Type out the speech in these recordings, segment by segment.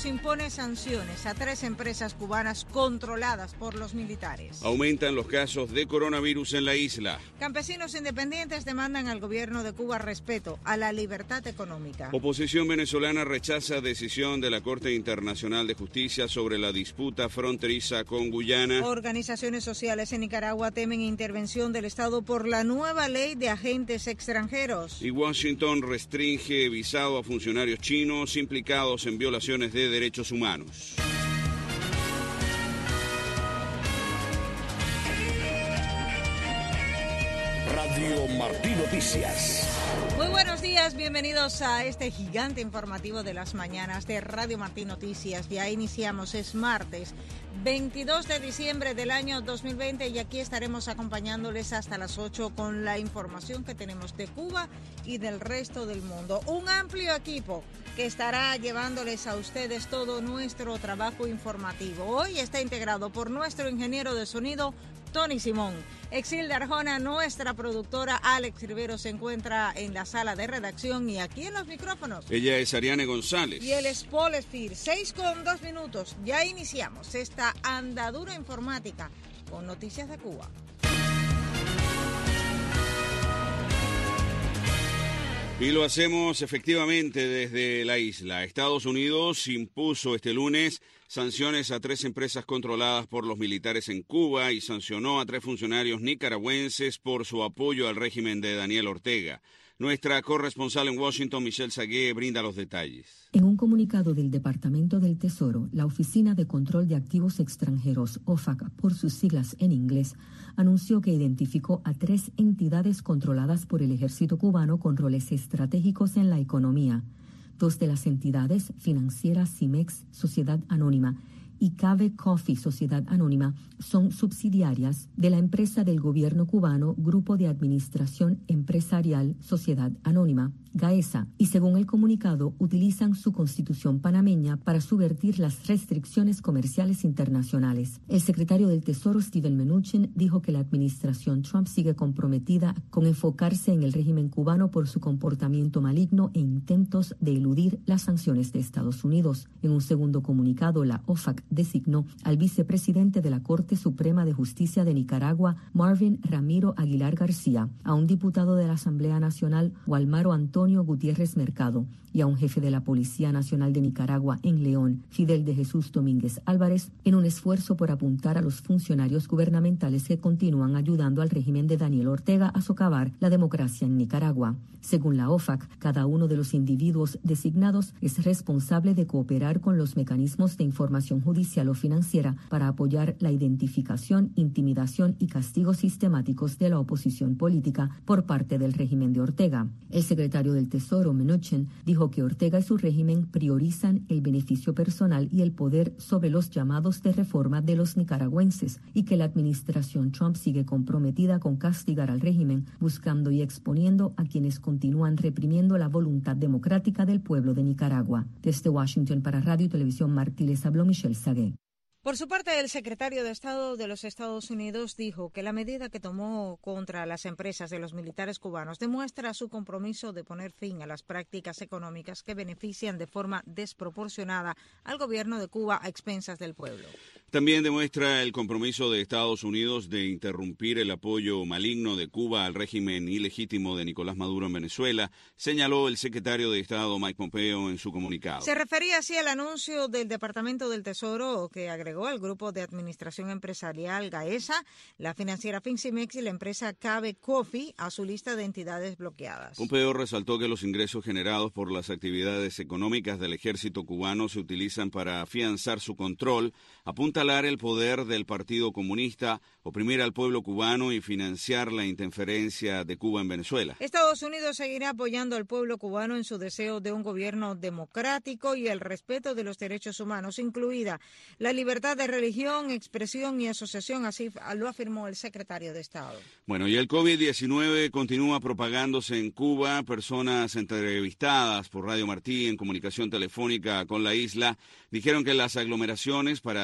Unidos impone sanciones a 3 empresas cubanas controladas por los militares. Aumentan los casos de coronavirus en la isla. Campesinos independientes demandan al gobierno de Cuba respeto a la libertad económica. Oposición venezolana rechaza decisión de la Corte Internacional de Justicia sobre la disputa fronteriza con Guyana. Organizaciones sociales en Nicaragua temen intervención del Estado por la nueva ley de agentes extranjeros. Y Washington restringe visado a funcionarios chinos implicados en violaciones de derechos humanos. Radio Martí Noticias. Muy buenos días, bienvenidos a este gigante informativo de las mañanas de Radio Martí Noticias. Ya iniciamos, es martes 22 de diciembre del año 2020 y aquí estaremos acompañándoles hasta las 8 con la información que tenemos de Cuba y del resto del mundo. Un amplio equipo que estará llevándoles a ustedes todo nuestro trabajo informativo. Hoy está integrado por nuestro ingeniero de sonido, Tony Simón. Exilda Arjona, nuestra productora Alex Rivero, se encuentra en la sala de redacción y aquí en los micrófonos. Ella es Ariane González. Y él es Paul Espir. 6:02. Ya iniciamos esta andadura informática con noticias de Cuba. Y lo hacemos efectivamente desde la isla. Estados Unidos impuso este lunes sanciones a 3 empresas controladas por los militares en Cuba y sancionó a 3 funcionarios nicaragüenses por su apoyo al régimen de Daniel Ortega. Nuestra corresponsal en Washington, Michelle Sagué, brinda los detalles. En un comunicado del Departamento del Tesoro, la Oficina de Control de Activos Extranjeros, OFAC por sus siglas en inglés, anunció que identificó a 3 entidades controladas por el ejército cubano con roles estratégicos en la economía. 2 de las entidades financieras, CIMEX, Sociedad Anónima, y Cave Coffee, Sociedad Anónima, son subsidiarias de la empresa del gobierno cubano Grupo de Administración Empresarial Sociedad Anónima, GAESA, y según el comunicado, utilizan su constitución panameña para subvertir las restricciones comerciales internacionales. El secretario del Tesoro, Steven Mnuchin, dijo que la administración Trump sigue comprometida con enfocarse en el régimen cubano por su comportamiento maligno e intentos de eludir las sanciones de Estados Unidos. En un segundo comunicado, la OFAC designó al vicepresidente de la Corte Suprema de Justicia de Nicaragua, Marvin Ramiro Aguilar García, a un diputado de la Asamblea Nacional, Walmaro Antonio Gutiérrez Mercado, y a un jefe de la Policía Nacional de Nicaragua en León, Fidel de Jesús Domínguez Álvarez, en un esfuerzo por apuntar a los funcionarios gubernamentales que continúan ayudando al régimen de Daniel Ortega a socavar la democracia en Nicaragua. Según la OFAC, cada uno de los individuos designados es responsable de cooperar con los mecanismos de información judicial o financiera para apoyar la identificación, intimidación y castigos sistemáticos de la oposición política por parte del régimen de Ortega. El secretario del Tesoro, Mnuchin, dijo que Ortega y su régimen priorizan el beneficio personal y el poder sobre los llamados de reforma de los nicaragüenses y que la administración Trump sigue comprometida con castigar al régimen, buscando y exponiendo a quienes continúan reprimiendo la voluntad democrática del pueblo de Nicaragua. Desde Washington para Radio y Televisión Martí les habló Michelle Sagué. Por su parte, el secretario de Estado de los Estados Unidos dijo que la medida que tomó contra las empresas de los militares cubanos demuestra su compromiso de poner fin a las prácticas económicas que benefician de forma desproporcionada al gobierno de Cuba a expensas del pueblo. También demuestra el compromiso de Estados Unidos de interrumpir el apoyo maligno de Cuba al régimen ilegítimo de Nicolás Maduro en Venezuela, señaló el secretario de Estado Mike Pompeo en su comunicado. Se refería así al anuncio del Departamento del Tesoro que agregó al Grupo de Administración Empresarial GAESA, la financiera FinCimex y la empresa Cave Coffee a su lista de entidades bloqueadas. Pompeo resaltó que los ingresos generados por las actividades económicas del ejército cubano se utilizan para afianzar su control, apuntalar el poder del Partido Comunista, oprimir al pueblo cubano y financiar la interferencia de Cuba en Venezuela. Estados Unidos seguirá apoyando al pueblo cubano en su deseo de un gobierno democrático y el respeto de los derechos humanos, incluida la libertad de religión, expresión y asociación, así lo afirmó el secretario de Estado. Bueno, y el COVID-19 continúa propagándose en Cuba. Personas entrevistadas por Radio Martí en comunicación telefónica con la isla dijeron que las aglomeraciones para adquirir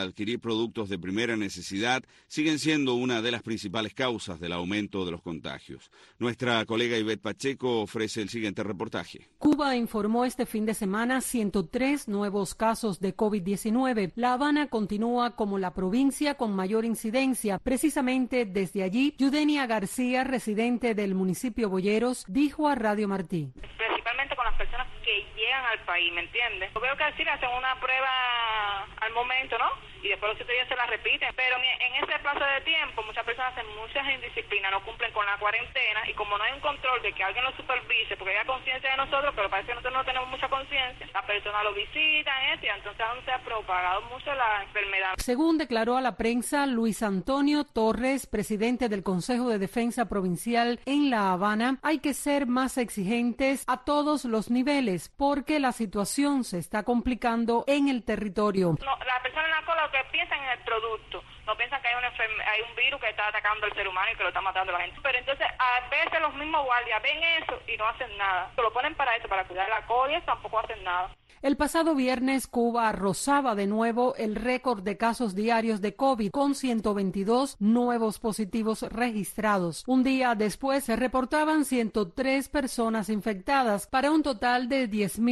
productos de primera necesidad siguen siendo una de las principales causas del aumento de los contagios. Nuestra colega Ivette Pacheco ofrece el siguiente reportaje. Cuba informó este fin de semana 103 nuevos casos de COVID-19. La Habana continúa como la provincia con mayor incidencia. Precisamente desde allí, Yudenia García, residente del municipio Boyeros, dijo a Radio Martí. Principalmente con las personas que llegan al país, ¿me entiendes? Yo veo que así le hacen una prueba al momento, ¿no? Y después los 7 días se la repiten. Pero en ese plazo de tiempo, muchas personas hacen muchas indisciplinas, no cumplen con la cuarentena, y como no hay un control de que alguien lo supervise, porque hay conciencia de nosotros, pero parece que nosotros no tenemos mucha conciencia, las personas lo visitan, y entonces aún se ha propagado mucho la enfermedad. Según declaró a la prensa Luis Antonio Torres, presidente del Consejo de Defensa Provincial en La Habana, hay que ser más exigentes a todos los niveles, porque la situación se está complicando en el territorio. No, las personas en la cola lo que piensan en el producto, no piensan que hay un virus que está atacando al ser humano y que lo está matando a la gente. Pero entonces a veces los mismos guardias ven eso y no hacen nada. Lo ponen para eso, para cuidar la cola, y tampoco hacen nada. El pasado viernes, Cuba rozaba de nuevo el récord de casos diarios de COVID, con 122 nuevos positivos registrados. Un día después se reportaban 103 personas infectadas, para un total de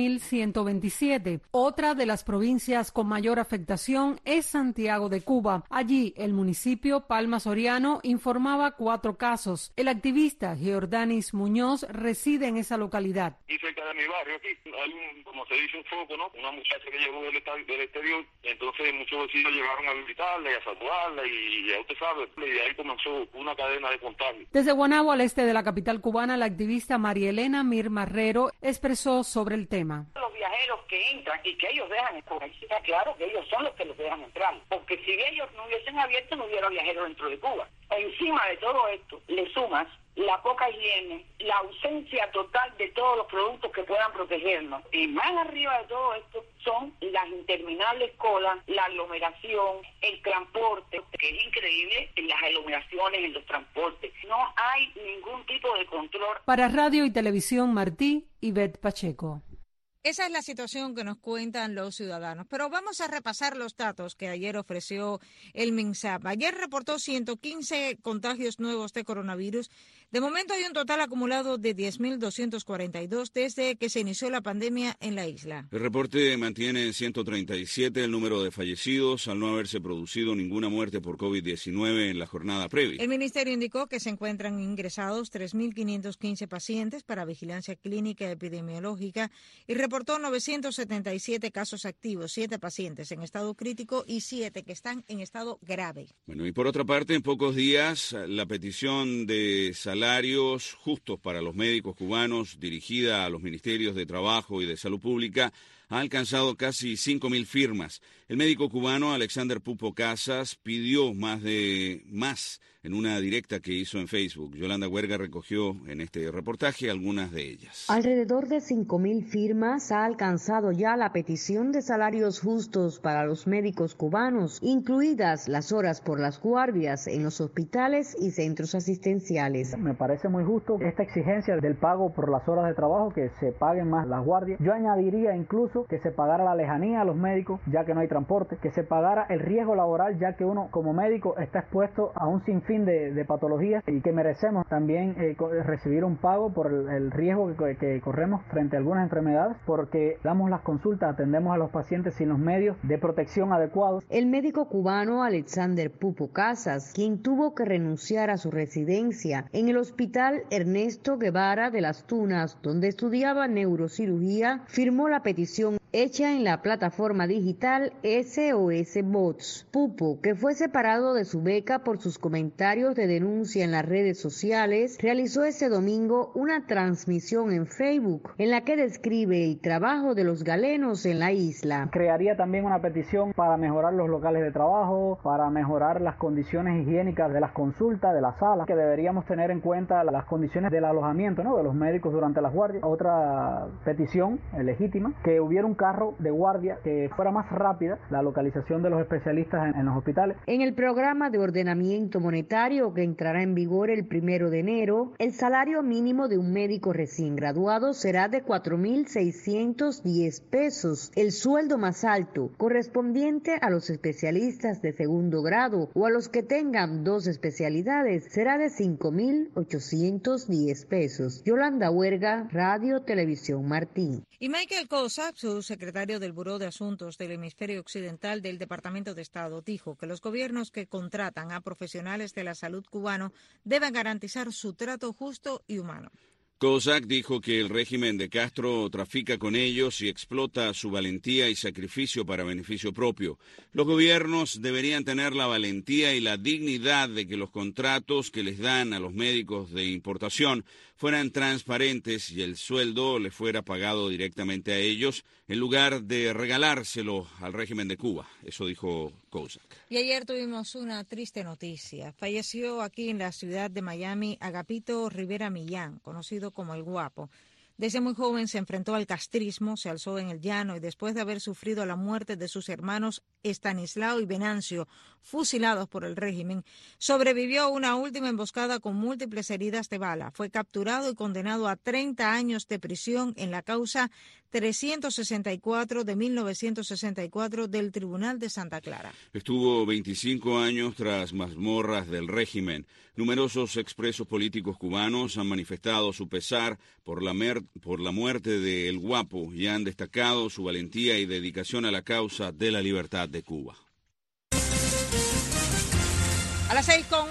10.127. Otra de las provincias con mayor afectación es Santiago de Cuba. Allí, el municipio Palma Soriano informaba 4 casos. El activista Giordanis Muñoz reside en esa localidad. Y cerca de mi barrio aquí hay como se dice, un foco, ¿no? Una muchacha que llegó del exterior, entonces muchos vecinos llegaron a visitarla y a saludarla, y ya usted sabe, y ahí comenzó una cadena de contagio. Desde Guanabo, al este de la capital cubana, la activista María Elena Mir Marrero expresó sobre el tema. Los viajeros que entran y que ellos dejan, por ahí está claro que ellos son los que los dejan entrar, porque si ellos no hubiesen abierto, no hubiera viajeros dentro de Cuba. Encima de todo esto, le sumas la poca higiene, la ausencia total de todos los productos que puedan protegernos. Y más arriba de todo esto son las interminables colas, la aglomeración, el transporte, que es increíble en las aglomeraciones, en los transportes. No hay ningún tipo de control. Para Radio y Televisión Martí, Ivette Pacheco. Esa es la situación que nos cuentan los ciudadanos. Pero vamos a repasar los datos que ayer ofreció el MINSAP. Ayer reportó 115 contagios nuevos de coronavirus. De momento hay un total acumulado de 10.242 desde que se inició la pandemia en la isla. El reporte mantiene en 137 el número de fallecidos, al no haberse producido ninguna muerte por COVID-19 en la jornada previa. El ministerio indicó que se encuentran ingresados 3.515 pacientes para vigilancia clínica epidemiológica y reportó 977 casos activos, 7 pacientes en estado crítico y 7 que están en estado grave. Bueno, y por otra parte, en pocos días, la petición de salarios justos para los médicos cubanos, dirigida a los ministerios de Trabajo y de Salud Pública, ha alcanzado casi 5.000 firmas. El médico cubano Alexander Pupo Casas pidió más en una directa que hizo en Facebook. Yolanda Huerga recogió en este reportaje algunas de ellas. Alrededor de 5.000 firmas ha alcanzado ya la petición de salarios justos para los médicos cubanos, incluidas las horas por las guardias en los hospitales y centros asistenciales. Me parece muy justo esta exigencia del pago por las horas de trabajo, que se paguen más las guardias. Yo añadiría incluso que se pagara la lejanía a los médicos, ya que no hay transporte, que se pagara el riesgo laboral, ya que uno como médico está expuesto a un sinfín de patologías, y que merecemos también recibir un pago por el riesgo que corremos frente a algunas enfermedades, porque damos las consultas, atendemos a los pacientes sin los medios de protección adecuados. El médico cubano Alexander Pupo Casas, quien tuvo que renunciar a su residencia en el Hospital Ernesto Guevara de Las Tunas, donde estudiaba neurocirugía, firmó la petición hecha en la plataforma digital SOS Bots. Pupo, que fue separado de su beca por sus comentarios de denuncia en las redes sociales, realizó ese domingo una transmisión en Facebook en la que describe el trabajo de los galenos en la isla. Crearía también una petición para mejorar los locales de trabajo, para mejorar las condiciones higiénicas de las consultas, de las salas, que deberíamos tener en cuenta las condiciones del alojamiento, ¿no?, de los médicos durante las guardias. Otra petición legítima, que hubiera un carro de guardia que fuera más rápida la localización de los especialistas en los hospitales. En el programa de ordenamiento monetario que entrará en vigor el 1 de enero, el salario mínimo de un médico recién graduado será de 4.610 pesos. El sueldo más alto, correspondiente a los especialistas de segundo grado o a los que tengan 2 especialidades, será de 5.810 pesos. Yolanda Huerga, Radio Televisión Martín. Y Michael Kozak, subsecretario del Buró de Asuntos del Hemisferio Occidental del Departamento de Estado, dijo que los gobiernos que contratan a profesionales de la salud cubano deben garantizar su trato justo y humano. Kozak dijo que el régimen de Castro trafica con ellos y explota su valentía y sacrificio para beneficio propio. Los gobiernos deberían tener la valentía y la dignidad de que los contratos que les dan a los médicos de importación fueran transparentes y el sueldo les fuera pagado directamente a ellos en lugar de regalárselo al régimen de Cuba. Eso dijo Kozak. Y ayer tuvimos una triste noticia. Falleció aquí en la ciudad de Miami Agapito Rivera Millán, conocido como El Guapo. Desde muy joven se enfrentó al castrismo, se alzó en el llano y después de haber sufrido la muerte de sus hermanos Estanislao y Venancio, fusilados por el régimen, sobrevivió a una última emboscada con múltiples heridas de bala. Fue capturado y condenado a 30 años de prisión en la causa 364 de 1964 del Tribunal de Santa Clara. Estuvo 25 años tras mazmorras del régimen. Numerosos expresos políticos cubanos han manifestado su pesar por la muerte de El Guapo y han destacado su valentía y dedicación a la causa de la libertad de Cuba. A las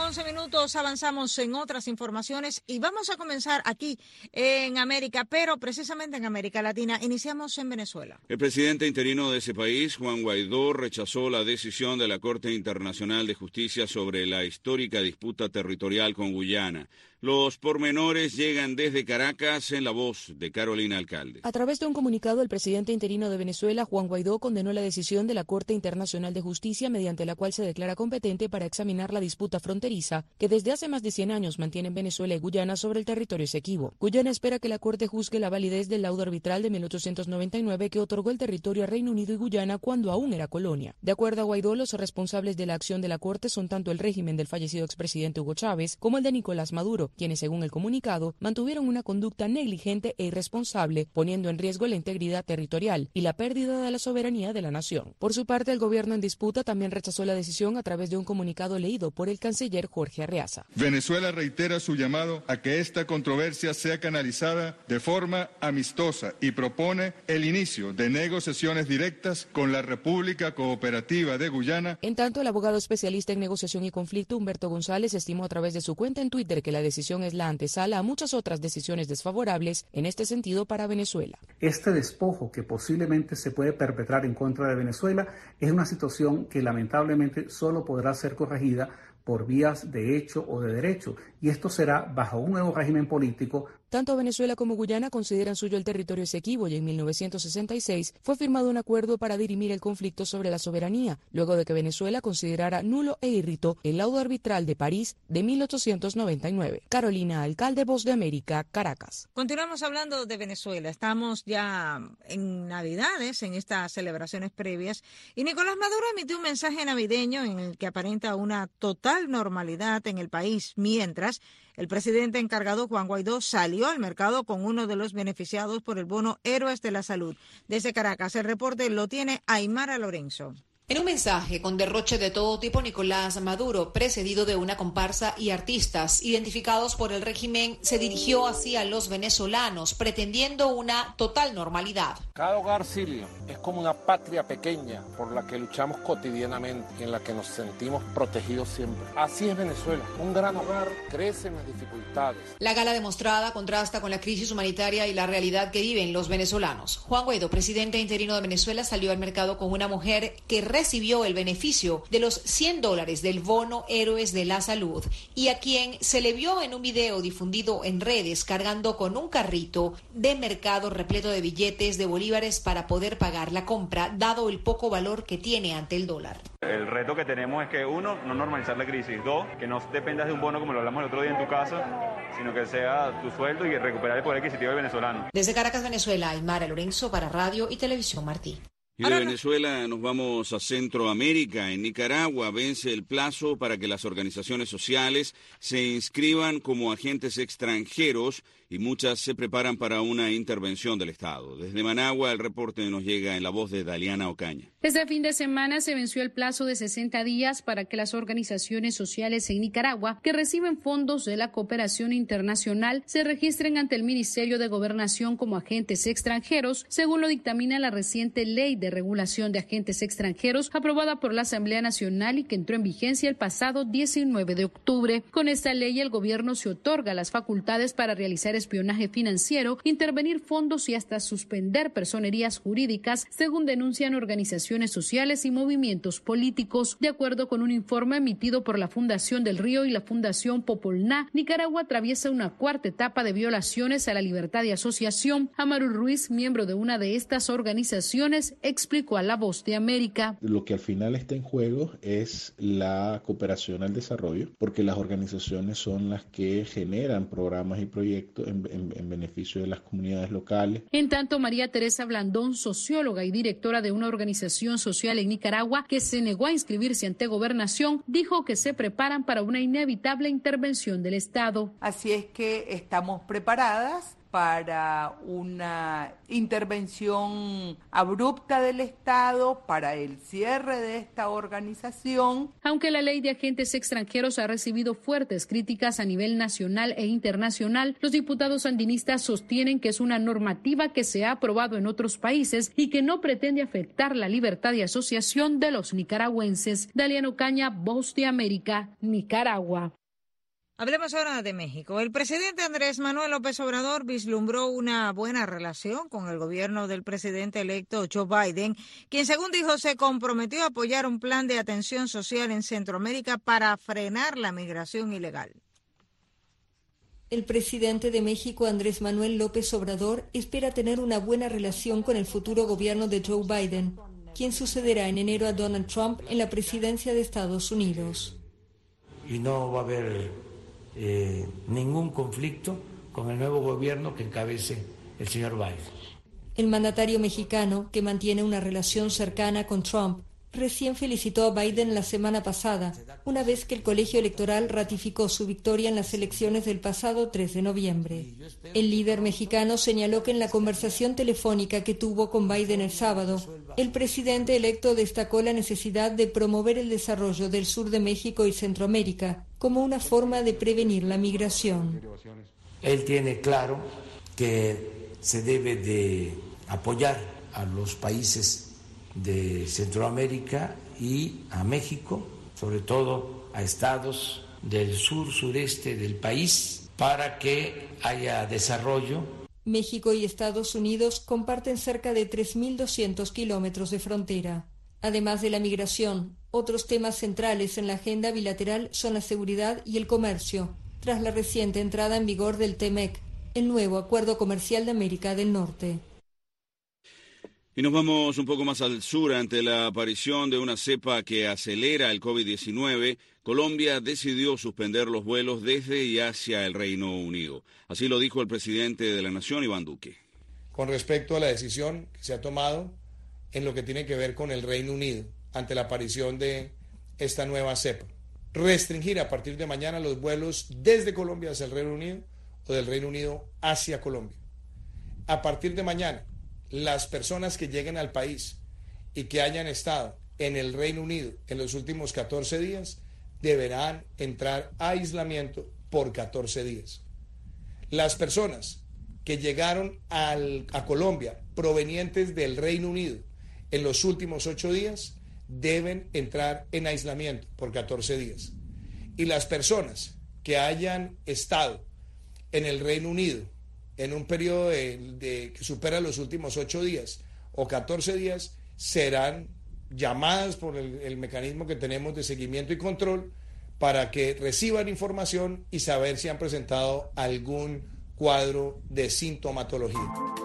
6:11 avanzamos en otras informaciones y vamos a comenzar aquí en América, pero precisamente en América Latina. Iniciamos en Venezuela. El presidente interino de ese país, Juan Guaidó, rechazó la decisión de la Corte Internacional de Justicia sobre la histórica disputa territorial con Guyana. Los pormenores llegan desde Caracas en la voz de Carolina Alcalde. A través de un comunicado, el presidente interino de Venezuela, Juan Guaidó, condenó la decisión de la Corte Internacional de Justicia mediante la cual se declara competente para examinar la disputa fronteriza que desde hace más de 100 años mantienen Venezuela y Guyana sobre el territorio Esequibo. Guyana espera que la Corte juzgue la validez del laudo arbitral de 1899 que otorgó el territorio a Reino Unido y Guyana cuando aún era colonia. De acuerdo a Guaidó, los responsables de la acción de la Corte son tanto el régimen del fallecido expresidente Hugo Chávez como el de Nicolás Maduro, quienes, según el comunicado, mantuvieron una conducta negligente e irresponsable, poniendo en riesgo la integridad territorial y la pérdida de la soberanía de la nación. Por su parte, el gobierno en disputa también rechazó la decisión a través de un comunicado leído por el canciller Jorge Arreaza. Venezuela reitera su llamado a que esta controversia sea canalizada de forma amistosa y propone el inicio de negociaciones directas con la República Cooperativa de Guyana. En tanto, el abogado especialista en negociación y conflicto, Humberto González, estimó a través de su cuenta en Twitter que la decisión es la antesala a muchas otras decisiones desfavorables en este sentido para Venezuela. Este despojo que posiblemente se puede perpetrar en contra de Venezuela es una situación que lamentablemente solo podrá ser corregida por vías de hecho o de derecho, y esto será bajo un nuevo régimen político. Tanto Venezuela como Guyana consideran suyo el territorio Esequibo y en 1966 fue firmado un acuerdo para dirimir el conflicto sobre la soberanía, luego de que Venezuela considerara nulo e irrito el laudo arbitral de París de 1899. Carolina Alcalde, Voz de América, Caracas. Continuamos hablando de Venezuela. Estamos ya en Navidades, en estas celebraciones previas, y Nicolás Maduro emitió un mensaje navideño en el que aparenta una total normalidad en el país, mientras el presidente encargado Juan Guaidó salió al mercado con uno de los beneficiados por el bono Héroes de la Salud. Desde Caracas, el reporte lo tiene Aymara Lorenzo. En un mensaje con derroche de todo tipo, Nicolás Maduro, precedido de una comparsa y artistas identificados por el régimen, se dirigió hacia los venezolanos, pretendiendo una total normalidad. Cada hogar, Silvio, es como una patria pequeña por la que luchamos cotidianamente y en la que nos sentimos protegidos siempre. Así es Venezuela, un gran hogar, crece en las dificultades. La gala demostrada contrasta con la crisis humanitaria y la realidad que viven los venezolanos. Juan Guaidó, presidente interino de Venezuela, salió al mercado con una mujer que recibió el beneficio de los $100 del bono Héroes de la Salud y a quien se le vio en un video difundido en redes cargando con un carrito de mercado repleto de billetes de bolívares para poder pagar la compra, dado el poco valor que tiene ante el dólar. El reto que tenemos es que, uno, no normalizar la crisis. Dos, que no dependas de un bono como lo hablamos el otro día en tu casa, sino que sea tu sueldo y recuperar el poder adquisitivo del venezolano. Desde Caracas, Venezuela, Aymara Lorenzo para Radio y Televisión Martí. Y de Venezuela nos vamos a Centroamérica. En Nicaragua vence el plazo para que las organizaciones sociales se inscriban como agentes extranjeros y muchas se preparan para una intervención del Estado. Desde Managua el reporte nos llega en la voz de Daliana Ocaña. Este fin de semana se venció el plazo de 60 días para que las organizaciones sociales en Nicaragua que reciben fondos de la cooperación internacional se registren ante el Ministerio de Gobernación como agentes extranjeros, según lo dictamina la reciente Ley de Regulación de Agentes Extranjeros aprobada por la Asamblea Nacional y que entró en vigencia el pasado 19 de octubre. Con esta ley el gobierno se otorga las facultades para realizar espionaje financiero, intervenir fondos y hasta suspender personerías jurídicas, según denuncian organizaciones sociales y movimientos políticos. De acuerdo con un informe emitido por la Fundación del Río y la Fundación Popolná, Nicaragua atraviesa una cuarta etapa de violaciones a la libertad de asociación. Amaru Ruiz, miembro de una de estas organizaciones, explicó a La Voz de América. Lo que al final está en juego es la cooperación al desarrollo, porque las organizaciones son las que generan programas y proyectos en beneficio de las comunidades locales. En tanto, María Teresa Blandón, socióloga y directora de una organización social en Nicaragua que se negó a inscribirse ante Gobernación, dijo que se preparan para una inevitable intervención del Estado. Así es que estamos preparadas para una intervención abrupta del Estado, para el cierre de esta organización. Aunque la ley de agentes extranjeros ha recibido fuertes críticas a nivel nacional e internacional, los diputados sandinistas sostienen que es una normativa que se ha aprobado en otros países y que no pretende afectar la libertad de asociación de los nicaragüenses. Daliana Ocaña, Voz de América, Nicaragua. Hablemos ahora de México. El presidente Andrés Manuel López Obrador vislumbró una buena relación con el gobierno del presidente electo Joe Biden, quien, según dijo, se comprometió a apoyar un plan de atención social en Centroamérica para frenar la migración ilegal. El presidente de México, Andrés Manuel López Obrador, espera tener una buena relación con el futuro gobierno de Joe Biden, quien sucederá en enero a Donald Trump en la presidencia de Estados Unidos. Y no va a haber ningún conflicto con el nuevo gobierno que encabece el señor Biden. El mandatario mexicano, que mantiene una relación cercana con Trump, recién felicitó a Biden la semana pasada, una vez que el colegio electoral ratificó su victoria en las elecciones del pasado 3 de noviembre. El líder mexicano señaló que en la conversación telefónica que tuvo con Biden el sábado, el presidente electo destacó la necesidad de promover el desarrollo del sur de México y Centroamérica como una forma de prevenir la migración. Él tiene claro que se debe de apoyar a los países de Centroamérica y a México, sobre todo a estados del sur-sureste del país, para que haya desarrollo. México y Estados Unidos comparten cerca de 3.200 kilómetros de frontera. Además de la migración, otros temas centrales en la agenda bilateral son la seguridad y el comercio, tras la reciente entrada en vigor del TEMEC, el nuevo Acuerdo Comercial de América del Norte. Y nos vamos un poco más al sur. Ante la aparición de una cepa que acelera el COVID-19, Colombia decidió suspender los vuelos desde y hacia el Reino Unido. Así lo dijo el presidente de la Nación, Iván Duque. Con respecto a la decisión que se ha tomado en lo que tiene que ver con el Reino Unido, ante la aparición de esta nueva cepa, restringir a partir de mañana los vuelos desde Colombia hacia el Reino Unido o del Reino Unido hacia Colombia. A partir de mañana, las personas que lleguen al país y que hayan estado en el Reino Unido en los últimos 14 días deberán entrar a aislamiento por 14 días. Las personas que llegaron a Colombia provenientes del Reino Unido en los últimos 8 días deben entrar en aislamiento por 14 días. Y las personas que hayan estado en el Reino Unido en un periodo que supera los últimos 8 días o 14 días, serán llamadas por el mecanismo que tenemos de seguimiento y control para que reciban información y saber si han presentado algún cuadro de sintomatología.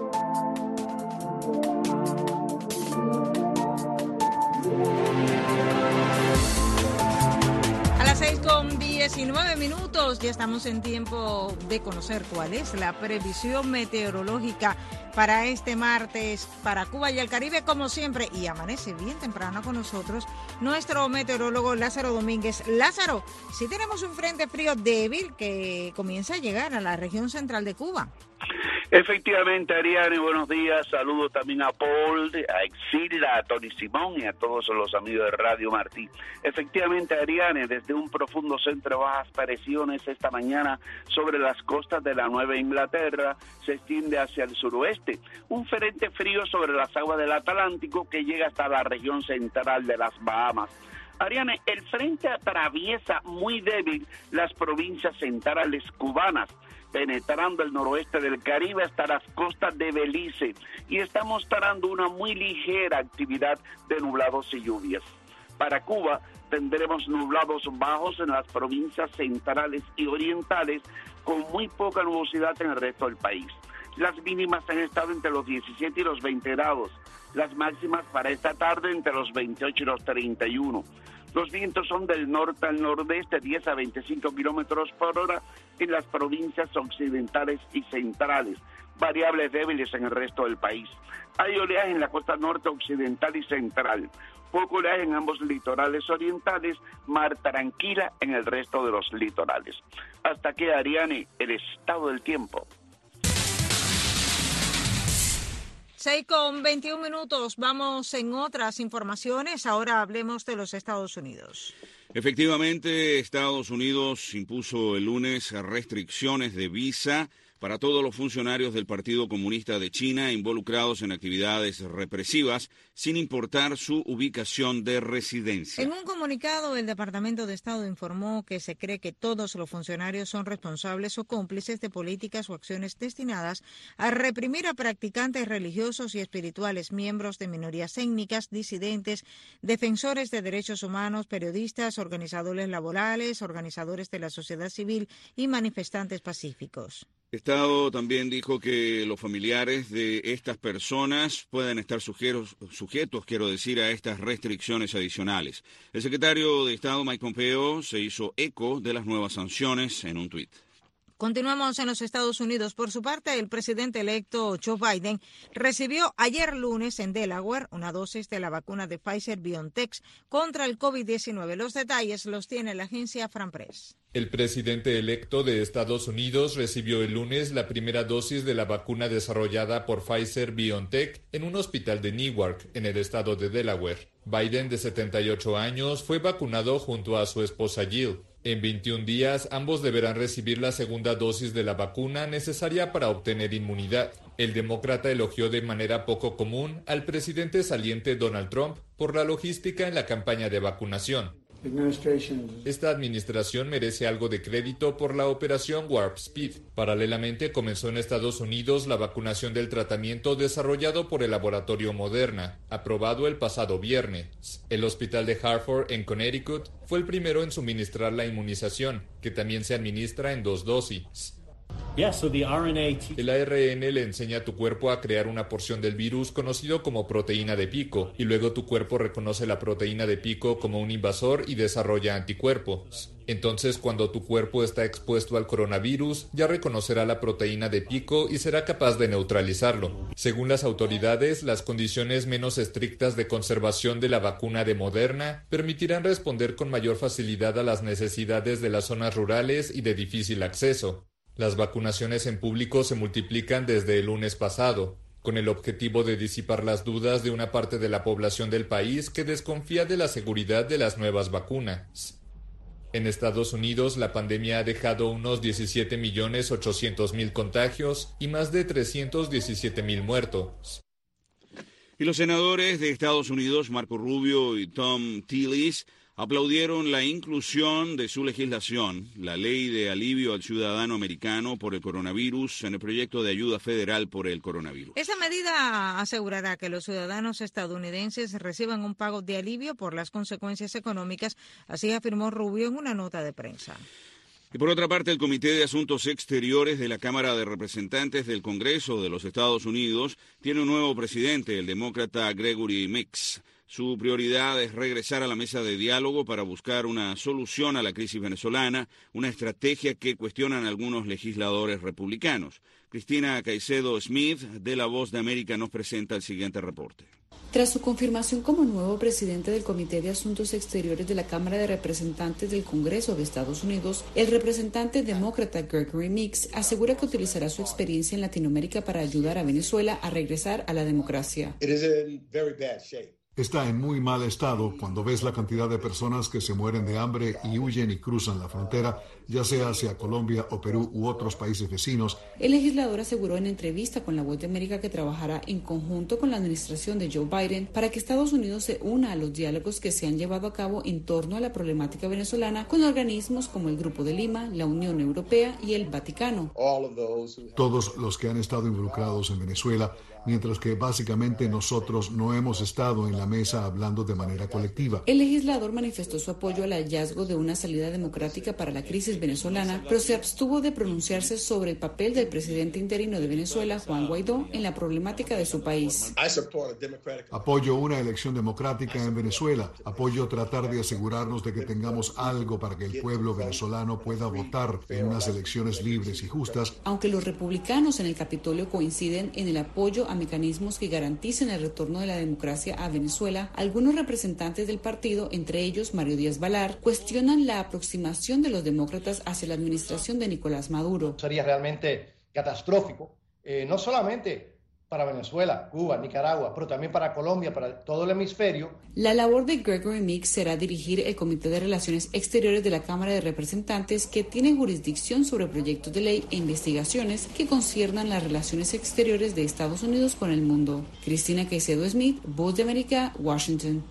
A las 6:19, ya estamos en tiempo de conocer cuál es la previsión meteorológica para este martes para Cuba y el Caribe, como siempre, y amanece bien temprano con nosotros nuestro meteorólogo Lázaro Domínguez. Lázaro, sí tenemos un frente frío débil que comienza a llegar a la región central de Cuba. Efectivamente, Ariane, buenos días. Saludo también a Paul, a Exilda, a Tony Simón y a todos los amigos de Radio Martí. Efectivamente, Ariane, desde un profundo centro de bajas presiones esta mañana sobre las costas de la Nueva Inglaterra se extiende hacia el suroeste. Un frente frío sobre las aguas del Atlántico que llega hasta la región central de las Bahamas. Ariane, el frente atraviesa muy débil las provincias centrales cubanas, penetrando el noroeste del Caribe hasta las costas de Belice, y está mostrando una muy ligera actividad de nublados y lluvias. Para Cuba tendremos nublados bajos en las provincias centrales y orientales, con muy poca nubosidad en el resto del país. Las mínimas han estado entre los 17 y los 20 grados, las máximas para esta tarde entre los 28 y los 31. Los vientos son del norte al nordeste, 10 a 25 kilómetros por hora en las provincias occidentales y centrales, variables débiles en el resto del país. Hay oleaje en la costa norte, occidental y central, poco oleaje en ambos litorales orientales, mar tranquila en el resto de los litorales. Hasta aquí, Ariane, el estado del tiempo. 6:21, vamos en otras informaciones. Ahora hablemos de los Estados Unidos. Efectivamente, Estados Unidos impuso el lunes restricciones de visa para todos los funcionarios del Partido Comunista de China involucrados en actividades represivas, sin importar su ubicación de residencia. En un comunicado, el Departamento de Estado informó que se cree que todos los funcionarios son responsables o cómplices de políticas o acciones destinadas a reprimir a practicantes religiosos y espirituales, miembros de minorías étnicas, disidentes, defensores de derechos humanos, periodistas, organizadores laborales, organizadores de la sociedad civil y manifestantes pacíficos. El Estado también dijo que los familiares de estas personas pueden estar sujetos, a estas restricciones adicionales. El secretario de Estado, Mike Pompeo, se hizo eco de las nuevas sanciones en un tuit. Continuamos en los Estados Unidos. Por su parte, el presidente electo Joe Biden recibió ayer lunes en Delaware una dosis de la vacuna de Pfizer-BioNTech contra el COVID-19. Los detalles los tiene la agencia FranPress. El presidente electo de Estados Unidos recibió el lunes la primera dosis de la vacuna desarrollada por Pfizer-BioNTech en un hospital de Newark, en el estado de Delaware. Biden, de 78 años, fue vacunado junto a su esposa Jill. En 21 días, ambos deberán recibir la segunda dosis de la vacuna necesaria para obtener inmunidad. El demócrata elogió de manera poco común al presidente saliente Donald Trump por la logística en la campaña de vacunación. Esta administración merece algo de crédito por la operación Warp Speed. Paralelamente, comenzó en Estados Unidos la vacunación del tratamiento desarrollado por el laboratorio Moderna, aprobado el pasado viernes. El hospital de Hartford, en Connecticut, fue el primero en suministrar la inmunización, que también se administra en 2 dosis. El ARN le enseña a tu cuerpo a crear una porción del virus conocido como proteína de pico, y luego tu cuerpo reconoce la proteína de pico como un invasor y desarrolla anticuerpos. Entonces, cuando tu cuerpo está expuesto al coronavirus, ya reconocerá la proteína de pico y será capaz de neutralizarlo. Según las autoridades, las condiciones menos estrictas de conservación de la vacuna de Moderna permitirán responder con mayor facilidad a las necesidades de las zonas rurales y de difícil acceso. Las vacunaciones en público se multiplican desde el lunes pasado, con el objetivo de disipar las dudas de una parte de la población del país que desconfía de la seguridad de las nuevas vacunas. En Estados Unidos, la pandemia ha dejado unos 17.800.000 contagios y más de 317.000 muertos. Y los senadores de Estados Unidos, Marco Rubio y Tom Tillis, aplaudieron la inclusión de su legislación, la ley de alivio al ciudadano americano por el coronavirus, en el proyecto de ayuda federal por el coronavirus. Esta medida asegurará que los ciudadanos estadounidenses reciban un pago de alivio por las consecuencias económicas, así afirmó Rubio en una nota de prensa. Y por otra parte, el Comité de Asuntos Exteriores de la Cámara de Representantes del Congreso de los Estados Unidos tiene un nuevo presidente, el demócrata Gregory Meeks. Su prioridad es regresar a la mesa de diálogo para buscar una solución a la crisis venezolana, una estrategia que cuestionan algunos legisladores republicanos. Cristina Caicedo Smith, de La Voz de América, nos presenta el siguiente reporte. Tras su confirmación como nuevo presidente del Comité de Asuntos Exteriores de la Cámara de Representantes del Congreso de Estados Unidos, el representante demócrata Gregory Meeks asegura que utilizará su experiencia en Latinoamérica para ayudar a Venezuela a regresar a la democracia. Está en muy mal estado cuando ves la cantidad de personas que se mueren de hambre y huyen y cruzan la frontera, ya sea hacia Colombia o Perú u otros países vecinos. El legislador aseguró en entrevista con La Voz de América que trabajará en conjunto con la administración de Joe Biden para que Estados Unidos se una a los diálogos que se han llevado a cabo en torno a la problemática venezolana con organismos como el Grupo de Lima, la Unión Europea y el Vaticano. Todos los que han estado involucrados en Venezuela, mientras que básicamente nosotros no hemos estado en la mesa hablando de manera colectiva. El legislador manifestó su apoyo al hallazgo de una salida democrática para la crisis venezolana, pero se abstuvo de pronunciarse sobre el papel del presidente interino de Venezuela, Juan Guaidó, en la problemática de su país. Apoyo una elección democrática en Venezuela. Apoyo tratar de asegurarnos de que tengamos algo para que el pueblo venezolano pueda votar en unas elecciones libres y justas. Aunque los republicanos en el Capitolio coinciden en el apoyo a mecanismos que garanticen el retorno de la democracia a Venezuela, algunos representantes del partido, entre ellos Mario Díaz-Balart, cuestionan la aproximación de los demócratas hacia la administración de Nicolás Maduro. Sería realmente catastrófico, no solamente para Venezuela, Cuba, Nicaragua, pero también para Colombia, para todo el hemisferio. La labor de Gregory Meeks será dirigir el Comité de Relaciones Exteriores de la Cámara de Representantes, que tiene jurisdicción sobre proyectos de ley e investigaciones que conciernan las relaciones exteriores de Estados Unidos con el mundo. Cristina Caicedo Smith, Voz de América, Washington.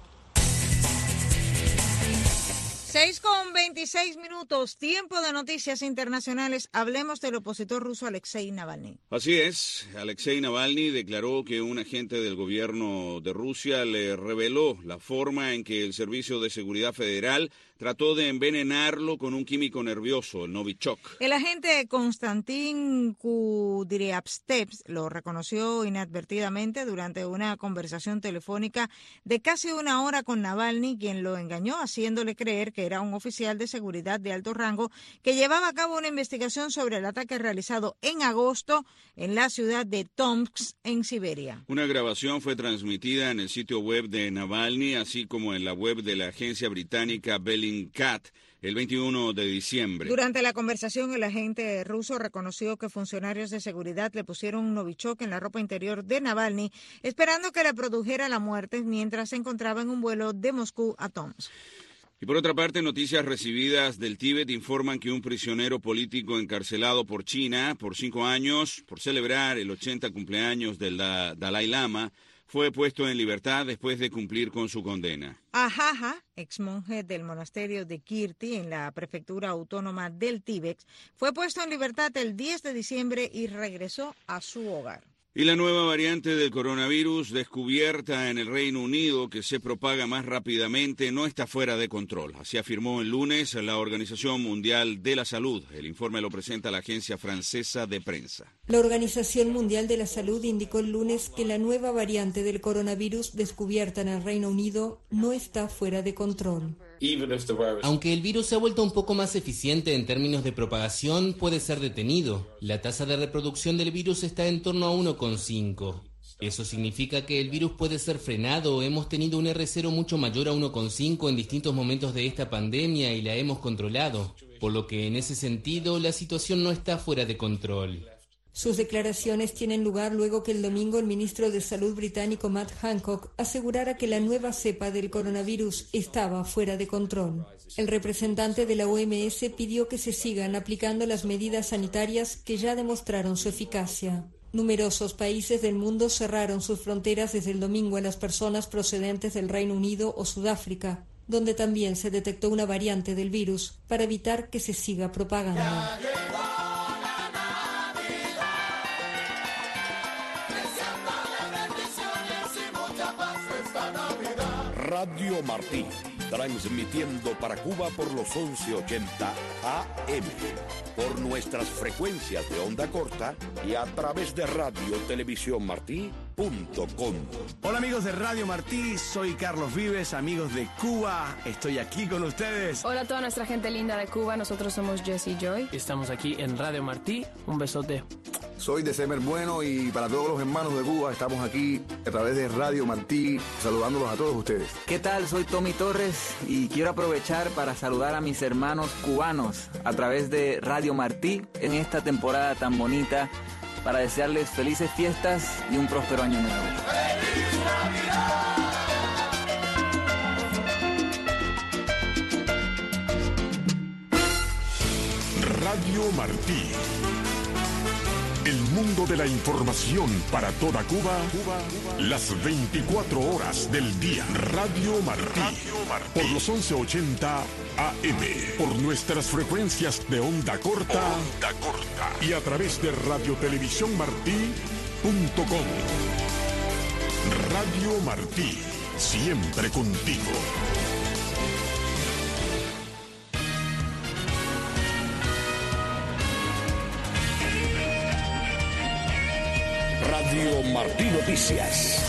6:26, tiempo de noticias internacionales. Hablemos del opositor ruso Alexei Navalny. Así es, Alexei Navalny declaró que un agente del gobierno de Rusia le reveló la forma en que el Servicio de Seguridad Federal trató de envenenarlo con un químico nervioso, el Novichok. El agente Konstantin Kudryavtsev lo reconoció inadvertidamente durante una conversación telefónica de casi una hora con Navalny, quien lo engañó haciéndole creer que era un oficial de seguridad de alto rango que llevaba a cabo una investigación sobre el ataque realizado en agosto en la ciudad de Tomsk, en Siberia. Una grabación fue transmitida en el sitio web de Navalny, así como en la web de la agencia británica Bellingcat, el 21 de diciembre. Durante la conversación, el agente ruso reconoció que funcionarios de seguridad le pusieron un Novichok en la ropa interior de Navalny, esperando que le produjera la muerte mientras se encontraba en un vuelo de Moscú a Tomsk. Y por otra parte, noticias recibidas del Tíbet informan que un prisionero político encarcelado por China por 5 años por celebrar el 80 cumpleaños del Dalai Lama fue puesto en libertad después de cumplir con su condena. Ajaja, exmonje del monasterio de Kirti en la prefectura autónoma del Tíbet, fue puesto en libertad el 10 de diciembre y regresó a su hogar. Y la nueva variante del coronavirus descubierta en el Reino Unido, que se propaga más rápidamente, no está fuera de control. Así afirmó el lunes la Organización Mundial de la Salud. El informe lo presenta la agencia francesa de prensa. La Organización Mundial de la Salud indicó el lunes que la nueva variante del coronavirus descubierta en el Reino Unido no está fuera de control. Aunque el virus se ha vuelto un poco más eficiente en términos de propagación, puede ser detenido. La tasa de reproducción del virus está en torno a 1,5. Eso significa que el virus puede ser frenado. Hemos tenido un R0 mucho mayor a 1,5 en distintos momentos de esta pandemia y la hemos controlado. Por lo que en ese sentido, la situación no está fuera de control. Sus declaraciones tienen lugar luego que el domingo el ministro de Salud británico Matt Hancock asegurara que la nueva cepa del coronavirus estaba fuera de control. El representante de la OMS pidió que se sigan aplicando las medidas sanitarias que ya demostraron su eficacia. Numerosos países del mundo cerraron sus fronteras desde el domingo a las personas procedentes del Reino Unido o Sudáfrica. donde también se detectó una variante del virus para evitar que se siga propagando. Radio Martí, transmitiendo para Cuba por los 1180 AM, por nuestras frecuencias de onda corta y a través de radiotelevisiónmartí.com. Hola amigos de Radio Martí, soy Carlos Vives, amigos de Cuba, estoy aquí con ustedes. Hola a toda nuestra gente linda de Cuba, nosotros somos Jesse Joy. Estamos aquí en Radio Martí, un besote. Soy December Bueno y para todos los hermanos de Cuba estamos aquí a través de Radio Martí saludándolos a todos ustedes. ¿Qué tal? Soy Tommy Torres y quiero aprovechar para saludar a mis hermanos cubanos a través de Radio Martí en esta temporada tan bonita para desearles felices fiestas y un próspero año nuevo. ¡Feliz Navidad! Radio Martí. El mundo de la información para toda Cuba, las 24 horas del día. Radio Martí, por los 1180 AM, por nuestras frecuencias de onda corta, y a través de radiotelevisiónmartí.com. Radio Martí, siempre contigo. Radio Martí Noticias.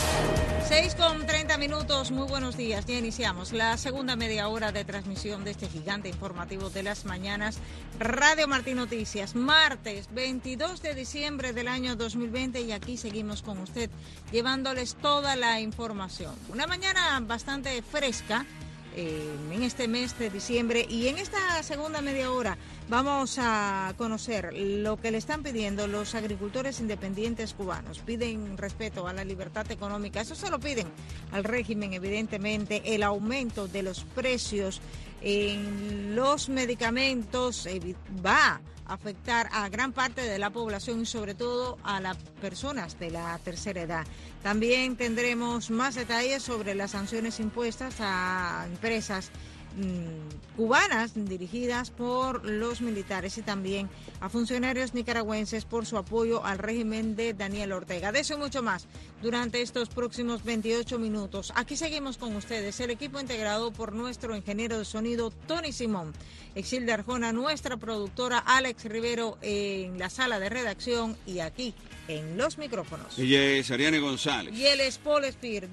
6:30, muy buenos días. Ya iniciamos la segunda media hora de transmisión de este gigante informativo de las mañanas. Radio Martí Noticias, martes 22 de diciembre del año 2020 y aquí seguimos con usted llevándoles toda la información. Una mañana bastante fresca en este mes de diciembre y en esta segunda media hora vamos a conocer lo que le están pidiendo los agricultores independientes cubanos. Piden respeto a la libertad económica, eso se lo piden al régimen, evidentemente. El aumento de los precios en los medicamentos va a afectar a gran parte de la población y sobre todo a las personas de la tercera edad. También tendremos más detalles sobre las sanciones impuestas a empresas cubanas dirigidas por los militares y también a funcionarios nicaragüenses por su apoyo al régimen de Daniel Ortega. De eso y mucho más durante estos próximos 28 minutos. Aquí seguimos con ustedes, el equipo integrado por nuestro ingeniero de sonido Tony Simón, Exilda Arjona, nuestra productora Alex Rivero en la sala de redacción y aquí en los micrófonos. Ella es Ariane González. Y él es Paul Spear,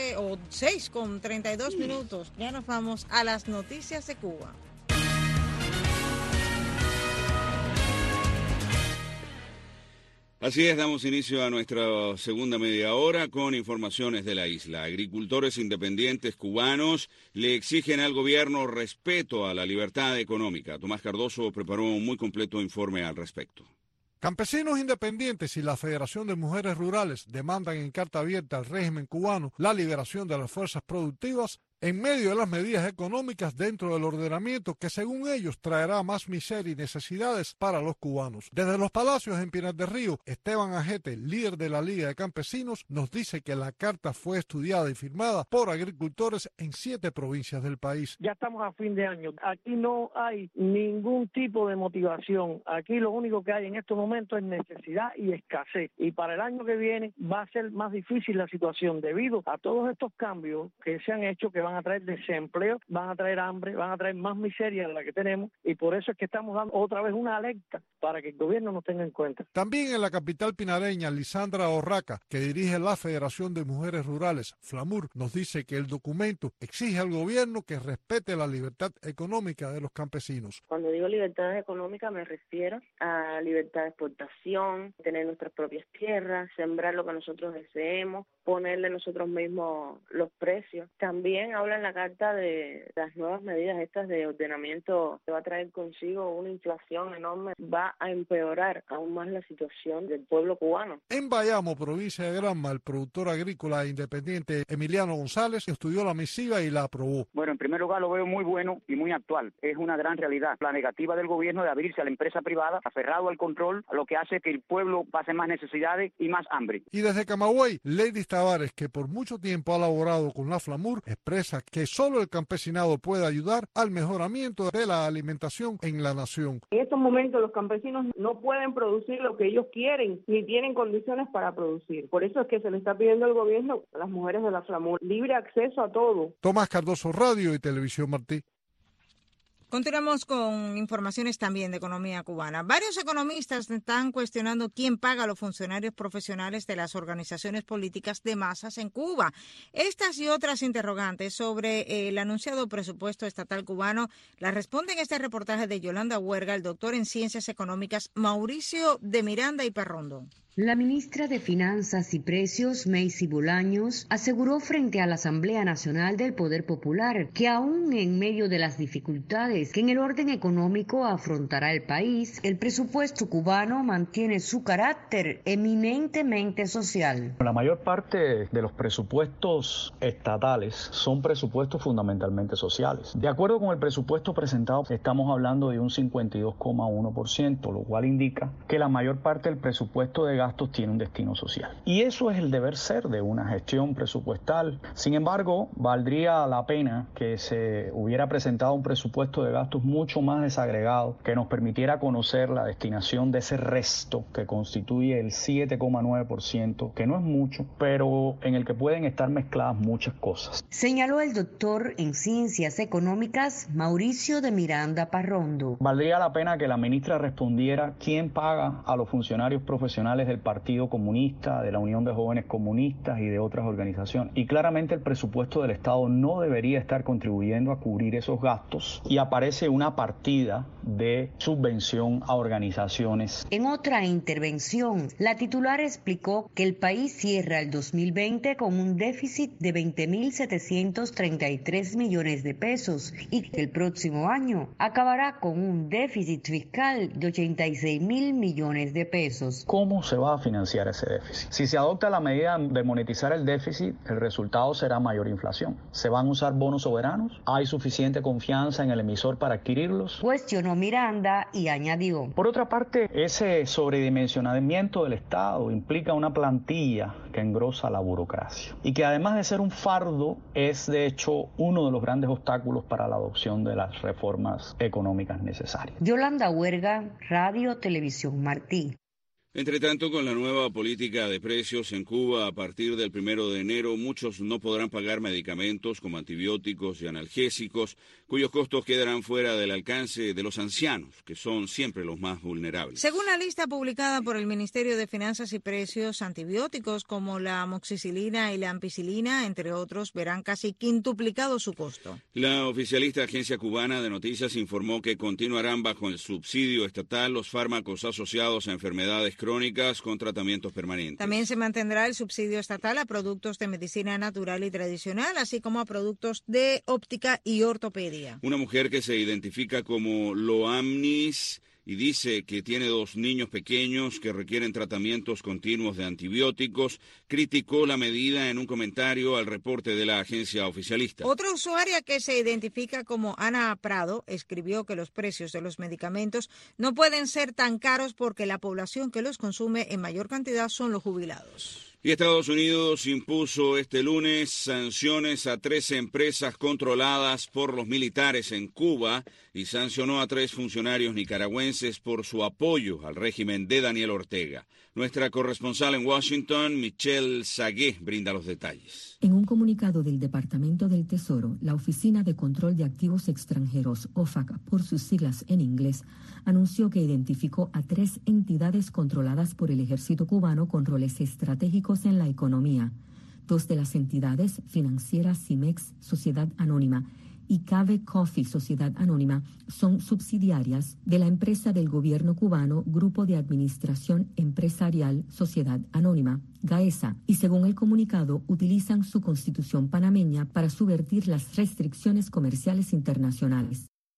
6:32 minutos. Ya nos vamos a las noticias de Cuba. Así es, damos inicio a nuestra segunda media hora con informaciones de la isla. Agricultores independientes cubanos le exigen al gobierno respeto a la libertad económica. Tomás Cardoso preparó un muy completo informe al respecto. Campesinos independientes y la Federación de Mujeres Rurales demandan en carta abierta al régimen cubano la liberación de las fuerzas productivas en medio de las medidas económicas dentro del ordenamiento que según ellos traerá más miseria y necesidades para los cubanos. Desde los Palacios en Pinar del Río, Esteban Ajete, líder de la Liga de Campesinos, nos dice que la carta fue estudiada y firmada por agricultores en 7 provincias del país. Ya estamos a fin de año, aquí no hay ningún tipo de motivación, aquí lo único que hay en estos momentos es necesidad y escasez, y para el año que viene va a ser más difícil la situación debido a todos estos cambios que se han hecho, que van a traer desempleo, van a traer hambre, van a traer más miseria de la que tenemos, y por eso es que estamos dando otra vez una alerta para que el gobierno nos tenga en cuenta. También en la capital pinareña, Lisandra Orraca, que dirige la Federación de Mujeres Rurales, FLAMUR, nos dice que el documento exige al gobierno que respete la libertad económica de los campesinos. Cuando digo libertad económica me refiero a libertad de exportación, tener nuestras propias tierras, sembrar lo que nosotros deseemos, ponerle nosotros mismos los precios. También habla en la carta de las nuevas medidas estas de ordenamiento que va a traer consigo una inflación enorme, va a empeorar aún más la situación del pueblo cubano. En Bayamo, provincia de Granma, el productor agrícola independiente Emiliano González estudió la misiva y la aprobó. Bueno, en primer lugar lo veo muy bueno y muy actual. Es una gran realidad. La negativa del gobierno de abrirse a la empresa privada, aferrado al control, lo que hace que el pueblo pase más necesidades y más hambre. Y desde Camagüey, Lady Tavares, que por mucho tiempo ha laborado con la FLAMUR, expresa expresa que solo el campesinado puede ayudar al mejoramiento de la alimentación en la nación. En estos momentos los campesinos no pueden producir lo que ellos quieren, ni tienen condiciones para producir. Por eso es que se le está pidiendo al gobierno a las mujeres de la FLAMUR libre acceso a todo. Tomás Cardoso, Radio y Televisión Martí. Continuamos con informaciones también de economía cubana. Varios economistas están cuestionando quién paga a los funcionarios profesionales de las organizaciones políticas de masas en Cuba. Estas y otras interrogantes sobre el anunciado presupuesto estatal cubano las responde en este reportaje de Yolanda Huerga, el doctor en Ciencias Económicas Mauricio de Miranda y Parrondo. La ministra de Finanzas y Precios, Macy Bolaños, aseguró frente a la Asamblea Nacional del Poder Popular que aún en medio de las dificultades que en el orden económico afrontará el país, el presupuesto cubano mantiene su carácter eminentemente social. La mayor parte de los presupuestos estatales son presupuestos fundamentalmente sociales. De acuerdo con el presupuesto presentado, estamos hablando de un 52,1%, lo cual indica que la mayor parte del presupuesto de gastos tiene un destino social. Y eso es el deber ser de una gestión presupuestal. Sin embargo, valdría la pena que se hubiera presentado un presupuesto de gastos mucho más desagregado, que nos permitiera conocer la destinación de ese resto que constituye el 7,9%, que no es mucho, pero en el que pueden estar mezcladas muchas cosas. Señaló el doctor en Ciencias Económicas Mauricio de Miranda Parrondo. Valdría la pena que la ministra respondiera quién paga a los funcionarios profesionales del Partido Comunista, de la Unión de Jóvenes Comunistas y de otras organizaciones. Y claramente el presupuesto del Estado no debería estar contribuyendo a cubrir esos gastos, y aparece una partida de subvención a organizaciones. En otra intervención, la titular explicó que el país cierra el 2020 con un déficit de 20.733 millones de pesos y que el próximo año acabará con un déficit fiscal de 86.000 millones de pesos. ¿Cómo se va a financiar ese déficit? Si se adopta la medida de monetizar el déficit, el resultado será mayor inflación. ¿Se van a usar bonos soberanos? ¿Hay suficiente confianza en el emisor para adquirirlos? Cuestionó Miranda y añadió. Por otra parte, ese sobredimensionamiento del Estado implica una plantilla que engrosa la burocracia y que además de ser un fardo, es de hecho uno de los grandes obstáculos para la adopción de las reformas económicas necesarias. Yolanda Huerga, Radio Televisión Martí. Entre tanto, con la nueva política de precios en Cuba, a partir del 1 de enero, muchos no podrán pagar medicamentos como antibióticos y analgésicos, cuyos costos quedarán fuera del alcance de los ancianos, que son siempre los más vulnerables. Según la lista publicada por el Ministerio de Finanzas y Precios, antibióticos como la amoxicilina y la ampicilina, entre otros, verán casi quintuplicado su costo. La oficialista Agencia Cubana de Noticias informó que continuarán bajo el subsidio estatal los fármacos asociados a enfermedades crónicas con tratamientos permanentes. También se mantendrá el subsidio estatal a productos de medicina natural y tradicional, así como a productos de óptica y ortopedia. Una mujer que se identifica como Loamnis y dice que tiene 2 niños pequeños que requieren tratamientos continuos de antibióticos, criticó la medida en un comentario al reporte de la agencia oficialista. Otra usuaria que se identifica como Ana Prado escribió que los precios de los medicamentos no pueden ser tan caros porque la población que los consume en mayor cantidad son los jubilados. Y Estados Unidos impuso este lunes sanciones a 13 empresas controladas por los militares en Cuba y sancionó a 3 funcionarios nicaragüenses por su apoyo al régimen de Daniel Ortega. Nuestra corresponsal en Washington, Michelle Sagué, brinda los detalles. En un comunicado del Departamento del Tesoro, la Oficina de Control de Activos Extranjeros, OFAC por sus siglas en inglés, anunció que identificó a 3 entidades controladas por el ejército cubano con roles estratégicos en la economía. 2 de las entidades financieras, CIMEX, Sociedad Anónima, y Cave Coffee, Sociedad Anónima, son subsidiarias de la empresa del gobierno cubano Grupo de Administración Empresarial Sociedad Anónima, GAESA, y según el comunicado utilizan su constitución panameña para subvertir las restricciones comerciales internacionales.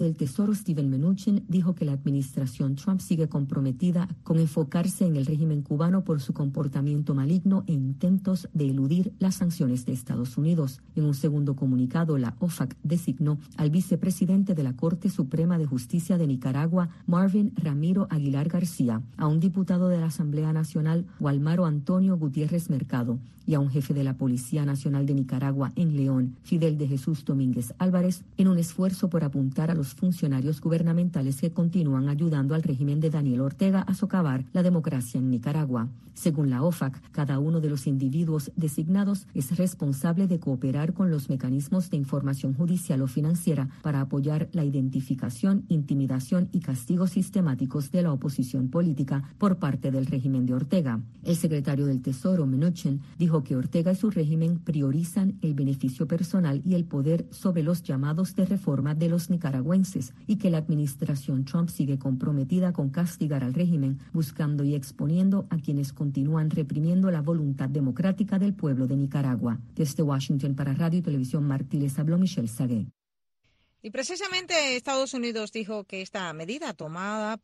del Tesoro, Steven Mnuchin, dijo que la administración Trump sigue comprometida con enfocarse en el régimen cubano por su comportamiento maligno e intentos de eludir las sanciones de Estados Unidos. En un segundo comunicado, la OFAC designó al vicepresidente de la Corte Suprema de Justicia de Nicaragua, Marvin Ramiro Aguilar García, a un diputado de la Asamblea Nacional, Walmaro Antonio Gutiérrez Mercado, y a un jefe de la Policía Nacional de Nicaragua en León, Fidel de Jesús Domínguez Álvarez, en un esfuerzo por apuntar a los funcionarios gubernamentales que continúan ayudando al régimen de Daniel Ortega a socavar la democracia en Nicaragua. Según la OFAC, cada uno de los individuos designados es responsable de cooperar con los mecanismos de información judicial o financiera para apoyar la identificación, intimidación y castigos sistemáticos de la oposición política por parte del régimen de Ortega. El secretario del Tesoro, Mnuchin, dijo que Ortega y su régimen priorizan el beneficio personal y el poder sobre los llamados de reforma de los nicaragüenses y que la administración Trump sigue comprometida con castigar al régimen, buscando y exponiendo a quienes continúan reprimiendo la voluntad democrática del pueblo de Nicaragua. Desde Washington para Radio y Televisión Martí les habló Michelle Sagué. Y precisamente Estados Unidos dijo que esta medida tomada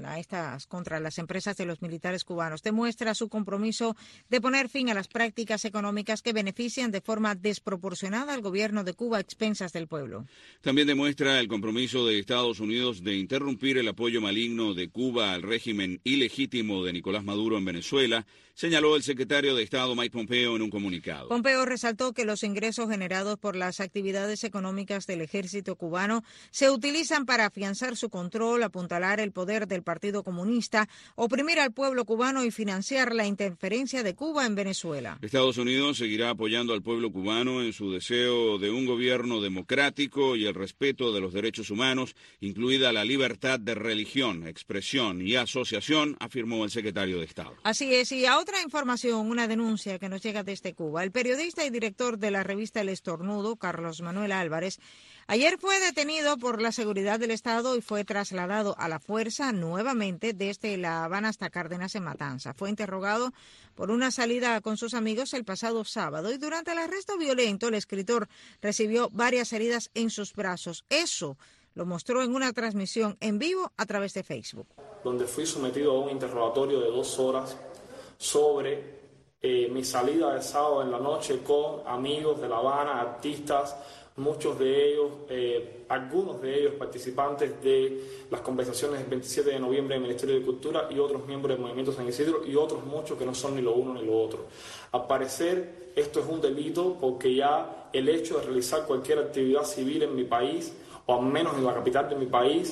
contra las empresas de los militares cubanos demuestra su compromiso de poner fin a las prácticas económicas que benefician de forma desproporcionada al gobierno de Cuba a expensas del pueblo. También demuestra el compromiso de Estados Unidos de interrumpir el apoyo maligno de Cuba al régimen ilegítimo de Nicolás Maduro en Venezuela, señaló el secretario de Estado Mike Pompeo en un comunicado. Pompeo resaltó que los ingresos generados por las actividades económicas del ejército cubano se utilizan para afianzar su control, apuntalar el poder del Partido Comunista, oprimir al pueblo cubano y financiar la interferencia de Cuba en Venezuela. Estados Unidos seguirá apoyando al pueblo cubano en su deseo de un gobierno democrático y el respeto de los derechos humanos, incluida la libertad de religión, expresión y asociación, afirmó el secretario de Estado. Así es, y a otra información, una denuncia que nos llega desde Cuba. El periodista y director de la revista El Estornudo, Carlos Manuel Álvarez, ayer fue detenido por la seguridad del Estado y fue trasladado a la fuerza nuevamente desde La Habana hasta Cárdenas en Matanza. Fue interrogado por una salida con sus amigos el pasado sábado y durante el arresto violento el escritor recibió varias heridas en sus brazos. Eso lo mostró en una transmisión en vivo a través de Facebook. Donde fui sometido a un interrogatorio de 2 horas sobre mi salida de sábado en la noche con amigos de La Habana, artistas, muchos de ellos, algunos de ellos participantes de las conversaciones del 27 de noviembre del Ministerio de Cultura y otros miembros del Movimiento San Isidro y otros muchos que no son ni lo uno ni lo otro. Al parecer esto es un delito porque ya el hecho de realizar cualquier actividad civil en mi país, o al menos en la capital de mi país,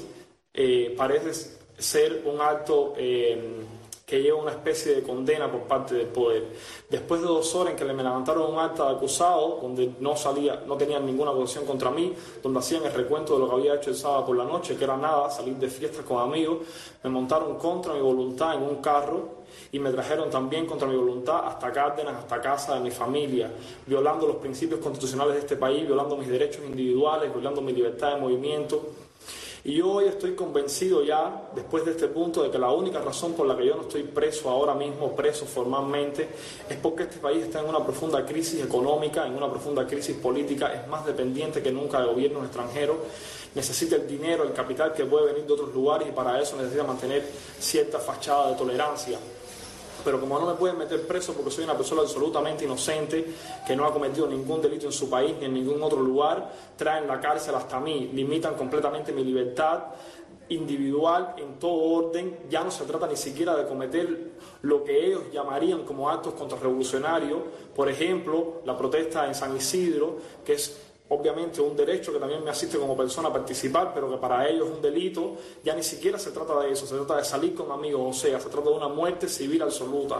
parece ser un acto que lleva una especie de condena por parte del poder. Después de 2 horas en que me levantaron un acta de acusado, donde no tenían ninguna acusación contra mí, donde hacían el recuento de lo que había hecho el sábado por la noche, que era nada, salir de fiestas con amigos, me montaron contra mi voluntad en un carro y me trajeron también contra mi voluntad hasta Cárdenas, hasta casa de mi familia, violando los principios constitucionales de este país, violando mis derechos individuales, violando mi libertad de movimiento. Y yo hoy estoy convencido ya, después de este punto, de que la única razón por la que yo no estoy preso ahora mismo, preso formalmente, es porque este país está en una profunda crisis económica, en una profunda crisis política, es más dependiente que nunca de gobiernos extranjeros, necesita el dinero, el capital que puede venir de otros lugares y para eso necesita mantener cierta fachada de tolerancia. Pero como no me pueden meter preso porque soy una persona absolutamente inocente, que no ha cometido ningún delito en su país ni en ningún otro lugar, traen la cárcel hasta mí, limitan completamente mi libertad individual en todo orden. Ya no se trata ni siquiera de cometer lo que ellos llamarían como actos contrarrevolucionarios, por ejemplo, la protesta en San Isidro, que es obviamente un derecho que también me asiste como persona a participar, pero que para ellos es un delito. Ya ni siquiera se trata de eso, se trata de salir con amigos, o sea, se trata de una muerte civil absoluta.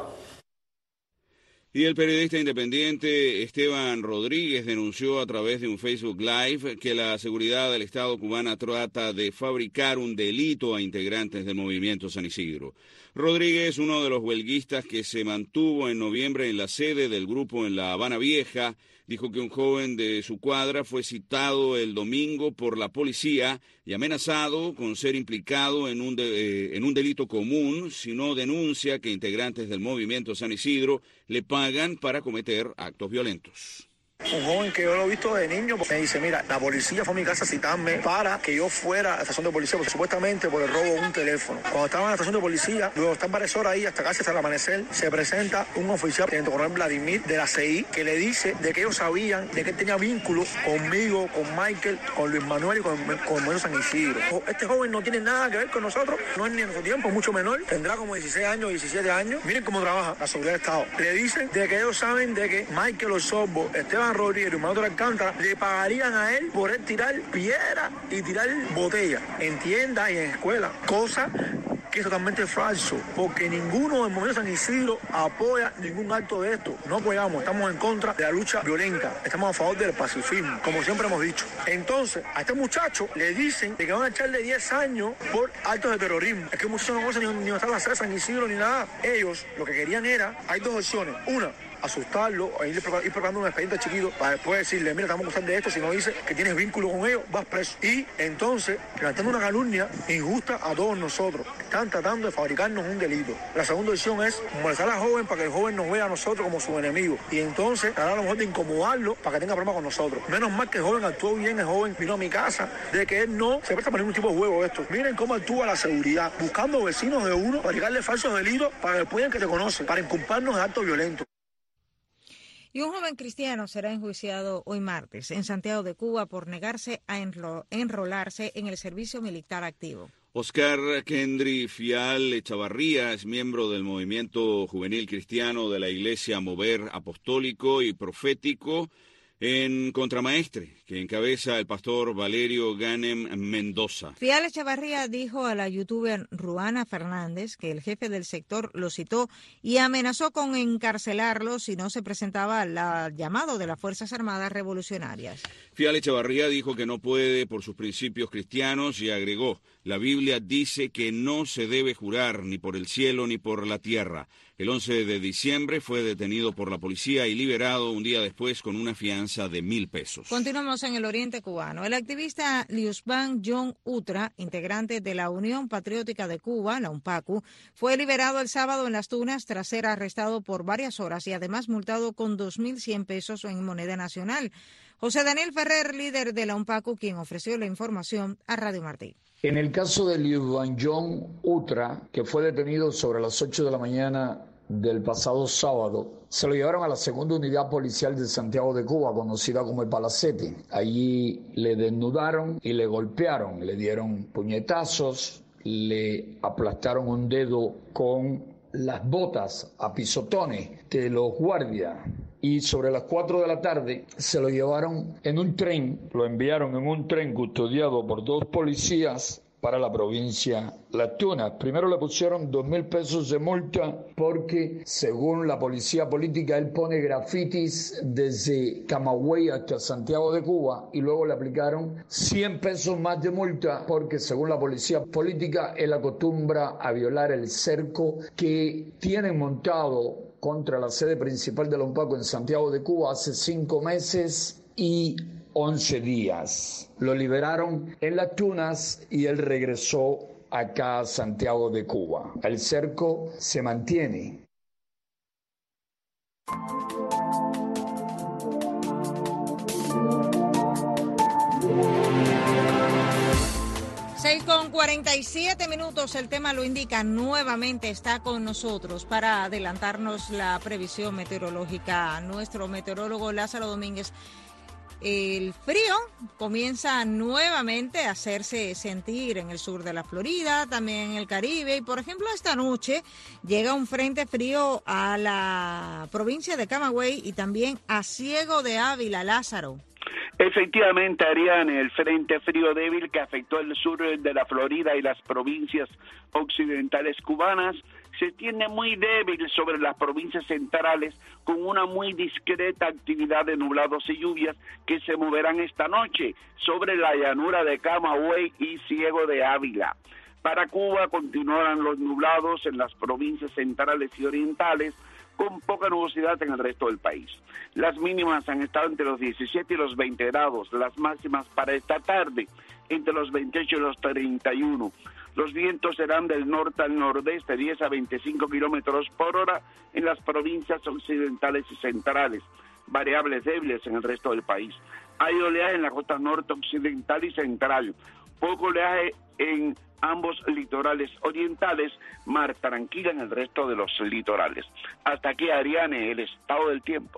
Y el periodista independiente Esteban Rodríguez denunció a través de un Facebook Live que la seguridad del Estado cubana trata de fabricar un delito a integrantes del movimiento San Isidro. Rodríguez, uno de los huelguistas que se mantuvo en noviembre en la sede del grupo en La Habana Vieja, dijo que un joven de su cuadra fue citado el domingo por la policía y amenazado con ser implicado en un delito común si no denuncia que integrantes del movimiento San Isidro le pagan para cometer actos violentos. Un joven que yo lo he visto de niño me dice, mira, la policía fue a mi casa a citarme para que yo fuera a la estación de policía, porque supuestamente por el robo de un teléfono. Cuando estaba en la estación de policía, luego están varias horas ahí hasta casi hasta el amanecer, se presenta un oficial, teniente coronel Vladimir, de la CI, que le dice de que ellos sabían de que él tenía vínculos conmigo, con Michael, con Luis Manuel y con Manuel San Isidro. Este joven no tiene nada que ver con nosotros, no es ni en nuestro tiempo, mucho menor, tendrá como 16 años, 17 años. Miren cómo trabaja la seguridad del Estado. Le dicen de que ellos saben de que Michael Osorbo, Esteban Rodríguez y Manuel Alcántara le pagarían a él por él tirar piedra y tirar botella en tiendas y en escuelas, cosa que es totalmente falso, porque ninguno del Movimiento San Isidro apoya ningún acto de esto. No apoyamos, estamos en contra de la lucha violenta, estamos a favor del pacifismo, como siempre hemos dicho. Entonces, a este muchacho le dicen que van a echarle 10 años por actos de terrorismo. Es que muchos no conocen ni estar la sede San Isidro ni nada. Ellos lo que querían era, hay dos opciones. Una, asustarlo, ir preparando un expediente chiquito para después decirle, mira, estamos acusando de esto, si no dice que tienes vínculo con ellos, vas preso. Y entonces, levantando una calumnia injusta a todos nosotros. Están tratando de fabricarnos un delito. La segunda opción es molestar al joven para que el joven nos vea a nosotros como su enemigo. Y entonces, tratar a lo mejor de incomodarlo para que tenga problemas con nosotros. Menos mal que el joven actuó bien, el joven vino a mi casa, de que él no se presta para ningún tipo de juego esto. Miren cómo actúa la seguridad, buscando vecinos de uno, para fabricarle falsos delitos, para que puedan que te conocen, para inculparnos de actos violentos. Y un joven cristiano será enjuiciado hoy martes en Santiago de Cuba por negarse a enrolarse en el servicio militar activo. Oscar Kendry Fial Echavarría es miembro del movimiento juvenil cristiano de la Iglesia Mover Apostólico y Profético en Contramaestre, que encabeza el pastor Valerio Ganem Mendoza. Fial Echavarría dijo a la youtuber Ruana Fernández que el jefe del sector lo citó y amenazó con encarcelarlo si no se presentaba al llamado de las Fuerzas Armadas Revolucionarias. Fial Echavarría dijo que no puede por sus principios cristianos y agregó, la Biblia dice que no se debe jurar ni por el cielo ni por la tierra. El 11 de diciembre fue detenido por la policía y liberado un día después con una fianza de $1,000. Continuamos en el oriente cubano. El activista Liusban John Utra, integrante de la Unión Patriótica de Cuba, la UNPACU, fue liberado el sábado en Las Tunas tras ser arrestado por varias horas y además multado con $2,100 en moneda nacional. José Daniel Ferrer, líder de la UNPACU, quien ofreció la información a Radio Martí. En el caso de Liusban John Utra, que fue detenido sobre las 8 de la mañana del pasado sábado, se lo llevaron a la segunda unidad policial de Santiago de Cuba, conocida como el Palacete. Allí le desnudaron y le golpearon, le dieron puñetazos, le aplastaron un dedo con las botas a pisotones de los guardias. Y sobre las 4 de la tarde se lo llevaron en un tren, lo enviaron en un tren custodiado por 2 policías para la provincia Las Tunas. Primero le pusieron $2,000 de multa porque, según la policía política, él pone grafitis desde Camagüey hasta Santiago de Cuba, y luego le aplicaron $100 más de multa porque, según la policía política, él acostumbra a violar el cerco que tienen montado contra la sede principal de la UNPACU en Santiago de Cuba hace 5 meses y 11 días. Lo liberaron en Las Tunas y él regresó acá a Santiago de Cuba. El cerco se mantiene. Con 47 minutos, el tema lo indica, nuevamente está con nosotros para adelantarnos la previsión meteorológica nuestro meteorólogo Lázaro Domínguez. El frío comienza nuevamente a hacerse sentir en el sur de la Florida, también en el Caribe, y por ejemplo esta noche llega un frente frío a la provincia de Camagüey y también a Ciego de Ávila. Lázaro. Efectivamente, Ariane, el frente frío débil que afectó el sur de la Florida y las provincias occidentales cubanas se tiene muy débil sobre las provincias centrales, con una muy discreta actividad de nublados y lluvias que se moverán esta noche sobre la llanura de Camagüey y Ciego de Ávila. Para Cuba continuarán los nublados en las provincias centrales y orientales, con poca nubosidad en el resto del país. Las mínimas han estado entre los 17 y los 20 grados, las máximas para esta tarde entre los 28 y los 31. Los vientos serán del norte al nordeste, 10 a 25 kilómetros por hora en las provincias occidentales y centrales. variables débiles en el resto del país. Hay oleaje en la costa norte, occidental y central, poco oleaje en ambos litorales orientales, mar tranquila en el resto de los litorales. Hasta aquí, Ariane, el estado del tiempo.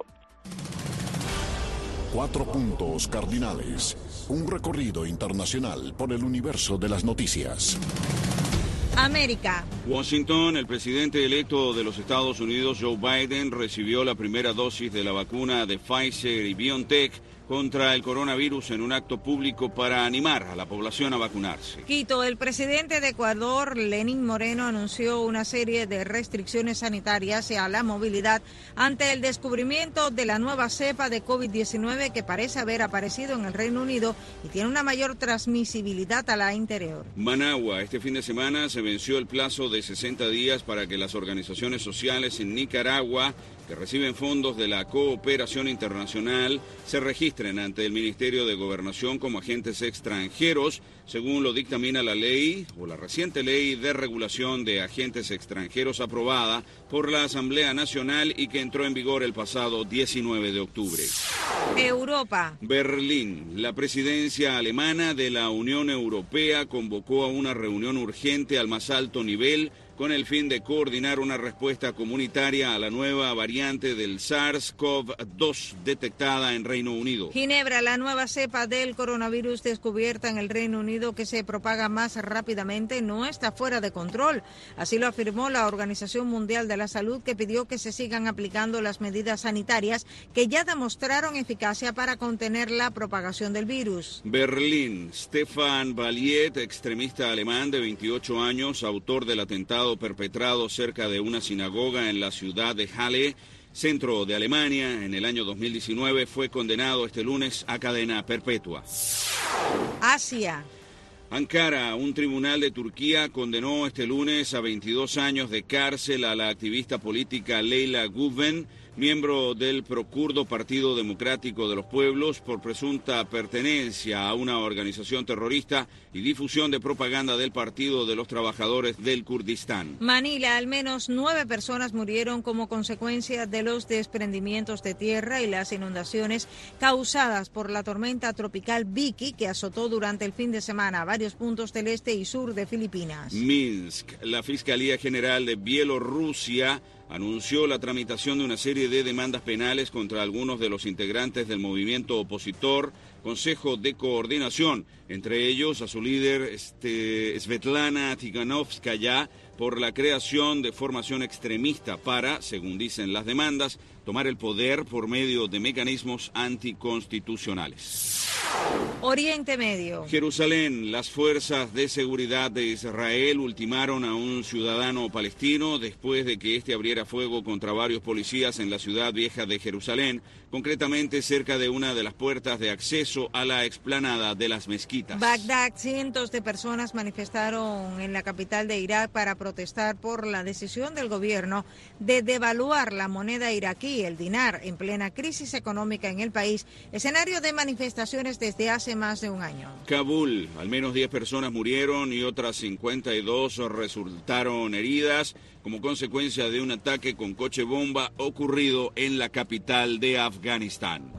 4 puntos cardinales. Un recorrido internacional por el universo de las noticias. América. Washington, el presidente electo de los Estados Unidos, Joe Biden, recibió la primera dosis de la vacuna de Pfizer y BioNTech contra el coronavirus en un acto público para animar a la población a vacunarse. Quito, el presidente de Ecuador, Lenín Moreno, anunció una serie de restricciones sanitarias a la movilidad ante el descubrimiento de la nueva cepa de COVID-19 que parece haber aparecido en el Reino Unido y tiene una mayor transmisibilidad a la interior. Managua, este fin de semana se venció el plazo de 60 días para que las organizaciones sociales en Nicaragua que reciben fondos de la cooperación internacional se registren ante el Ministerio de Gobernación como agentes extranjeros, según lo dictamina la ley o la reciente ley de regulación de agentes extranjeros aprobada por la Asamblea Nacional y que entró en vigor el pasado 19 de octubre. Europa. Berlín. La presidencia alemana de la Unión Europea convocó a una reunión urgente al más alto nivel con el fin de coordinar una respuesta comunitaria a la nueva variante del SARS-CoV-2 detectada en Reino Unido. Ginebra, la nueva cepa del coronavirus descubierta en el Reino Unido que se propaga más rápidamente no está fuera de control. Así lo afirmó la Organización Mundial de la Salud, que pidió que se sigan aplicando las medidas sanitarias que ya demostraron eficacia para contener la propagación del virus. Berlín. Stefan Valiet, extremista alemán de 28 años, autor del atentado perpetrado cerca de una sinagoga en la ciudad de Halle, centro de Alemania, en el año 2019, fue condenado este lunes a cadena perpetua. Asia. Ankara, un tribunal de Turquía condenó este lunes a 22 años de cárcel a la activista política Leyla Güven, miembro del procurdo Partido Democrático de los Pueblos, por presunta pertenencia a una organización terrorista y difusión de propaganda del Partido de los Trabajadores del Kurdistán. Manila, al menos 9 personas murieron como consecuencia de los desprendimientos de tierra y las inundaciones causadas por la tormenta tropical Vicky, que azotó durante el fin de semana a varios puntos del este y sur de Filipinas. Minsk, la Fiscalía General de Bielorrusia anunció la tramitación de una serie de demandas penales contra algunos de los integrantes del movimiento opositor Consejo de Coordinación, entre ellos a su líder Svetlana Tikhanovskaya, por la creación de formación extremista para, según dicen las demandas, tomar el poder por medio de mecanismos anticonstitucionales. Oriente Medio. Jerusalén, las fuerzas de seguridad de Israel ultimaron a un ciudadano palestino después de que éste abriera fuego contra varios policías en la ciudad vieja de Jerusalén, concretamente cerca de una de las puertas de acceso a la explanada de las mezquitas. Bagdad, cientos de personas manifestaron en la capital de Irak para protestar por la decisión del gobierno de devaluar la moneda iraquí, el dinar, en plena crisis económica en el país, escenario de manifestaciones desde hace más de un año. Kabul, al menos 10 personas murieron y otras 52 resultaron heridas como consecuencia de un ataque con coche bomba ocurrido en la capital de Afganistán.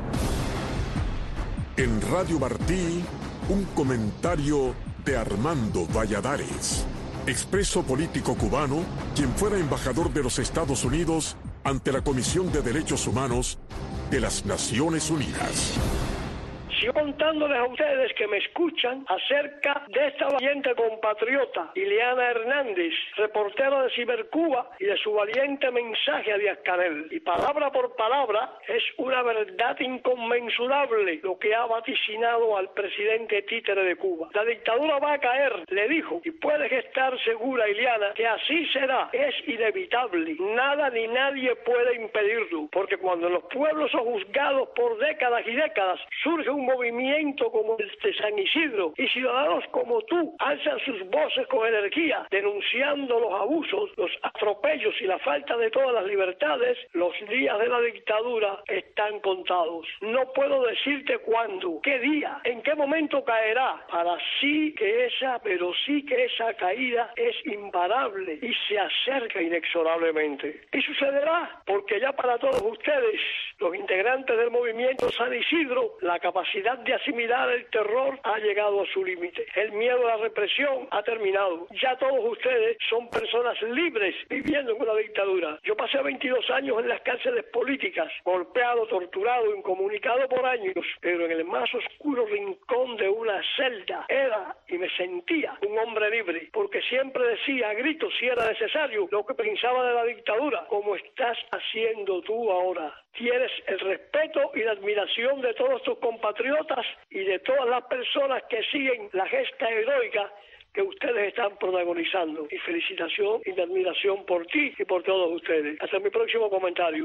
En Radio Martí, un comentario de Armando Valladares, expreso político cubano, quien fuera embajador de los Estados Unidos ante la Comisión de Derechos Humanos de las Naciones Unidas. Sigo contándoles a ustedes que me escuchan acerca de esta valiente compatriota, Ileana Hernández, reportera de Cibercuba, y de su valiente mensaje a Díaz-Canel. Y palabra por palabra, es una verdad inconmensurable lo que ha vaticinado al presidente títere de Cuba. La dictadura va a caer, le dijo, y puedes estar segura, Ileana, que así será. Es inevitable. Nada ni nadie puede impedirlo, porque cuando los pueblos son juzgados por décadas y décadas, surge un movimiento como el de San Isidro y ciudadanos como tú alzan sus voces con energía denunciando los abusos, los atropellos y la falta de todas las libertades, los días de la dictadura están contados. No puedo decirte cuándo, qué día, en qué momento caerá, pero sí que esa caída es imparable y se acerca inexorablemente. Y sucederá porque ya para todos ustedes, los integrantes del movimiento San Isidro, la capacidad de asimilar el terror ha llegado a su límite. El miedo a la represión ha terminado. Ya todos ustedes son personas libres viviendo en una dictadura. Yo pasé 22 años en las cárceles políticas, golpeado, torturado, incomunicado por años, pero en el más oscuro rincón de una celda era y me sentía un hombre libre, porque siempre decía a gritos si era necesario lo que pensaba de la dictadura, como estás haciendo tú ahora. Tienes el respeto y la admiración de todos tus compatriotas y de todas las personas que siguen la gesta heroica que ustedes están protagonizando. Y felicitación y admiración por ti y por todos ustedes. Hasta mi próximo comentario.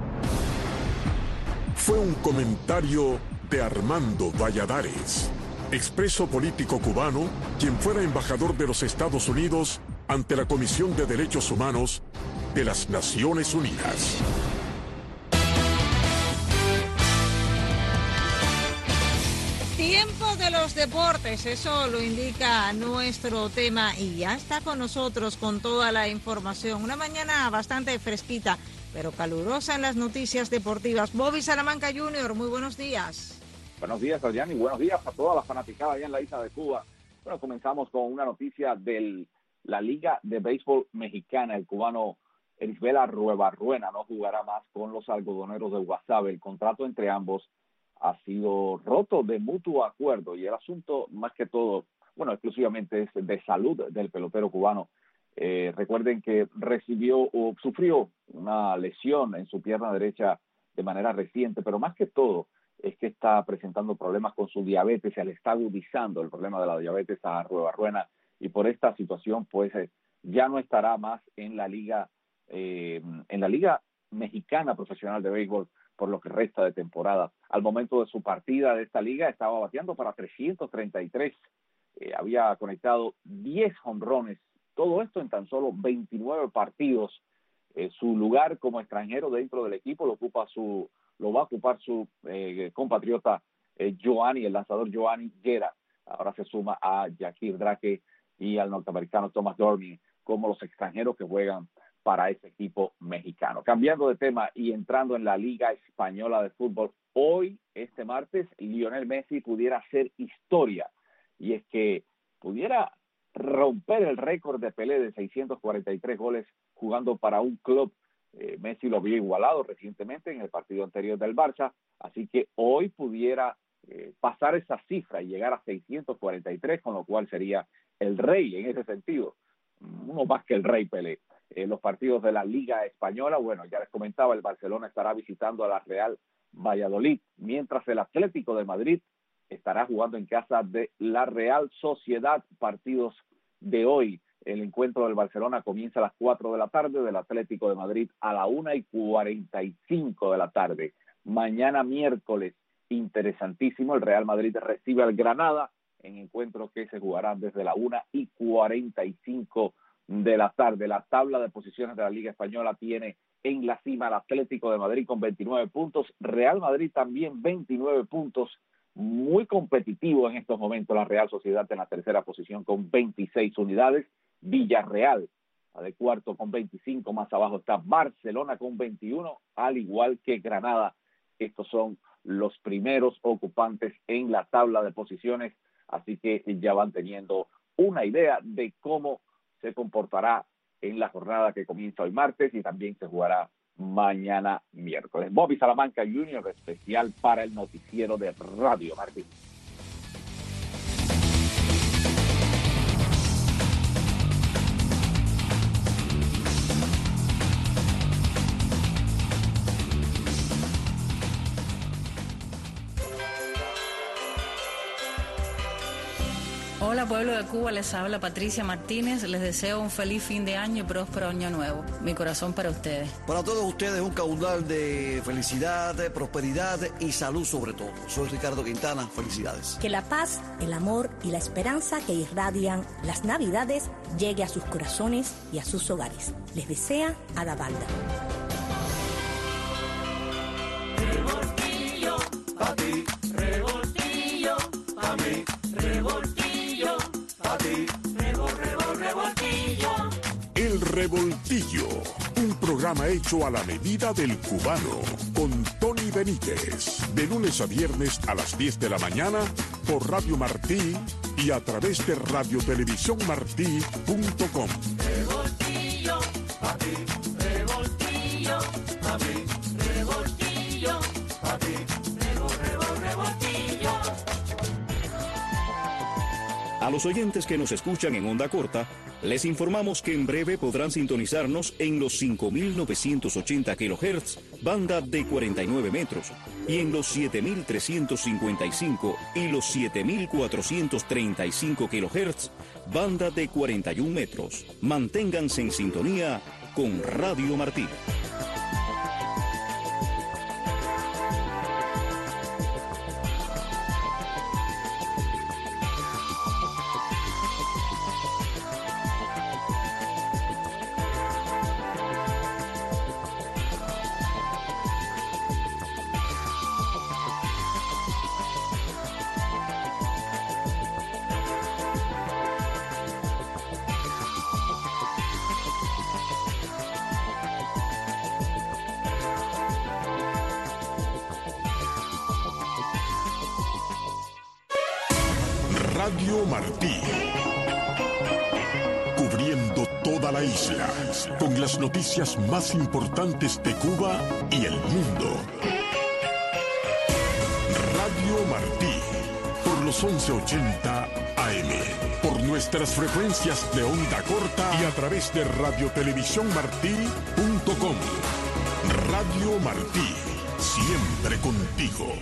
Fue un comentario de Armando Valladares, expreso político cubano, quien fuera embajador de los Estados Unidos ante la Comisión de Derechos Humanos de las Naciones Unidas. Tiempo de los deportes, eso lo indica nuestro tema y ya está con nosotros con toda la información. Una mañana bastante fresquita, pero calurosa en las noticias deportivas. Bobby Salamanca Jr., muy buenos días. Buenos días, Adrián, y buenos días a toda la fanaticada allá en la isla de Cuba. Bueno, comenzamos con una noticia de la Liga de Béisbol Mexicana. El cubano Erisbel Arruebarruena no jugará más con los algodoneros de Guasave. El contrato entre ambos ha sido roto de mutuo acuerdo y el asunto, más que todo, bueno, exclusivamente es de salud del pelotero cubano. Recuerden que sufrió una lesión en su pierna derecha de manera reciente, pero más que todo es que está presentando problemas con su diabetes, se le está agudizando el problema de la diabetes a Arruebarruena y por esta situación pues ya no estará más en la liga mexicana profesional de béisbol por lo que resta de temporada. Al momento de su partida de esta liga estaba bateando para 333, había conectado 10 jonrones, todo esto en tan solo 29 partidos. Su lugar como extranjero dentro del equipo lo va a ocupar su compatriota el lanzador Giovanni Guerra. Ahora se suma a Yakir Drake y al norteamericano Thomas Dorney como los extranjeros que juegan para ese equipo mexicano. Cambiando de tema y entrando en la Liga Española de Fútbol, hoy, este martes, Lionel Messi pudiera hacer historia, y es que pudiera romper el récord de Pelé de 643 goles jugando para un club. Messi lo había igualado recientemente en el partido anterior del Barça, así que hoy pudiera pasar esa cifra y llegar a 643, con lo cual sería el rey en ese sentido, uno más que el rey Pelé. Los partidos de la Liga Española, bueno, ya les comentaba, el Barcelona estará visitando a la Real Valladolid, mientras el Atlético de Madrid estará jugando en casa de la Real Sociedad. Partidos de hoy, el encuentro del Barcelona comienza a las 4 de la tarde, del Atlético de Madrid a la 1:45 de la tarde. Mañana miércoles, interesantísimo, el Real Madrid recibe al Granada en encuentros que se jugarán desde la 1:45 de la tarde. La tabla de posiciones de la Liga Española tiene en la cima al Atlético de Madrid con 29 puntos, Real Madrid también 29 puntos, muy competitivo en estos momentos la Real Sociedad en la tercera posición con 26 unidades, Villarreal de cuarto con 25, más abajo está Barcelona con 21, al igual que Granada. Estos son los primeros ocupantes en la tabla de posiciones, así que ya van teniendo una idea de cómo se comportará en la jornada que comienza hoy martes y también se jugará mañana miércoles. Bobby Salamanca Jr., especial para el noticiero de Radio Martí. Hola pueblo de Cuba, les habla Patricia Martínez, les deseo un feliz fin de año y próspero año nuevo. Mi corazón para ustedes. Para todos ustedes un caudal de felicidad, prosperidad y salud sobre todo. Soy Ricardo Quintana, felicidades. Que la paz, el amor y la esperanza que irradian las Navidades llegue a sus corazones y a sus hogares. Les desea Ada Balda. Revoltillo, pa' ti, revoltillo, pa' mí, revoltillo, pa' ti, revoltillo. El Revoltillo, un programa hecho a la medida del cubano, con Tony Benítez, de lunes a viernes a las 10 de la mañana por Radio Martí y a través de radiotelevisiónmartí.com. Revoltillo, pa' ti, revoltillo, pa' mí, revoltillo, pa' ti, revoltillo. A los oyentes que nos escuchan en onda corta, les informamos que en breve podrán sintonizarnos en los 5.980 kHz, banda de 49 metros, y en los 7.355 y los 7.435 kHz, banda de 41 metros. Manténganse en sintonía con Radio Martí. Radio Martí, cubriendo toda la isla, con las noticias más importantes de Cuba y el mundo. Radio Martí, por los 1180 AM, por nuestras frecuencias de onda corta y a través de radiotelevisiónmartí.com. Radio Martí, siempre contigo.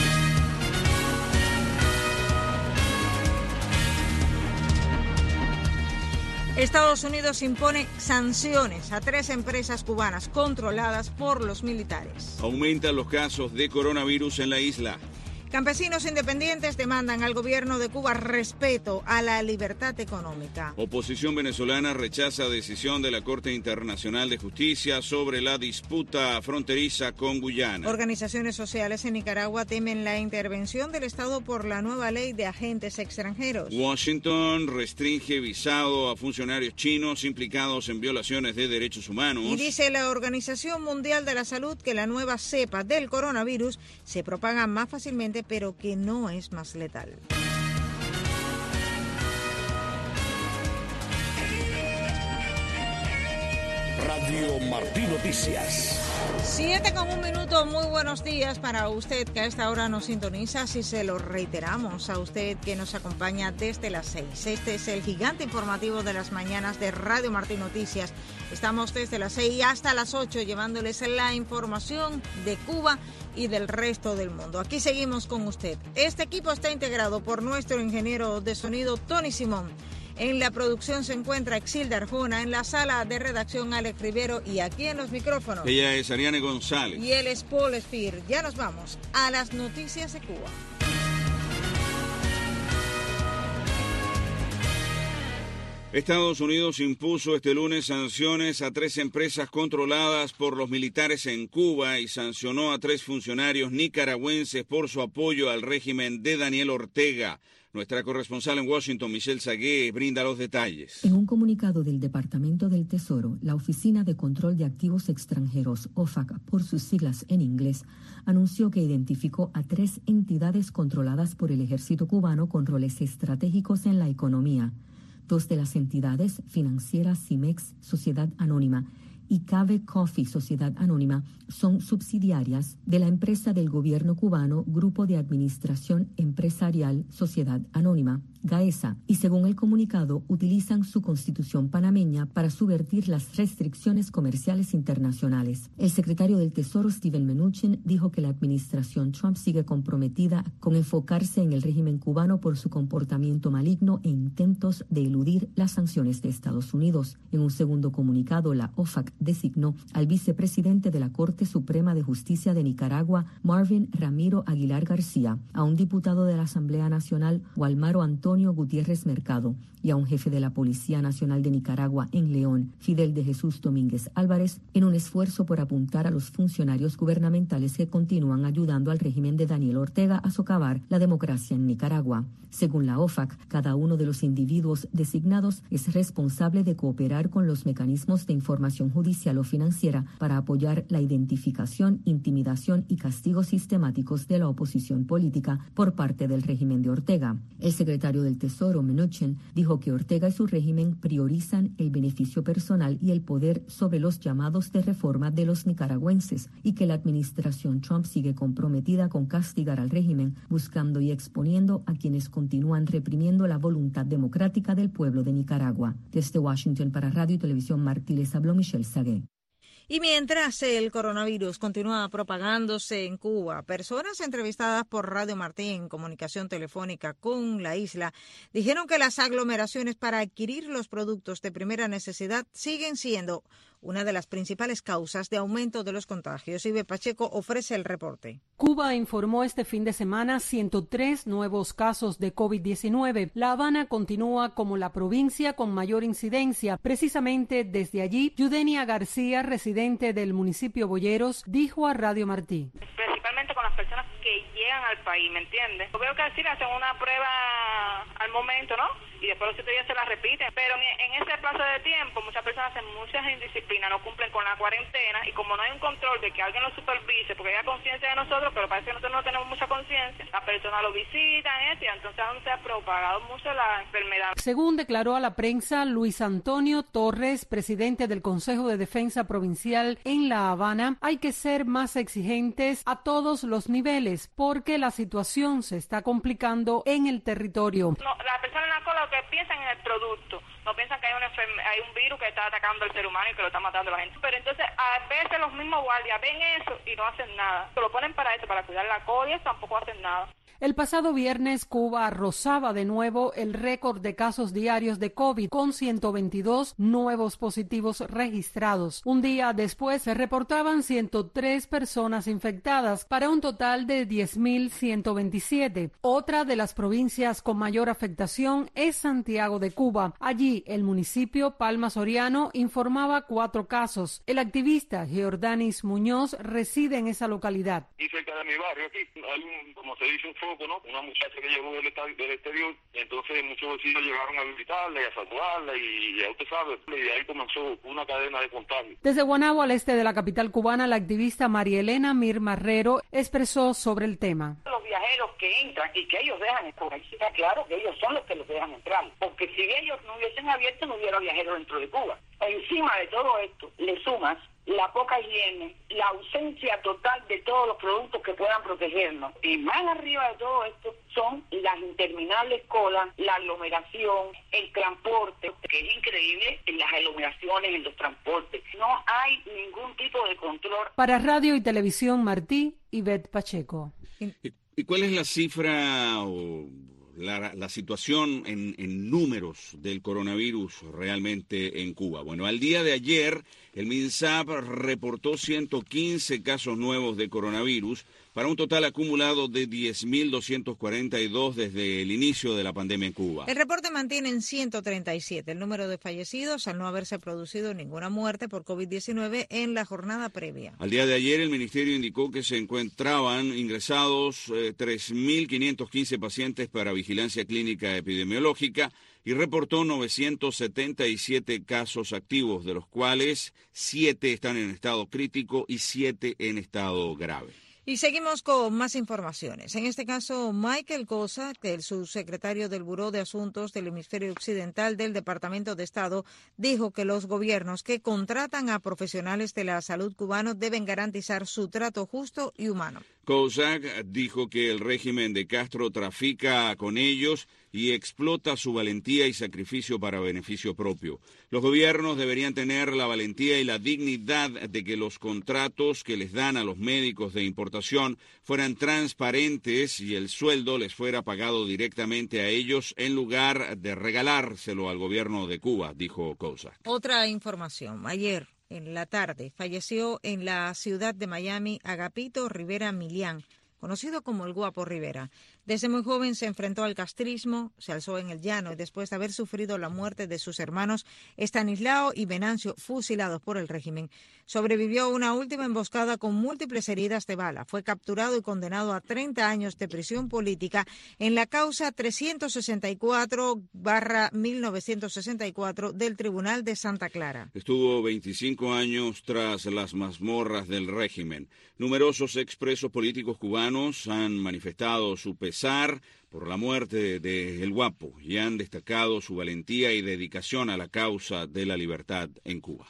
Estados Unidos impone sanciones a 3 empresas cubanas controladas por los militares. Aumentan los casos de coronavirus en la isla. Campesinos independientes demandan al gobierno de Cuba respeto a la libertad económica. Oposición venezolana rechaza decisión de la Corte Internacional de Justicia sobre la disputa fronteriza con Guyana. Organizaciones sociales en Nicaragua temen la intervención del Estado por la nueva ley de agentes extranjeros. Washington restringe visado a funcionarios chinos implicados en violaciones de derechos humanos. Y dice la Organización Mundial de la Salud que la nueva cepa del coronavirus se propaga más fácilmente, pero que no es más letal. Radio Martí Noticias. 7:01, muy buenos días para usted que a esta hora nos sintoniza, si se lo reiteramos a usted que nos acompaña desde las 6. Este es el gigante informativo de las mañanas de Radio Martí Noticias. Estamos desde las 6 hasta las 8 llevándoles la información de Cuba y del resto del mundo. Aquí seguimos con usted. Este equipo está integrado por nuestro ingeniero de sonido Tony Simón. En la producción se encuentra Exilda Arjona, en la sala de redacción Alex Rivero y aquí en los micrófonos. Ella es Ariane González. Y él es Paul Spear. Ya nos vamos a las noticias de Cuba. Estados Unidos impuso este lunes sanciones a 3 empresas controladas por los militares en Cuba y sancionó a 3 funcionarios nicaragüenses por su apoyo al régimen de Daniel Ortega. Nuestra corresponsal en Washington, Michelle Sagué, brinda los detalles. En un comunicado del Departamento del Tesoro, la Oficina de Control de Activos Extranjeros, OFAC por sus siglas en inglés, anunció que identificó a 3 entidades controladas por el ejército cubano con roles estratégicos en la economía. 2 de las entidades financieras, CIMEX, Sociedad Anónima, y Cave Coffee, Sociedad Anónima, son subsidiarias de la empresa del gobierno cubano Grupo de Administración Empresarial Sociedad Anónima, Gaesa, y según el comunicado, utilizan su constitución panameña para subvertir las restricciones comerciales internacionales. El secretario del Tesoro, Steven Mnuchin, dijo que la administración Trump sigue comprometida con enfocarse en el régimen cubano por su comportamiento maligno e intentos de eludir las sanciones de Estados Unidos. En un segundo comunicado, la OFAC designó al vicepresidente de la Corte Suprema de Justicia de Nicaragua, Marvin Ramiro Aguilar García, a un diputado de la Asamblea Nacional, Walmaro Antonio Gutiérrez Mercado, y a un jefe de la Policía Nacional de Nicaragua en León, Fidel de Jesús Domínguez Álvarez, en un esfuerzo por apuntar a los funcionarios gubernamentales que continúan ayudando al régimen de Daniel Ortega a socavar la democracia en Nicaragua. Según la OFAC, cada uno de los individuos designados es responsable de cooperar con los mecanismos de información judicial o financiera para apoyar la identificación, intimidación y castigos sistemáticos de la oposición política por parte del régimen de Ortega. El secretario del Tesoro, Mnuchin, dijo que Ortega y su régimen priorizan el beneficio personal y el poder sobre los llamados de reforma de los nicaragüenses y que la administración Trump sigue comprometida con castigar al régimen, buscando y exponiendo a quienes continúan reprimiendo la voluntad democrática del pueblo de Nicaragua. Desde Washington para Radio y Televisión Martí les habló Michelle Sagué. Y mientras el coronavirus continúa propagándose en Cuba, personas entrevistadas por Radio Martí en comunicación telefónica con la isla dijeron que las aglomeraciones para adquirir los productos de primera necesidad siguen siendo una de las principales causas de aumento de los contagios. Ibe Pacheco ofrece el reporte. Cuba informó este fin de semana 103 nuevos casos de COVID-19. La Habana continúa como la provincia con mayor incidencia. Precisamente desde allí, Yudenia García, residente del municipio Boyeros, dijo a Radio Martí. Principalmente con las personas que llegan al país, ¿me entiendes? Yo veo que así le hacen una prueba al momento, ¿no? Y después los 7 días se la repiten. Pero en ese plazo de tiempo, muchas personas hacen muchas indisciplinas, no cumplen con la cuarentena, y como no hay un control de que alguien los supervise, porque hay conciencia de nosotros, pero parece que nosotros no tenemos mucha conciencia, las personas lo visitan, y entonces aún se ha propagado mucho la enfermedad. Según declaró a la prensa Luis Antonio Torres, presidente del Consejo de Defensa Provincial en La Habana, hay que ser más exigentes a todos los niveles, porque la situación se está complicando en el territorio. No, las personas en la cola lo que piensan en el producto, no piensan que hay un virus que está atacando al ser humano y que lo está matando a la gente. Pero entonces a veces los mismos guardias ven eso y no hacen nada. Lo ponen para eso, para cuidar la cola, y tampoco hacen nada. El pasado viernes, Cuba rozaba de nuevo el récord de casos diarios de COVID, con 122 nuevos positivos registrados. Un día después se reportaban 103 personas infectadas, para un total de 10.127. Otra de las provincias con mayor afectación es Santiago de Cuba. Allí, el municipio Palma Soriano informaba 4 casos. El activista Giordanis Muñoz reside en esa localidad. Y cerca de mi barrio aquí hay como se dice, un foco, ¿no? Una muchacha que llegó del exterior, y entonces muchos vecinos llegaron a visitarla y a saludarla, y ya usted sabe, y de ahí comenzó una cadena de contagio. Desde Guanabo, al este de la capital cubana, la activista María Elena Mir Marrero expresó sobre el tema. Los viajeros que entran y que ellos dejan entrar, ahí está claro que ellos son los que los dejan entrar, porque si ellos no hubiesen abierto, no hubiera viajeros dentro de Cuba. Encima de todo esto, le sumas la poca higiene, la ausencia total de todos los productos que puedan protegernos. Y más arriba de todo esto son las interminables colas, la aglomeración, el transporte, que es increíble en las aglomeraciones, en los transportes. No hay ningún tipo de control. Para Radio y Televisión Martí, Ivette Pacheco. ¿Y cuál es la cifra o la situación en números del coronavirus realmente en Cuba? Bueno, al día de ayer, el MINSAP reportó 115 casos nuevos de coronavirus, para un total acumulado de 10.242 desde el inicio de la pandemia en Cuba. El reporte mantiene en 137 el número de fallecidos, al no haberse producido ninguna muerte por COVID-19 en la jornada previa. Al día de ayer, el ministerio indicó que se encontraban ingresados 3.515 pacientes para vigilancia clínica epidemiológica y reportó 977 casos activos, de los cuales 7 están en estado crítico y 7 en estado grave. Y seguimos con más informaciones. En este caso, Michael Cosa, el subsecretario del Buró de Asuntos del Hemisferio Occidental del Departamento de Estado, dijo que los gobiernos que contratan a profesionales de la salud cubanos deben garantizar su trato justo y humano. Kozak dijo que el régimen de Castro trafica con ellos y explota su valentía y sacrificio para beneficio propio. Los gobiernos deberían tener la valentía y la dignidad de que los contratos que les dan a los médicos de importación fueran transparentes y el sueldo les fuera pagado directamente a ellos en lugar de regalárselo al gobierno de Cuba, dijo Kozak. Otra información. Ayer en la tarde falleció en la ciudad de Miami Agapito Rivera Milián, conocido como el Guapo Rivera. Desde muy joven se enfrentó al castrismo, se alzó en el llano y después de haber sufrido la muerte de sus hermanos Estanislao y Venancio, fusilados por el régimen, sobrevivió a una última emboscada con múltiples heridas de bala. Fue capturado y condenado a 30 años de prisión política en la causa 364/1964 del Tribunal de Santa Clara. Estuvo 25 años tras las mazmorras del régimen. Numerosos expresos políticos cubanos han manifestado su pesar por la muerte de El Guapo y han destacado su valentía y dedicación a la causa de la libertad en Cuba.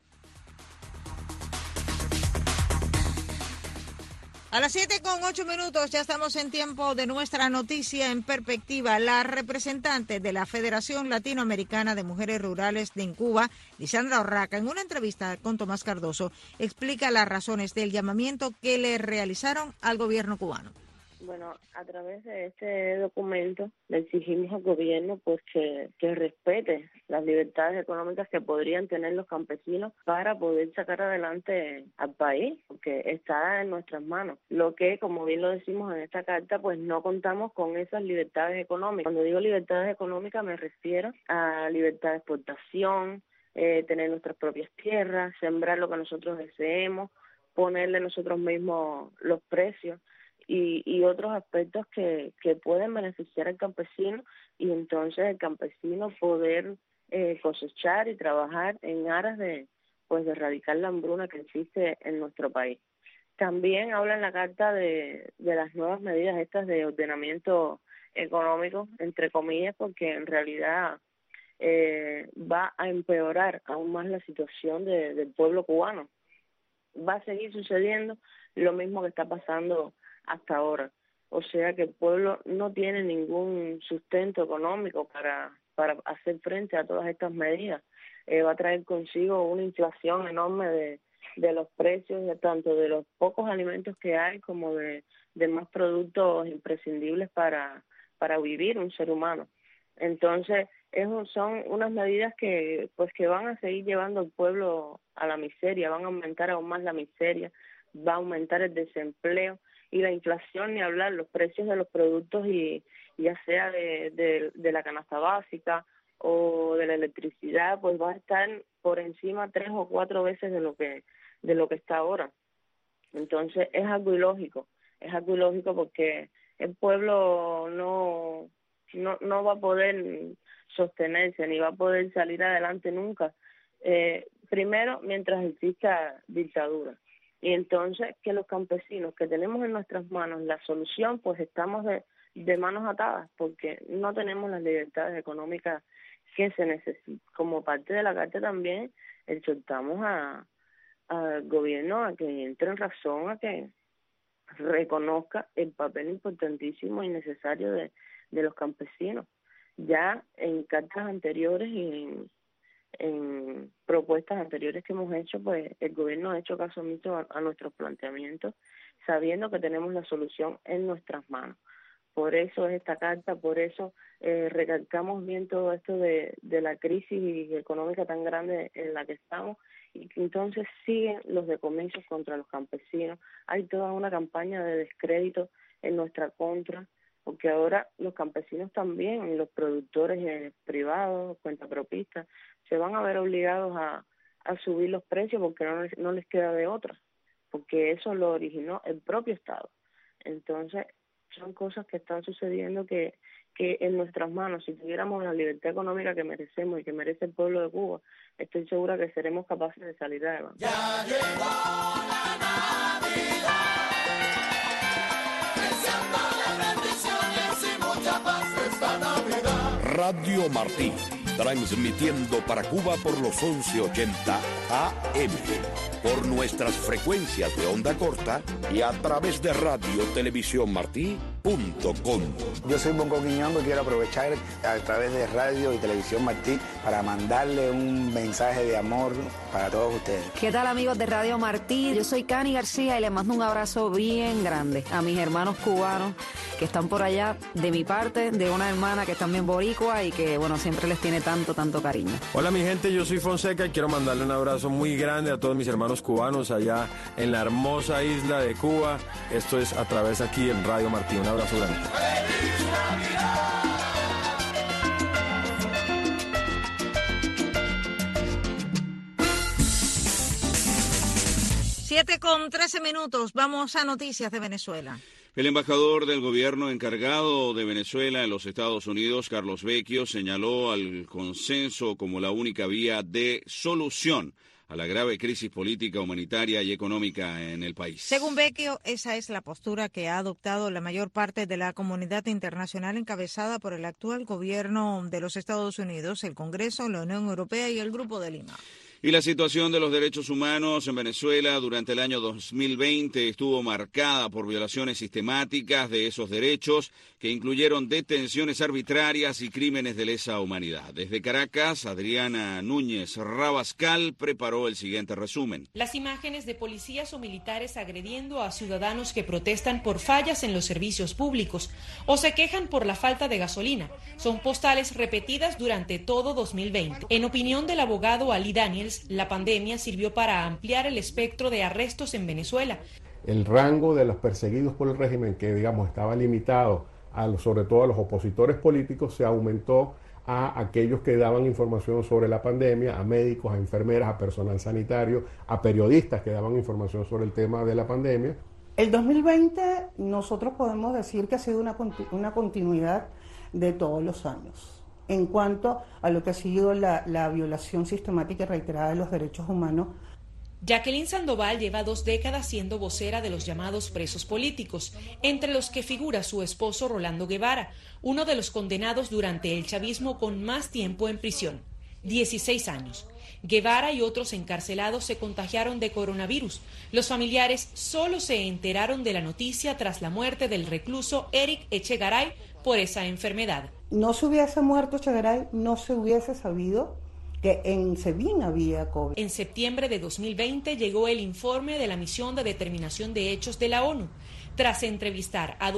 A las 7:08 ya estamos en tiempo de nuestra noticia en perspectiva. La representante de la Federación Latinoamericana de Mujeres Rurales de Cuba, Lisandra Urraca, en una entrevista con Tomás Cardoso, explica las razones del llamamiento que le realizaron al gobierno cubano. Bueno, a través de este documento le exigimos al gobierno pues que respete las libertades económicas que podrían tener los campesinos para poder sacar adelante al país, porque está en nuestras manos. Lo que, como bien lo decimos en esta carta, pues no contamos con esas libertades económicas. Cuando digo libertades económicas me refiero a libertad de exportación, tener nuestras propias tierras, sembrar lo que nosotros deseemos, ponerle nosotros mismos los precios y otros aspectos que pueden beneficiar al campesino y entonces el campesino poder cosechar y trabajar en aras de erradicar la hambruna que existe en nuestro país. También habla en la carta de las nuevas medidas estas de ordenamiento económico, entre comillas, porque en realidad va a empeorar aún más la situación del pueblo cubano. Va a seguir sucediendo lo mismo que está pasando hasta ahora. O sea que el pueblo no tiene ningún sustento económico para hacer frente a todas estas medidas. Va a traer consigo una inflación enorme de los precios, tanto de los pocos alimentos que hay como de más productos imprescindibles para vivir un ser humano. Entonces, son unas medidas que van a seguir llevando al pueblo a la miseria, van a aumentar aún más la miseria, va a aumentar el desempleo y la inflación, ni hablar, los precios de los productos y ya sea de la canasta básica o de la electricidad, pues va a estar por encima 3 o 4 veces de lo que está ahora. Entonces es algo ilógico porque el pueblo no va a poder sostenerse ni va a poder salir adelante nunca, primero mientras exista dictadura. Y entonces que los campesinos que tenemos en nuestras manos la solución, pues estamos de manos atadas porque no tenemos las libertades económicas que se necesitan. Como parte de la carta también exhortamos al gobierno a que entre en razón, a que reconozca el papel importantísimo y necesario de los campesinos. Ya en cartas anteriores y en propuestas anteriores que hemos hecho, pues el gobierno ha hecho caso omiso a nuestros planteamientos, sabiendo que tenemos la solución en nuestras manos. Por eso es esta carta, por eso recalcamos bien todo esto de la crisis económica tan grande en la que estamos, y que entonces siguen los decomisos contra los campesinos. Hay toda una campaña de descrédito en nuestra contra, porque ahora los campesinos también, los productores privados, cuentapropistas, se van a ver obligados a subir los precios porque no les queda de otra, porque eso lo originó el propio Estado. Entonces, son cosas que están sucediendo que en nuestras manos, si tuviéramos la libertad económica que merecemos y que merece el pueblo de Cuba, estoy segura que seremos capaces de salir adelante. Ya llegó la Navidad, deseándole bendiciones y mucha paz esta Navidad. Radio Martí, transmitiendo para Cuba por los 1180 AM, por nuestras frecuencias de onda corta y a través de radiotelevisiónmartí.com. Yo soy Bongo Quiñongo y quiero aprovechar a través de Radio y Televisión Martí para mandarle un mensaje de amor para todos ustedes. ¿Qué tal, amigos de Radio Martí? Yo soy Cani García y les mando un abrazo bien grande a mis hermanos cubanos que están por allá, de mi parte, de una hermana que es también boricua y que, bueno, siempre les tiene tanto cariño. Hola, mi gente, yo soy Fonseca y quiero mandarle un abrazo muy grande a todos mis hermanos cubanos allá en la hermosa isla de Cuba. Esto es a través aquí en Radio Martí. Un abrazo grande. ¡Feliz Navidad! 7:13. Vamos a noticias de Venezuela. El embajador del gobierno encargado de Venezuela en los Estados Unidos, Carlos Vecchio, señaló al consenso como la única vía de solución a la grave crisis política, humanitaria y económica en el país. Según Vecchio, esa es la postura que ha adoptado la mayor parte de la comunidad internacional encabezada por el actual gobierno de los Estados Unidos, el Congreso, la Unión Europea y el Grupo de Lima. Y la situación de los derechos humanos en Venezuela durante el año 2020 estuvo marcada por violaciones sistemáticas de esos derechos que incluyeron detenciones arbitrarias y crímenes de lesa humanidad. Desde Caracas, Adriana Núñez Rabascal preparó el siguiente resumen. Las imágenes de policías o militares agrediendo a ciudadanos que protestan por fallas en los servicios públicos o se quejan por la falta de gasolina son postales repetidas durante todo 2020. En opinión del abogado Ali Daniels, la pandemia sirvió para ampliar el espectro de arrestos en Venezuela. El rango de los perseguidos por el régimen, que digamos estaba limitado sobre todo a los opositores políticos, se aumentó a aquellos que daban información sobre la pandemia, a médicos, a enfermeras, a personal sanitario, a periodistas que daban información sobre el tema de la pandemia. El 2020 nosotros podemos decir que ha sido una continuidad de todos los años en cuanto a lo que ha sido la violación sistemática y reiterada de los derechos humanos. Jacqueline Sandoval lleva 2 décadas siendo vocera de los llamados presos políticos, entre los que figura su esposo Rolando Guevara, uno de los condenados durante el chavismo con más tiempo en prisión, 16 años. Guevara y otros encarcelados se contagiaron de coronavirus. Los familiares solo se enteraron de la noticia tras la muerte del recluso Eric Echegaray por esa enfermedad. No se hubiese muerto Echegaray, no se hubiese sabido que en SEBIN había COVID. En septiembre de 2020 llegó el informe de la Misión de Determinación de Hechos de la ONU. Tras entrevistar a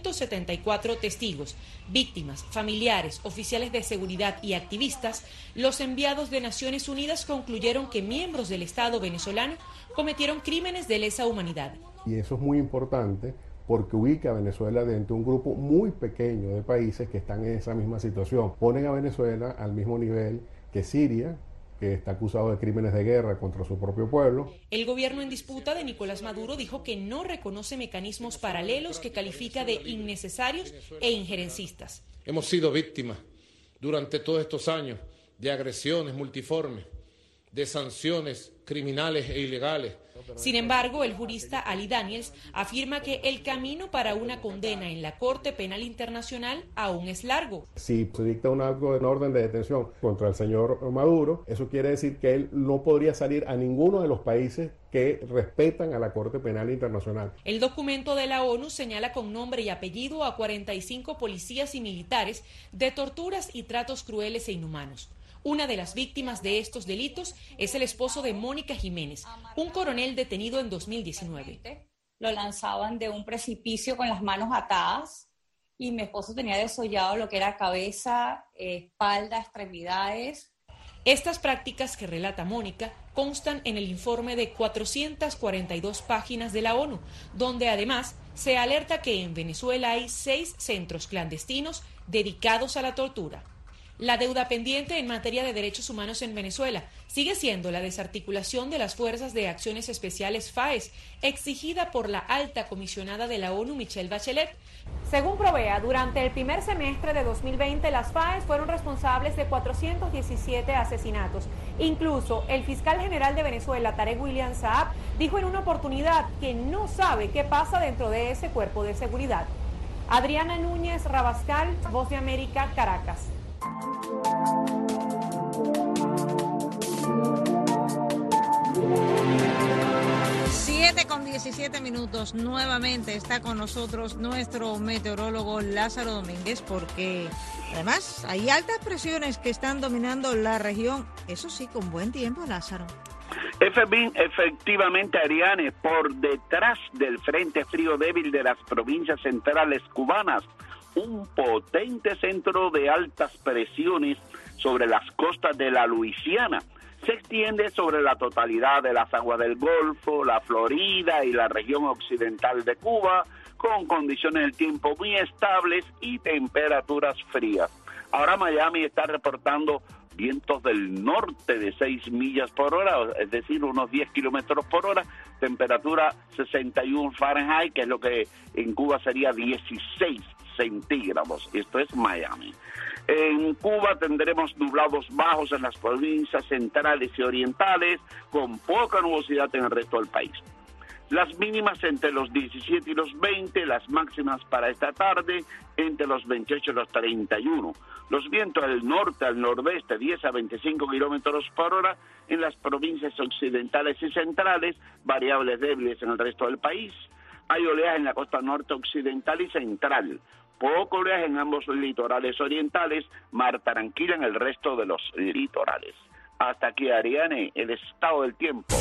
274 testigos, víctimas, familiares, oficiales de seguridad y activistas, los enviados de Naciones Unidas concluyeron que miembros del Estado venezolano cometieron crímenes de lesa humanidad. Y eso es muy importante porque ubica a Venezuela dentro de un grupo muy pequeño de países que están en esa misma situación. Ponen a Venezuela al mismo nivel que Siria, que está acusado de crímenes de guerra contra su propio pueblo. El gobierno en disputa de Nicolás Maduro dijo que no reconoce mecanismos paralelos que califica de innecesarios e injerencistas. Hemos sido víctimas durante todos estos años de agresiones multiformes, de sanciones criminales e ilegales. Sin embargo, el jurista Ali Daniels afirma que el camino para una condena en la Corte Penal Internacional aún es largo. Si se dicta una orden de detención contra el señor Maduro, eso quiere decir que él no podría salir a ninguno de los países que respetan a la Corte Penal Internacional. El documento de la ONU señala con nombre y apellido a 45 policías y militares de torturas y tratos crueles e inhumanos. Una de las víctimas de estos delitos es el esposo de Mónica Jiménez, un coronel detenido en 2019. Lo lanzaban de un precipicio con las manos atadas y mi esposo tenía desollado lo que era cabeza, espalda, extremidades. Estas prácticas que relata Mónica constan en el informe de 442 páginas de la ONU, donde además se alerta que en Venezuela hay 6 centros clandestinos dedicados a la tortura. La deuda pendiente en materia de derechos humanos en Venezuela sigue siendo la desarticulación de las Fuerzas de Acciones Especiales FAES, exigida por la alta comisionada de la ONU, Michelle Bachelet. Según Provea, durante el primer semestre de 2020, las FAES fueron responsables de 417 asesinatos. Incluso el fiscal general de Venezuela, Tarek William Saab, dijo en una oportunidad que no sabe qué pasa dentro de ese cuerpo de seguridad. Adriana Núñez Rabascal, Voz de América, Caracas. 7:17. Nuevamente está con nosotros nuestro meteorólogo Lázaro Domínguez, porque además hay altas presiones que están dominando la región. Eso sí, con buen tiempo, Lázaro. Efectivamente, Ariane, por detrás del frente frío débil de las provincias centrales cubanas, un potente centro de altas presiones sobre las costas de la Luisiana se extiende sobre la totalidad de las aguas del Golfo, la Florida y la región occidental de Cuba, con condiciones del tiempo muy estables y temperaturas frías. Ahora Miami está reportando vientos del norte de 6 millas por hora, es decir, unos 10 kilómetros por hora, temperatura 61 Fahrenheit, que es lo que en Cuba sería 16 centígrados. Esto es Miami. En Cuba tendremos nublados bajos en las provincias centrales y orientales, con poca nubosidad en el resto del país. Las mínimas entre los 17 y los 20, las máximas para esta tarde entre los 28 y los 31. Los vientos del norte al nordeste, 10 a 25 kilómetros por hora en las provincias occidentales y centrales, variables débiles en el resto del país. Hay oleaje en la costa norte occidental y central. Poco oleaje en ambos litorales orientales, mar tranquila en el resto de los litorales. Hasta aquí, Ariane, el estado del tiempo.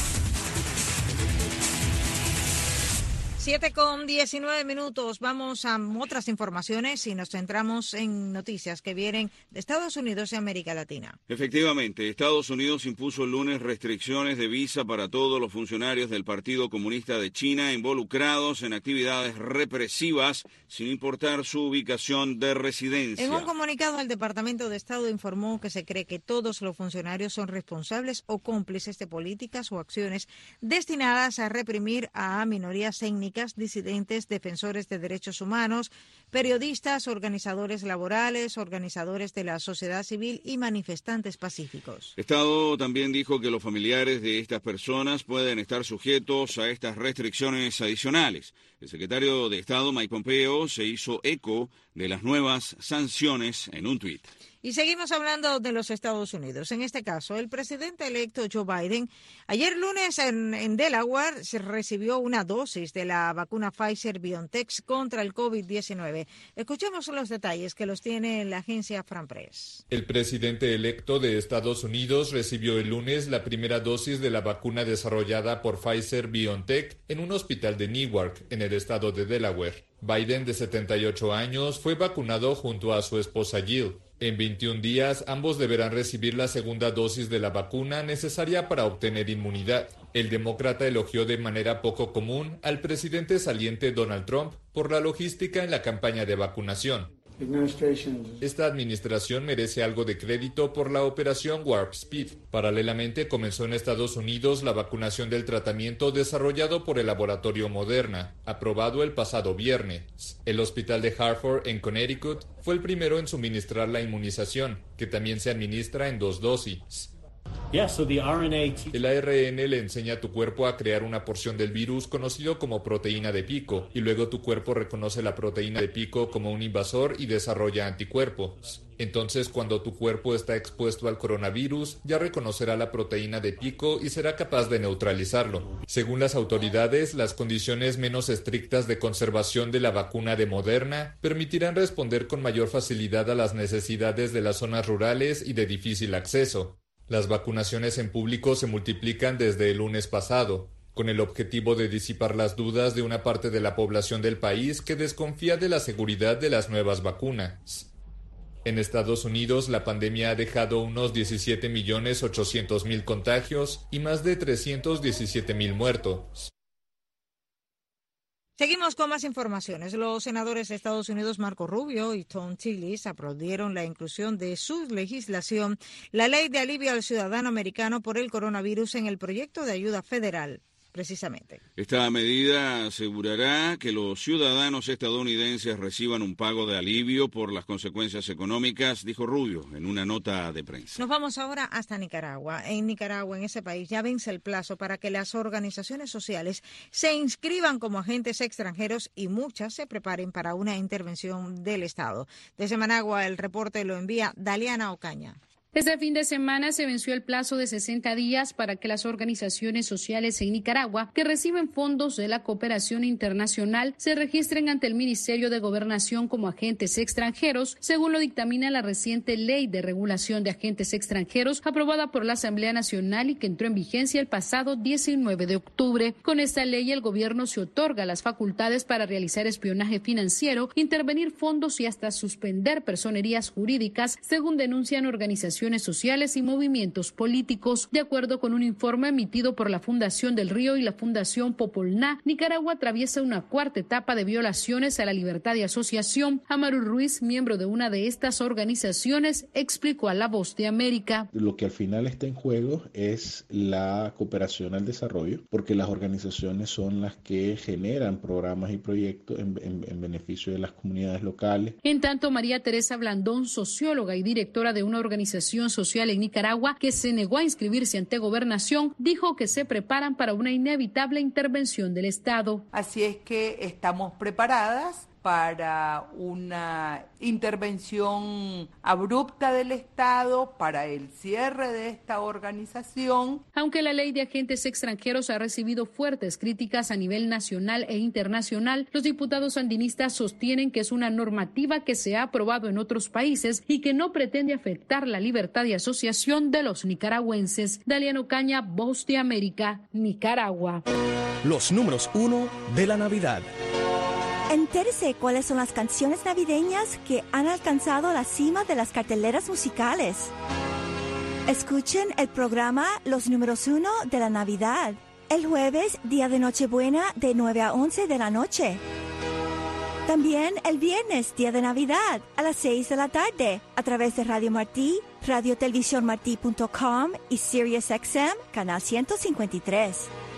7:19. Vamos a otras informaciones y nos centramos en noticias que vienen de Estados Unidos y América Latina. Efectivamente, Estados Unidos impuso el lunes restricciones de visa para todos los funcionarios del Partido Comunista de China involucrados en actividades represivas, sin importar su ubicación de residencia. En un comunicado, el Departamento de Estado informó que se cree que todos los funcionarios son responsables o cómplices de políticas o acciones destinadas a reprimir a minorías étnicas, disidentes, defensores de derechos humanos, periodistas, organizadores laborales, organizadores de la sociedad civil y manifestantes pacíficos. El Estado también dijo que los familiares de estas personas pueden estar sujetos a estas restricciones adicionales. El secretario de Estado, Mike Pompeo, se hizo eco de las nuevas sanciones en un tuit. Y seguimos hablando de los Estados Unidos. En este caso, el presidente electo Joe Biden, ayer lunes en Delaware, se recibió una dosis de la vacuna Pfizer-BioNTech contra el COVID-19. Escuchemos los detalles que los tiene la agencia France Press. El presidente electo de Estados Unidos recibió el lunes la primera dosis de la vacuna desarrollada por Pfizer-BioNTech en un hospital de Newark, en el estado de Delaware. Biden, de 78 años, fue vacunado junto a su esposa Jill. En 21 días, ambos deberán recibir la segunda dosis de la vacuna necesaria para obtener inmunidad. El demócrata elogió de manera poco común al presidente saliente Donald Trump por la logística en la campaña de vacunación. Esta administración merece algo de crédito por la operación Warp Speed. Paralelamente, comenzó en Estados Unidos la vacunación del tratamiento desarrollado por el laboratorio Moderna, aprobado el pasado viernes. El hospital de Hartford, en Connecticut, fue el primero en suministrar la inmunización, que también se administra en 2 dosis. El ARN le enseña a tu cuerpo a crear una porción del virus conocido como proteína de pico, y luego tu cuerpo reconoce la proteína de pico como un invasor y desarrolla anticuerpos. Entonces, cuando tu cuerpo está expuesto al coronavirus, ya reconocerá la proteína de pico y será capaz de neutralizarlo. Según las autoridades, las condiciones menos estrictas de conservación de la vacuna de Moderna permitirán responder con mayor facilidad a las necesidades de las zonas rurales y de difícil acceso. Las vacunaciones en público se multiplican desde el lunes pasado, con el objetivo de disipar las dudas de una parte de la población del país que desconfía de la seguridad de las nuevas vacunas. En Estados Unidos, la pandemia ha dejado unos 17.800.000 contagios y más de 317.000 muertos. Seguimos con más informaciones. Los senadores de Estados Unidos, Marco Rubio y Tom Tillis, aplaudieron la inclusión de su legislación, la Ley de Alivio al Ciudadano Americano por el Coronavirus, en el proyecto de ayuda federal. Precisamente. Esta medida asegurará que los ciudadanos estadounidenses reciban un pago de alivio por las consecuencias económicas, dijo Rubio en una nota de prensa. Nos vamos ahora hasta Nicaragua. En Nicaragua, en ese país, ya vence el plazo para que las organizaciones sociales se inscriban como agentes extranjeros y muchas se preparen para una intervención del Estado. Desde Managua, el reporte lo envía Daliana Ocaña. Este fin de semana se venció el plazo de 60 días para que las organizaciones sociales en Nicaragua que reciben fondos de la cooperación internacional se registren ante el Ministerio de Gobernación como agentes extranjeros, según lo dictamina la reciente Ley de Regulación de Agentes Extranjeros aprobada por la Asamblea Nacional y que entró en vigencia el pasado 19 de octubre. Con esta ley el gobierno se otorga las facultades para realizar espionaje financiero, intervenir fondos y hasta suspender personerías jurídicas, según denuncian organizaciones sociales y movimientos políticos. De acuerdo con un informe emitido por la Fundación del Río y la Fundación Popolná, Nicaragua atraviesa una cuarta etapa de violaciones a la libertad de asociación. Amaru Ruiz, miembro de una de estas organizaciones, explicó a La Voz de América. Lo que al final está en juego es la cooperación al desarrollo, porque las organizaciones son las que generan programas y proyectos en beneficio de las comunidades locales. En tanto, María Teresa Blandón, socióloga y directora de una organización social en Nicaragua que se negó a inscribirse ante Gobernación, dijo que se preparan para una inevitable intervención del Estado. Así es que estamos preparadas para una intervención abrupta del Estado, para el cierre de esta organización. Aunque la ley de agentes extranjeros ha recibido fuertes críticas a nivel nacional e internacional, los diputados sandinistas sostienen que es una normativa que se ha aprobado en otros países y que no pretende afectar la libertad de asociación de los nicaragüenses. Daliano Caña, Voz de América, Nicaragua. Los números 1 de la Navidad. Entérese cuáles son las canciones navideñas que han alcanzado la cima de las carteleras musicales. Escuchen el programa Los números 1 de la Navidad, el jueves, día de Nochebuena, de 9 a 11 de la noche. También el viernes, día de Navidad, a las 6 de la tarde, a través de Radio Martí, radiotelevisionmarti.com y SiriusXM, canal 153.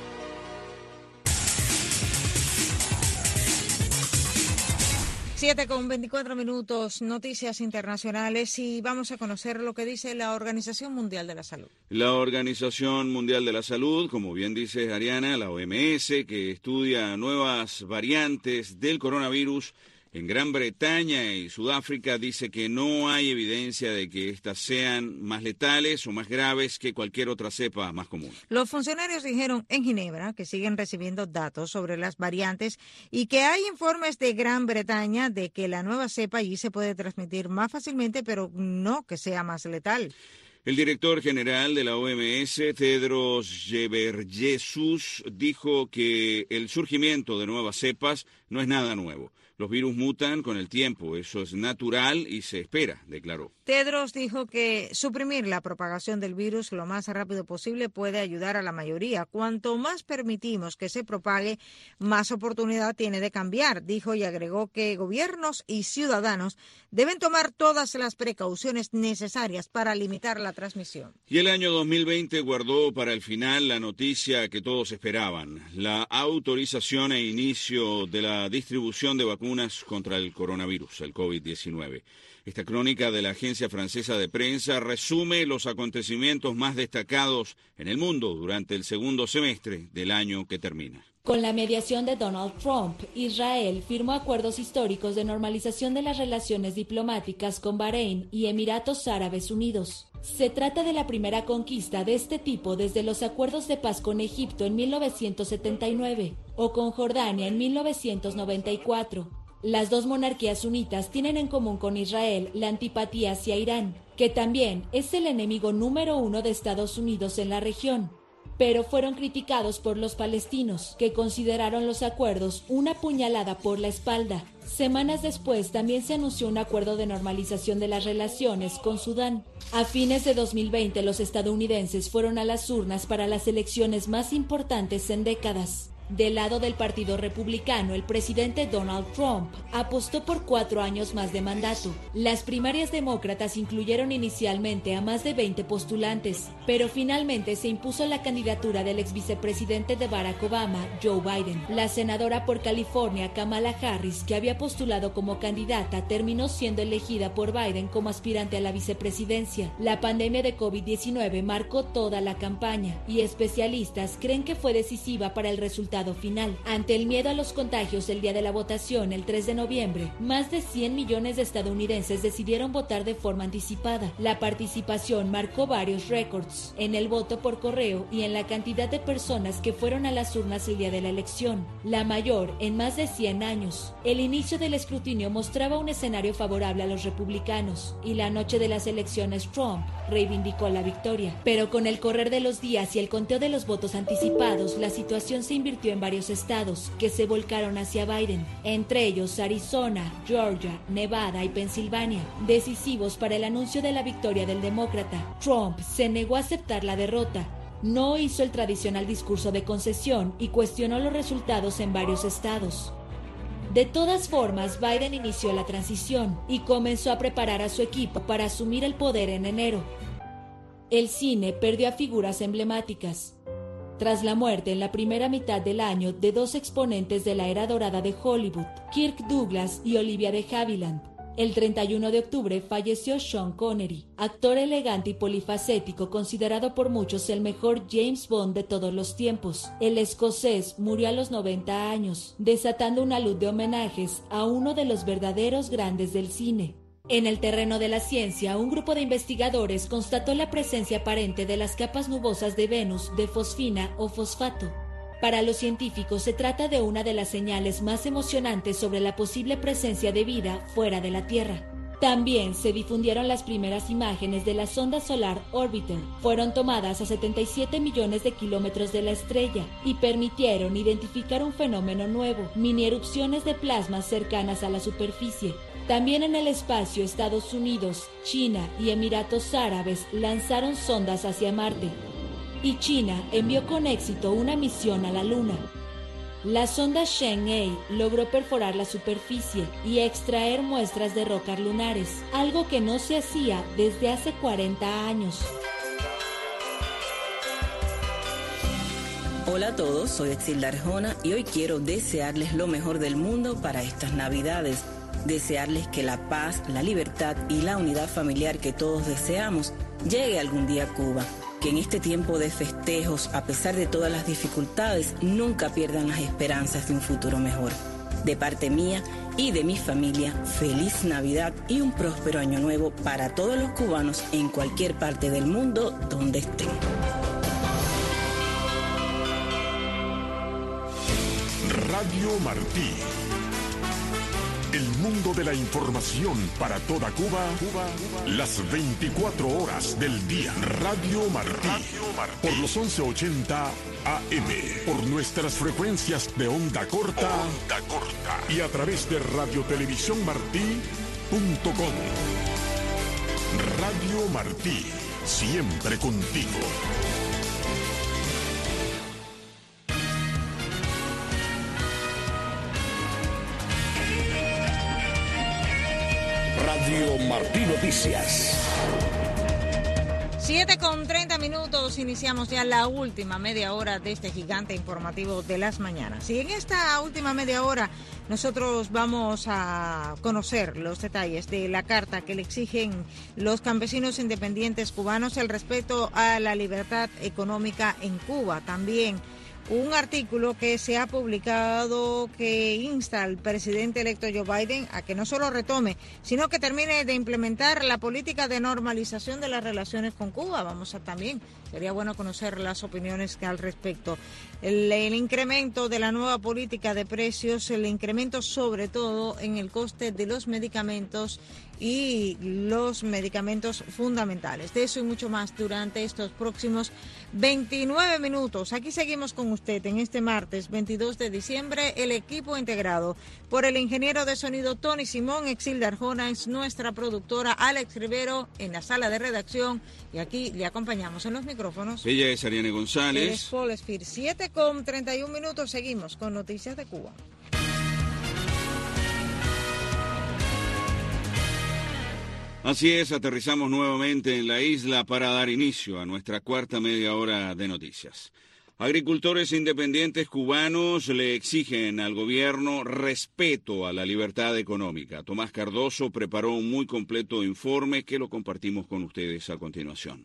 Con 24 minutos, noticias internacionales y vamos a conocer lo que dice la Organización Mundial de la Salud. La Organización Mundial de la Salud, como bien dice Ariana, la OMS, que estudia nuevas variantes del coronavirus en Gran Bretaña y Sudáfrica, dice que no hay evidencia de que éstas sean más letales o más graves que cualquier otra cepa más común. Los funcionarios dijeron en Ginebra que siguen recibiendo datos sobre las variantes y que hay informes de Gran Bretaña de que la nueva cepa allí se puede transmitir más fácilmente, pero no que sea más letal. El director general de la OMS, Tedros Ghebreyesus, dijo que el surgimiento de nuevas cepas no es nada nuevo. Los virus mutan con el tiempo, eso es natural y se espera, declaró. Tedros dijo que suprimir la propagación del virus lo más rápido posible puede ayudar a la mayoría. Cuanto más permitimos que se propague, más oportunidad tiene de cambiar, dijo, y agregó que gobiernos y ciudadanos deben tomar todas las precauciones necesarias para limitar la transmisión. Y el año 2020 guardó para el final la noticia que todos esperaban, la autorización e inicio de la distribución de vacunas contra el coronavirus, el COVID-19. Esta crónica de la agencia francesa de prensa resume los acontecimientos más destacados en el mundo durante el segundo semestre del año que termina. Con la mediación de Donald Trump, Israel firmó acuerdos históricos de normalización de las relaciones diplomáticas con Bahrein y Emiratos Árabes Unidos. Se trata de la primera conquista de este tipo desde los acuerdos de paz con Egipto en 1979 o con Jordania en 1994. Las dos monarquías sunitas tienen en común con Israel la antipatía hacia Irán, que también es el enemigo número 1 de Estados Unidos en la región. Pero fueron criticados por los palestinos, que consideraron los acuerdos una puñalada por la espalda. Semanas después también se anunció un acuerdo de normalización de las relaciones con Sudán. A fines de 2020 los estadounidenses fueron a las urnas para las elecciones más importantes en décadas. Del lado del Partido Republicano, el presidente Donald Trump apostó por 4 años más de mandato. Las primarias demócratas incluyeron inicialmente a más de 20 postulantes, pero finalmente se impuso la candidatura del ex vicepresidente de Barack Obama, Joe Biden. La senadora por California, Kamala Harris, que había postulado como candidata, terminó siendo elegida por Biden como aspirante a la vicepresidencia. La pandemia de COVID-19 marcó toda la campaña y especialistas creen que fue decisiva para el resultado resultado final. Ante el miedo a los contagios el día de la votación, el 3 de noviembre, más de 100 millones de estadounidenses decidieron votar de forma anticipada. La participación marcó varios récords en el voto por correo y en la cantidad de personas que fueron a las urnas el día de la elección, la mayor en más de 100 años. El inicio del escrutinio mostraba un escenario favorable a los republicanos y la noche de las elecciones Trump reivindicó la victoria. Pero con el correr de los días y el conteo de los votos anticipados, la situación se invirtió en varios estados que se volcaron hacia Biden, entre ellos Arizona, Georgia, Nevada y Pensilvania, decisivos para el anuncio de la victoria del demócrata. Trump se negó a aceptar la derrota, no hizo el tradicional discurso de concesión y cuestionó los resultados en varios estados. De todas formas, Biden inició la transición y comenzó a preparar a su equipo para asumir el poder en enero. El cine perdió a figuras emblemáticas. Tras la muerte en la primera mitad del año de dos exponentes de la era dorada de Hollywood, Kirk Douglas y Olivia de Havilland, el 31 de octubre falleció Sean Connery, actor elegante y polifacético considerado por muchos el mejor James Bond de todos los tiempos. El escocés murió a los 90 años, desatando una luz de homenajes a uno de los verdaderos grandes del cine. En el terreno de la ciencia, un grupo de investigadores constató la presencia aparente de las capas nubosas de Venus de fosfina o fosfato. Para los científicos se trata de una de las señales más emocionantes sobre la posible presencia de vida fuera de la Tierra. También se difundieron las primeras imágenes de la sonda solar Orbiter. Fueron tomadas a 77 millones de kilómetros de la estrella y permitieron identificar un fenómeno nuevo, mini erupciones de plasma cercanas a la superficie. También en el espacio, Estados Unidos, China y Emiratos Árabes lanzaron sondas hacia Marte. Y China envió con éxito una misión a la Luna. La sonda Chang'e logró perforar la superficie y extraer muestras de rocas lunares, algo que no se hacía desde hace 40 años. Hola a todos, soy Exilda Arjona y hoy quiero desearles lo mejor del mundo para estas Navidades. Desearles que la paz, la libertad y la unidad familiar que todos deseamos llegue algún día a Cuba. Que en este tiempo de festejos, a pesar de todas las dificultades, nunca pierdan las esperanzas de un futuro mejor. De parte mía y de mi familia, feliz Navidad y un próspero año nuevo para todos los cubanos en cualquier parte del mundo donde estén. Radio Martí. El mundo de la información para toda Cuba, las 24 horas del día. Radio Martí, por los 1180 AM, por nuestras frecuencias de onda corta y a través de radiotelevisiónmartí.com. Radio Martí, siempre contigo. Radio Martí Noticias. 7:30, iniciamos ya la última media hora de este gigante informativo de las mañanas. Y en esta última media hora nosotros vamos a conocer los detalles de la carta que le exigen los campesinos independientes cubanos al respeto a la libertad económica en Cuba. También un artículo que se ha publicado que insta al presidente electo Joe Biden a que no solo retome, sino que termine de implementar la política de normalización de las relaciones con Cuba. Sería bueno conocer las opiniones que al respecto. El incremento de la nueva política de precios, el incremento sobre todo en el coste de los medicamentos y los medicamentos fundamentales. De eso y mucho más durante estos próximos 29 minutos. Aquí seguimos con usted en este martes 22 de diciembre. El equipo integrado por el ingeniero de sonido Tony Simón, Exilda Arjona es nuestra productora, Alex Rivero en la sala de redacción y aquí le acompañamos en los micrófonos. Ella es Ariane González. Él es Paul Spear. 7:31, seguimos con Noticias de Cuba. Así es, aterrizamos nuevamente en la isla para dar inicio a nuestra cuarta media hora de noticias. Agricultores independientes cubanos le exigen al gobierno respeto a la libertad económica. Tomás Cardoso preparó un muy completo informe que lo compartimos con ustedes a continuación.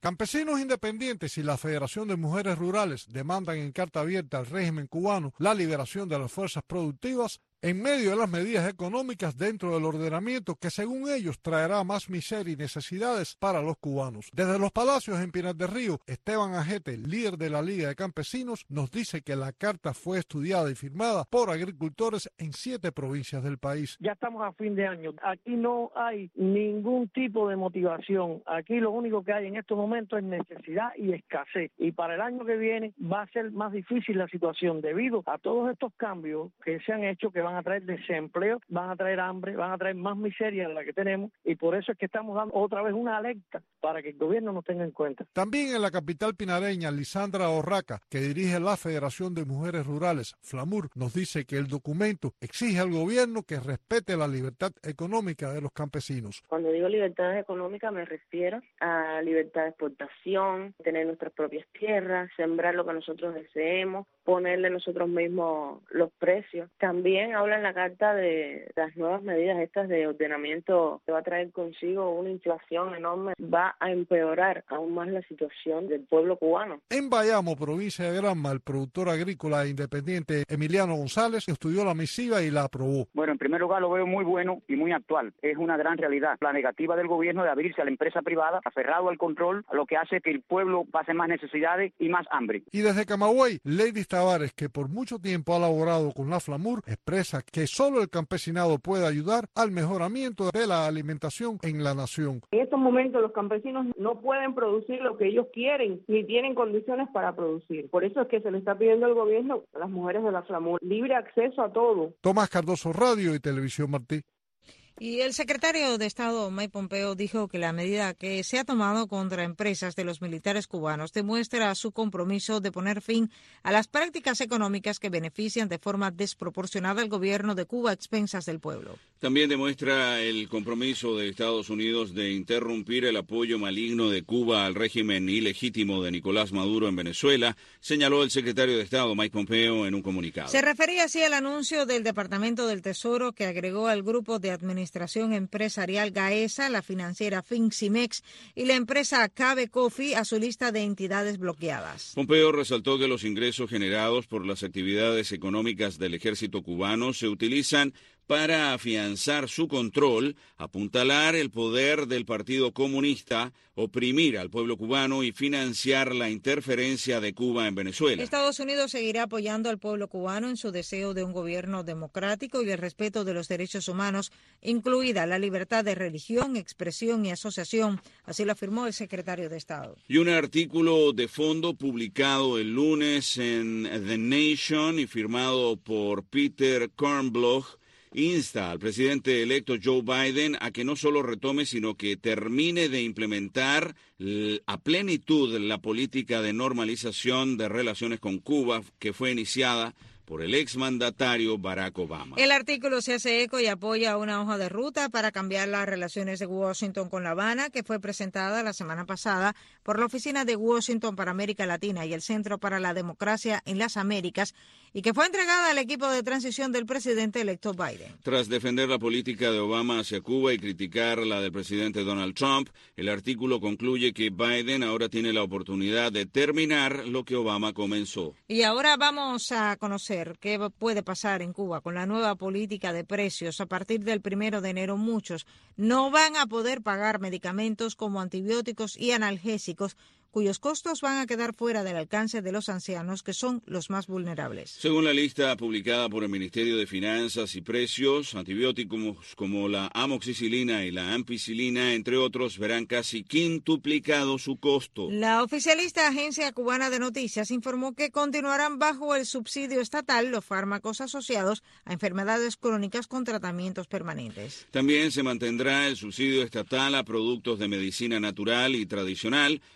Campesinos independientes y la Federación de Mujeres Rurales demandan en carta abierta al régimen cubano la liberación de las fuerzas productivas en medio de las medidas económicas dentro del ordenamiento que según ellos traerá más miseria y necesidades para los cubanos. Desde los Palacios en Pinar del Río, Esteban Ajete, líder de la Liga de Campesinos, nos dice que la carta fue estudiada y firmada por agricultores en 7 provincias del país. Ya estamos a fin de año. Aquí no hay ningún tipo de motivación. Aquí lo único que hay en estos momentos es necesidad y escasez. Y para el año que viene va a ser más difícil la situación debido a todos estos cambios que se han hecho, que van a traer desempleo, van a traer hambre, van a traer más miseria de la que tenemos, y por eso es que estamos dando otra vez una alerta para que el gobierno nos tenga en cuenta. También en la capital pinareña, Lisandra Orraca, que dirige la Federación de Mujeres Rurales, FLAMUR, nos dice que el documento exige al gobierno que respete la libertad económica de los campesinos. Cuando digo libertad económica me refiero a libertad de exportación, tener nuestras propias tierras, sembrar lo que nosotros deseemos, ponerle nosotros mismos los precios. También habla en la carta de las nuevas medidas estas de ordenamiento que va a traer consigo una inflación enorme, va a empeorar aún más la situación del pueblo cubano. En Bayamo, provincia de Granma, el productor agrícola e independiente Emiliano González estudió la misiva y la aprobó. Bueno, en primer lugar lo veo muy bueno y muy actual. Es una gran realidad. La negativa del gobierno de abrirse a la empresa privada, aferrado al control, lo que hace que el pueblo pase más necesidades y más hambre. Y desde Camagüey, Lady Tavares, que por mucho tiempo ha laborado con la FLAMUR, expresa que solo el campesinado puede ayudar al mejoramiento de la alimentación en la nación. En estos momentos los campesinos no pueden producir lo que ellos quieren, ni tienen condiciones para producir. Por eso es que se le está pidiendo al gobierno, a las mujeres de la FLAMUR, libre acceso a todo. Tomás Cardoso, Radio y Televisión Martí. Y el secretario de Estado, Mike Pompeo, dijo que la medida que se ha tomado contra empresas de los militares cubanos demuestra su compromiso de poner fin a las prácticas económicas que benefician de forma desproporcionada al gobierno de Cuba a expensas del pueblo. También demuestra el compromiso de Estados Unidos de interrumpir el apoyo maligno de Cuba al régimen ilegítimo de Nicolás Maduro en Venezuela, señaló el secretario de Estado, Mike Pompeo, en un comunicado. Se refería así al anuncio del Departamento del Tesoro que agregó al grupo de administración empresarial Gaesa, la financiera Fincimex y la empresa Cabe Coffee a su lista de entidades bloqueadas. Pompeo resaltó que los ingresos generados por las actividades económicas del ejército cubano se utilizan para afianzar su control, apuntalar el poder del Partido Comunista, oprimir al pueblo cubano y financiar la interferencia de Cuba en Venezuela. Estados Unidos seguirá apoyando al pueblo cubano en su deseo de un gobierno democrático y el respeto de los derechos humanos, incluida la libertad de religión, expresión y asociación, así lo afirmó el secretario de Estado. Y un artículo de fondo publicado el lunes en The Nation y firmado por Peter Kornbloch insta al presidente electo Joe Biden a que no solo retome, sino que termine de implementar a plenitud la política de normalización de relaciones con Cuba que fue iniciada por el exmandatario Barack Obama. El artículo se hace eco y apoya una hoja de ruta para cambiar las relaciones de Washington con La Habana, que fue presentada la semana pasada por la Oficina de Washington para América Latina y el Centro para la Democracia en las Américas, y que fue entregada al equipo de transición del presidente electo Biden. Tras defender la política de Obama hacia Cuba y criticar la del presidente Donald Trump, el artículo concluye que Biden ahora tiene la oportunidad de terminar lo que Obama comenzó. Y ahora vamos a conocer qué puede pasar en Cuba con la nueva política de precios. A partir del 1 de enero, muchos no van a poder pagar medicamentos como antibióticos y analgésicos, cuyos costos van a quedar fuera del alcance de los ancianos, que son los más vulnerables. Según la lista publicada por el Ministerio de Finanzas y Precios, antibióticos como la amoxicilina y la ampicilina, entre otros, verán casi quintuplicado su costo. La oficialista Agencia Cubana de Noticias informó que continuarán bajo el subsidio estatal los fármacos asociados a enfermedades crónicas con tratamientos permanentes. También se mantendrá el subsidio estatal a productos de medicina natural y tradicional, así como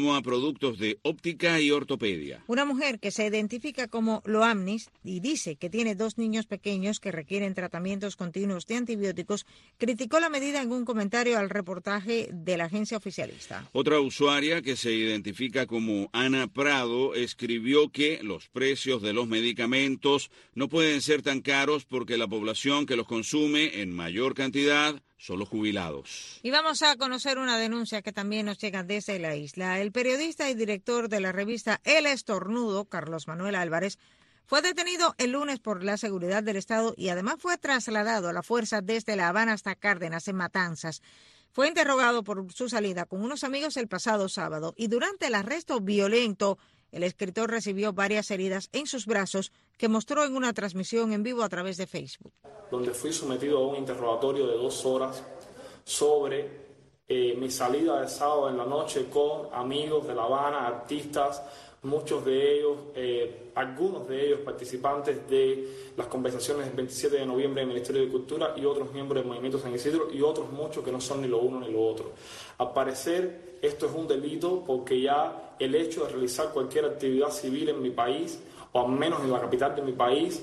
como a productos de óptica y ortopedia. Una mujer que se identifica como Loamnis y dice que tiene 2 niños pequeños que requieren tratamientos continuos de antibióticos, criticó la medida en un comentario al reportaje de la agencia oficialista. Otra usuaria que se identifica como Ana Prado escribió que los precios de los medicamentos no pueden ser tan caros porque la población que los consume en mayor cantidad son los jubilados. Y vamos a conocer una denuncia que también nos llega desde la isla. El periodista y director de la revista El Estornudo, Carlos Manuel Álvarez, fue detenido el lunes por la seguridad del Estado y además fue trasladado a la fuerza desde La Habana hasta Cárdenas, en Matanzas. Fue interrogado por su salida con unos amigos el pasado sábado y durante el arresto violento, el escritor recibió varias heridas en sus brazos que mostró en una transmisión en vivo a través de Facebook. Donde fui sometido a un interrogatorio de 2 horas sobre mi salida de sábado en la noche con amigos de La Habana, artistas, muchos de ellos, algunos de ellos participantes de las conversaciones del 27 de noviembre del Ministerio de Cultura y otros miembros del Movimiento San Isidro y otros muchos que no son ni lo uno ni lo otro. Al parecer, esto es un delito porque ya el hecho de realizar cualquier actividad civil en mi país, o al menos en la capital de mi país,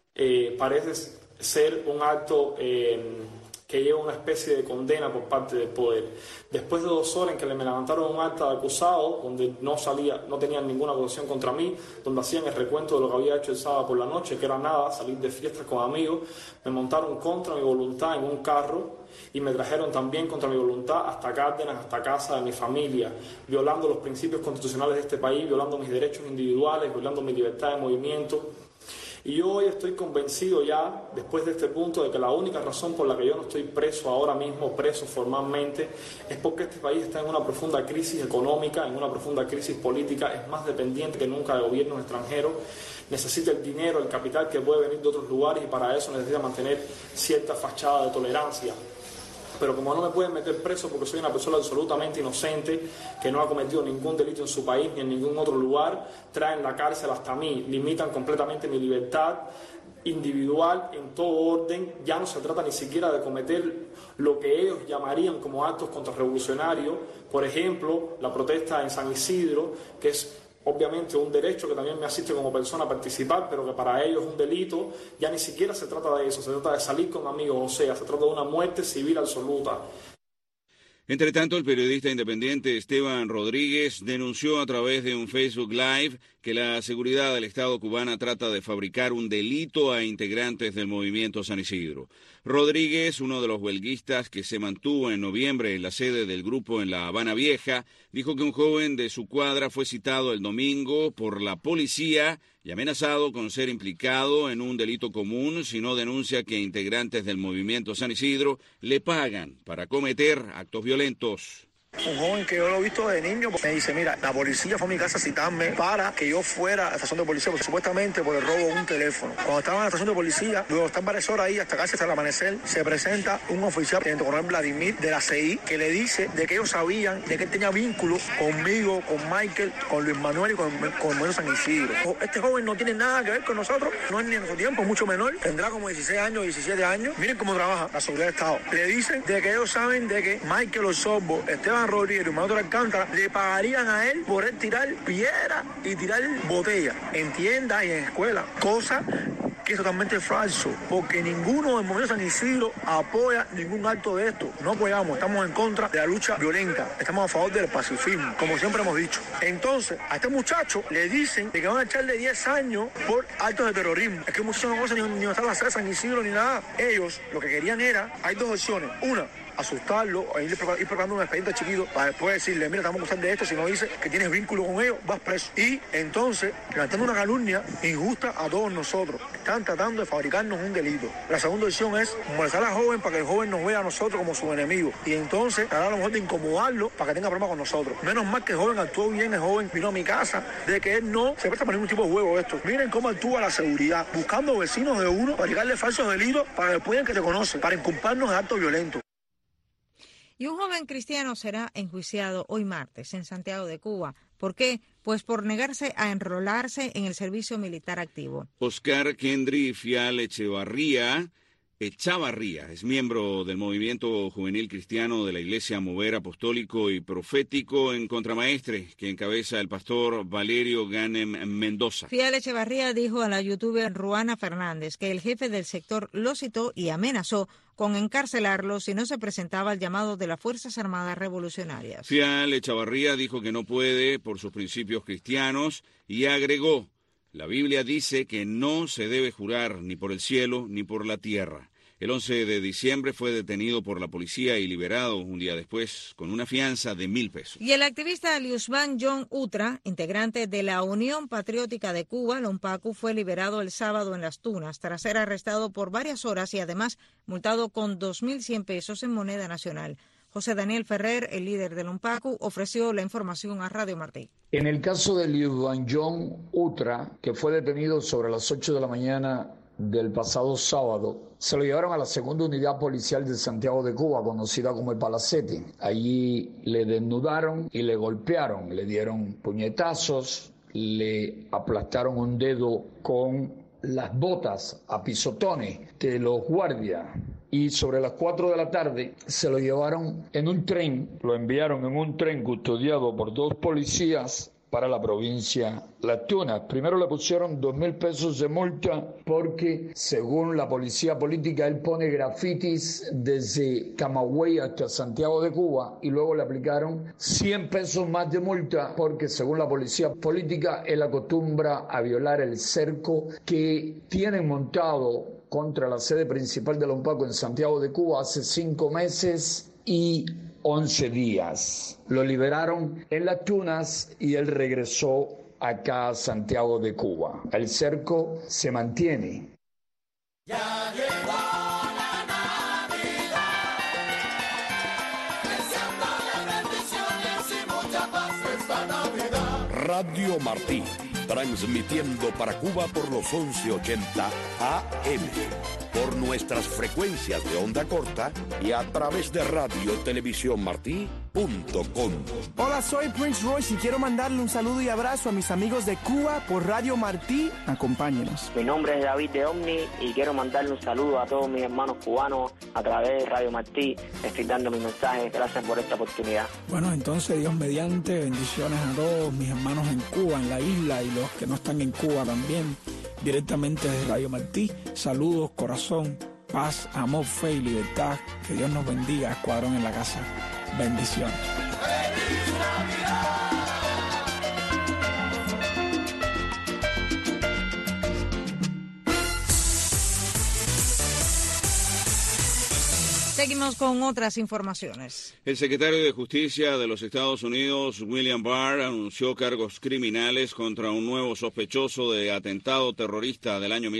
parece ser un acto que lleva una especie de condena por parte del poder. Después de 2 horas en que me levantaron un acta de acusado, donde no tenían ninguna acusación contra mí, donde hacían el recuento de lo que había hecho el sábado por la noche, que era nada, salir de fiestas con amigos, me montaron contra mi voluntad en un carro y me trajeron también contra mi voluntad hasta Cárdenas, hasta casa de mi familia, violando los principios constitucionales de este país, violando mis derechos individuales, violando mi libertad de movimiento. Y yo hoy estoy convencido ya, después de este punto, de que la única razón por la que yo no estoy preso ahora mismo, preso formalmente, es porque este país está en una profunda crisis económica, en una profunda crisis política, es más dependiente que nunca de gobiernos extranjeros, necesita el dinero, el capital que puede venir de otros lugares y para eso necesita mantener cierta fachada de tolerancia. Pero como no me pueden meter preso porque soy una persona absolutamente inocente, que no ha cometido ningún delito en su país ni en ningún otro lugar, traen la cárcel hasta mí, limitan completamente mi libertad individual en todo orden. Ya no se trata ni siquiera de cometer lo que ellos llamarían como actos contrarrevolucionarios, por ejemplo, la protesta en San Isidro, que es obviamente un derecho que también me asiste como persona a participar, pero que para ellos es un delito. Ya ni siquiera se trata de eso, se trata de salir con amigos, o sea, se trata de una muerte civil absoluta. Entre tanto, el periodista independiente Esteban Rodríguez denunció a través de un Facebook Live que la seguridad del Estado cubana trata de fabricar un delito a integrantes del movimiento San Isidro. Rodríguez, uno de los huelguistas que se mantuvo en noviembre en la sede del grupo en La Habana Vieja, dijo que un joven de su cuadra fue citado el domingo por la policía y amenazado con ser implicado en un delito común si no denuncia que integrantes del movimiento San Isidro le pagan para cometer actos violentos. Un joven que yo lo he visto de niño me dice, mira, la policía fue a mi casa a citarme para que yo fuera a la estación de policía, porque supuestamente por el robo de un teléfono. Cuando estaba en la estación de policía, luego están varias horas ahí hasta casi hasta el amanecer, se presenta un oficial, el coronel Vladimir, de la CI, que le dice de que ellos sabían de que él tenía vínculos conmigo, con Michael, con Luis Manuel y con el Movimiento San Isidro. Este joven no tiene nada que ver con nosotros, no es ni en nuestro tiempo, mucho menor, tendrá como 16 años, 17 años. Miren cómo trabaja la seguridad del Estado. Le dicen de que ellos saben de que Michael Osorbo, Esteban Rodríguez y Manuel Alcántara le pagarían a él por él tirar piedra y tirar botella en tiendas y en escuelas, cosa que es totalmente falso, porque ninguno del Movimiento San Isidro apoya ningún acto de esto. No apoyamos, estamos en contra de la lucha violenta, estamos a favor del pacifismo, como siempre hemos dicho. Entonces, a este muchacho le dicen de que van a echarle 10 años por actos de terrorismo. Es que el muchacho no conoce ni estar en la sede de San Isidro ni nada. Ellos lo que querían era, hay 2 opciones, una, asustarlo o ir preparando un expediente chiquito para después decirle, mira, te vamos a acusar de esto, si no dices que tienes vínculo con ellos, vas preso. Y entonces, levantando una calumnia injusta a todos nosotros. Están tratando de fabricarnos un delito. La segunda opción es molestar al joven para que el joven nos vea a nosotros como su enemigo. Y entonces, tratar a lo mejor de incomodarlo para que tenga problemas con nosotros. Menos mal que el joven actuó bien, el joven vino a mi casa, de que él no se presta para ningún tipo de juego esto. Miren cómo actúa la seguridad, buscando vecinos de uno, para llegarle falsos delitos, para que después que te conocen, para inculparnos de actos violentos. Y un joven cristiano será enjuiciado hoy martes en Santiago de Cuba. ¿Por qué? Pues por negarse a enrolarse en el servicio militar activo. Oscar Kendry Fial Echevarría Echavarría es miembro del movimiento juvenil cristiano de la Iglesia Mover Apostólico y Profético en Contramaestre, que encabeza el pastor Valerio Ganem Mendoza. Fial Echavarría dijo a la youtuber Ruana Fernández que el jefe del sector lo citó y amenazó con encarcelarlo si no se presentaba al llamado de las Fuerzas Armadas Revolucionarias. Fial Echavarría dijo que no puede por sus principios cristianos y agregó: la Biblia dice que no se debe jurar ni por el cielo ni por la tierra. El 11 de diciembre fue detenido por la policía y liberado un día después con una fianza de $1,000. Y el activista Liusman John Utra, integrante de la Unión Patriótica de Cuba, la UNPACU, fue liberado el sábado en Las Tunas tras ser arrestado por varias horas y además multado con $2,100 en moneda nacional. José Daniel Ferrer, el líder del UNPACU, ofreció la información a Radio Martí. En el caso de Liusman John Utra, que fue detenido sobre las 8 de la mañana del pasado sábado, se lo llevaron a la segunda unidad policial de Santiago de Cuba, conocida como el Palacete. Allí le desnudaron y le golpearon, le dieron puñetazos, le aplastaron un dedo con las botas a pisotones de los guardias. Y sobre las 4 de la tarde se lo llevaron en un tren, lo enviaron en un tren custodiado por 2 policías para la provincia Las Tunas. Primero le pusieron $2,000 de multa porque, según la policía política, él pone grafitis desde Camagüey hasta Santiago de Cuba, y luego le aplicaron $100 más de multa porque, según la policía política, él acostumbra a violar el cerco que tienen montado contra la sede principal de la UNPACU en Santiago de Cuba hace 5 meses y 11 días. Lo liberaron en Las Tunas y él regresó acá a Santiago de Cuba. El cerco se mantiene. Ya llegó la Navidad, deseando las bendiciones y mucha paz esta Navidad. Radio Martí, transmitiendo para Cuba por los 1180 AM, por nuestras frecuencias de onda corta y a través de radiotelevisiónmartí.com. Hola, soy Prince Royce y quiero mandarle un saludo y abrazo a mis amigos de Cuba por Radio Martí. Acompáñenos. Mi nombre es David de Omni y quiero mandarle un saludo a todos mis hermanos cubanos a través de Radio Martí. Estoy dando mi mensaje. Gracias por esta oportunidad. Bueno, entonces, Dios mediante, bendiciones a todos mis hermanos en Cuba, en la isla, y los que no están en Cuba también, directamente desde Radio Martí. Saludos, corazón, paz, amor, fe y libertad. Que Dios nos bendiga. Escuadrón en la casa. Bendiciones. ¡Feliz Navidad! Seguimos con otras informaciones. El secretario de Justicia de los Estados Unidos, William Barr, anunció cargos criminales contra un nuevo sospechoso de atentado terrorista del año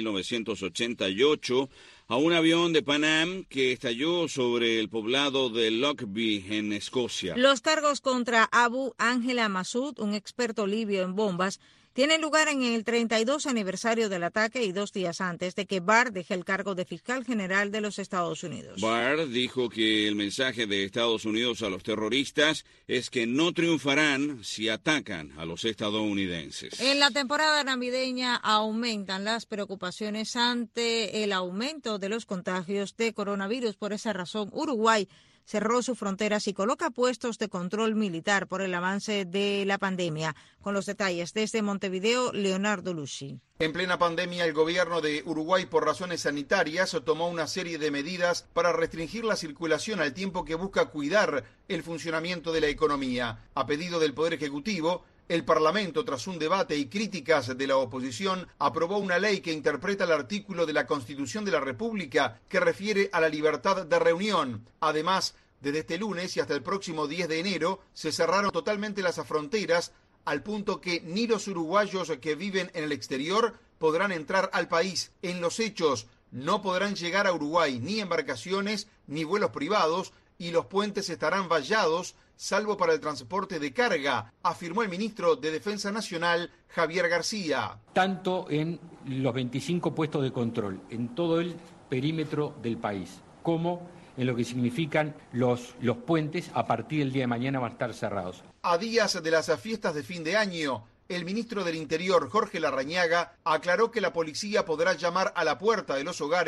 1988 a un avión de Pan Am que estalló sobre el poblado de Lockerbie, en Escocia. Los cargos contra Abu Ángela Massoud, un experto libio en bombas, tiene lugar en el 32 aniversario del ataque y 2 días antes de que Barr deje el cargo de fiscal general de los Estados Unidos. Barr dijo que el mensaje de Estados Unidos a los terroristas es que no triunfarán si atacan a los estadounidenses. En la temporada navideña aumentan las preocupaciones ante el aumento de los contagios de coronavirus. Por esa razón, Uruguay cerró sus fronteras y coloca puestos de control militar por el avance de la pandemia. Con los detalles desde Montevideo, Leonardo Lucci. En plena pandemia, el gobierno de Uruguay, por razones sanitarias, tomó una serie de medidas para restringir la circulación al tiempo que busca cuidar el funcionamiento de la economía. A pedido del Poder Ejecutivo, el Parlamento, tras un debate y críticas de la oposición, aprobó una ley que interpreta el artículo de la Constitución de la República que refiere a la libertad de reunión. Además, desde este lunes y hasta el próximo 10 de enero, se cerraron totalmente las fronteras, al punto que ni los uruguayos que viven en el exterior podrán entrar al país. En los hechos, no podrán llegar a Uruguay ni embarcaciones ni vuelos privados, y los puentes estarán vallados, salvo para el transporte de carga, afirmó el ministro de Defensa Nacional, Javier García. Tanto en los 25 puestos de control, en todo el perímetro del país, como en lo que significan los puentes, a partir del día de mañana van a estar cerrados. A días de las fiestas de fin de año, el ministro del Interior, Jorge Larrañaga, aclaró que la policía podrá llamar a la puerta de los hogares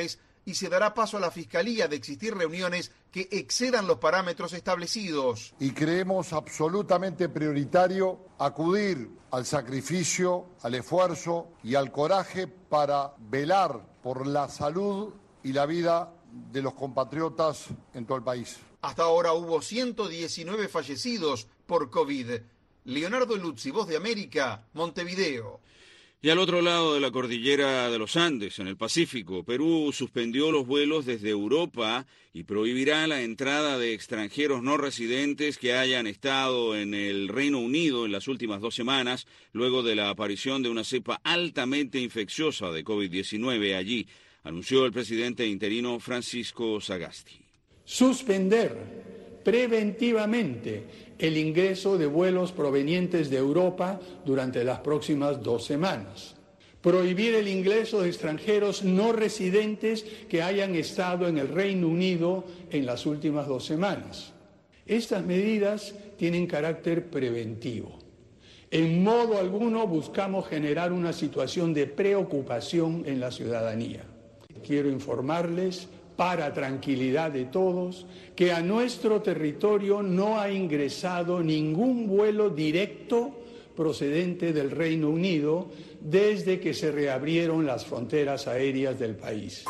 y se dará paso a la Fiscalía de existir reuniones que excedan los parámetros establecidos. Y creemos absolutamente prioritario acudir al sacrificio, al esfuerzo y al coraje para velar por la salud y la vida de los compatriotas en todo el país. Hasta ahora hubo 119 fallecidos por COVID. Leonardo Luzzi, Voz de América, Montevideo. Y al otro lado de la cordillera de los Andes, en el Pacífico, Perú suspendió los vuelos desde Europa y prohibirá la entrada de extranjeros no residentes que hayan estado en el Reino Unido en las últimas 2 semanas, luego de la aparición de una cepa altamente infecciosa de COVID-19 allí, anunció el presidente interino Francisco Sagasti. Suspender preventivamente el ingreso de vuelos provenientes de Europa durante las próximas 2 semanas. Prohibir el ingreso de extranjeros no residentes que hayan estado en el Reino Unido en las últimas 2 semanas. Estas medidas tienen carácter preventivo. En modo alguno buscamos generar una situación de preocupación en la ciudadanía. Quiero informarles, para tranquilidad de todos, que a nuestro territorio no ha ingresado ningún vuelo directo procedente del Reino Unido desde que se reabrieron las fronteras aéreas del país.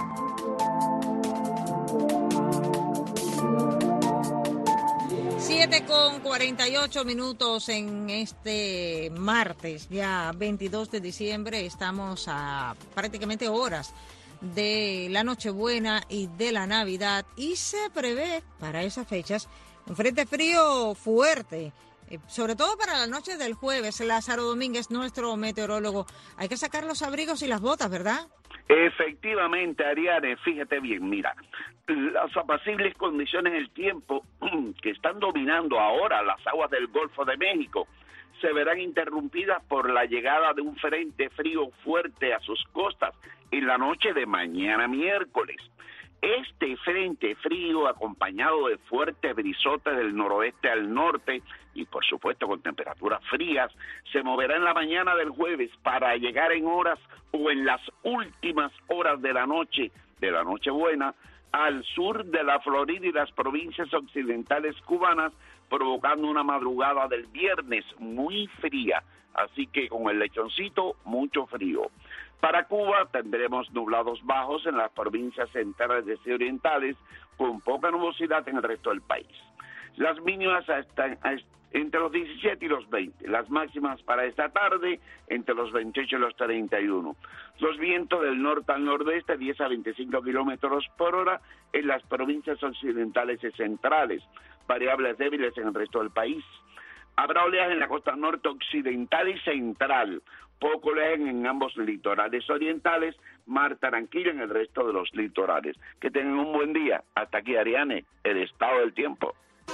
Con 48 minutos en este martes, ya 22 de diciembre, estamos a prácticamente horas de la Nochebuena y de la Navidad, y se prevé para esas fechas un frente frío fuerte, sobre todo para la noche del jueves. Lázaro Domínguez, nuestro meteorólogo, hay que sacar los abrigos y las botas, ¿verdad? Efectivamente, Ariane, fíjate bien, mira, las apacibles condiciones del tiempo que están dominando ahora las aguas del Golfo de México se verán interrumpidas por la llegada de un frente frío fuerte a sus costas en la noche de mañana miércoles. Este frente frío, acompañado de fuertes brisotes del noroeste al norte y por supuesto con temperaturas frías, se moverá en la mañana del jueves para llegar en horas o en las últimas horas de la Nochebuena, al sur de la Florida y las provincias occidentales cubanas, provocando una madrugada del viernes muy fría, así que con el lechoncito, mucho frío. Para Cuba tendremos nublados bajos en las provincias centrales y orientales, con poca nubosidad en el resto del país. Las mínimas están entre los 17 y los 20, las máximas para esta tarde entre los 28 y los 31. Los vientos del norte al nordeste 10 a 25 kilómetros por hora en las provincias occidentales y centrales, variables débiles en el resto del país. Habrá oleaje en la costa norte occidental y central, poco oleaje en ambos litorales orientales, mar tranquilo en el resto de los litorales. Que tengan un buen día. Hasta aquí, Ariane, el estado del tiempo.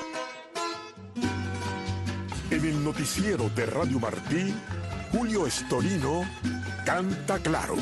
En el noticiero de Radio Martí, Julio Estorino canta claro.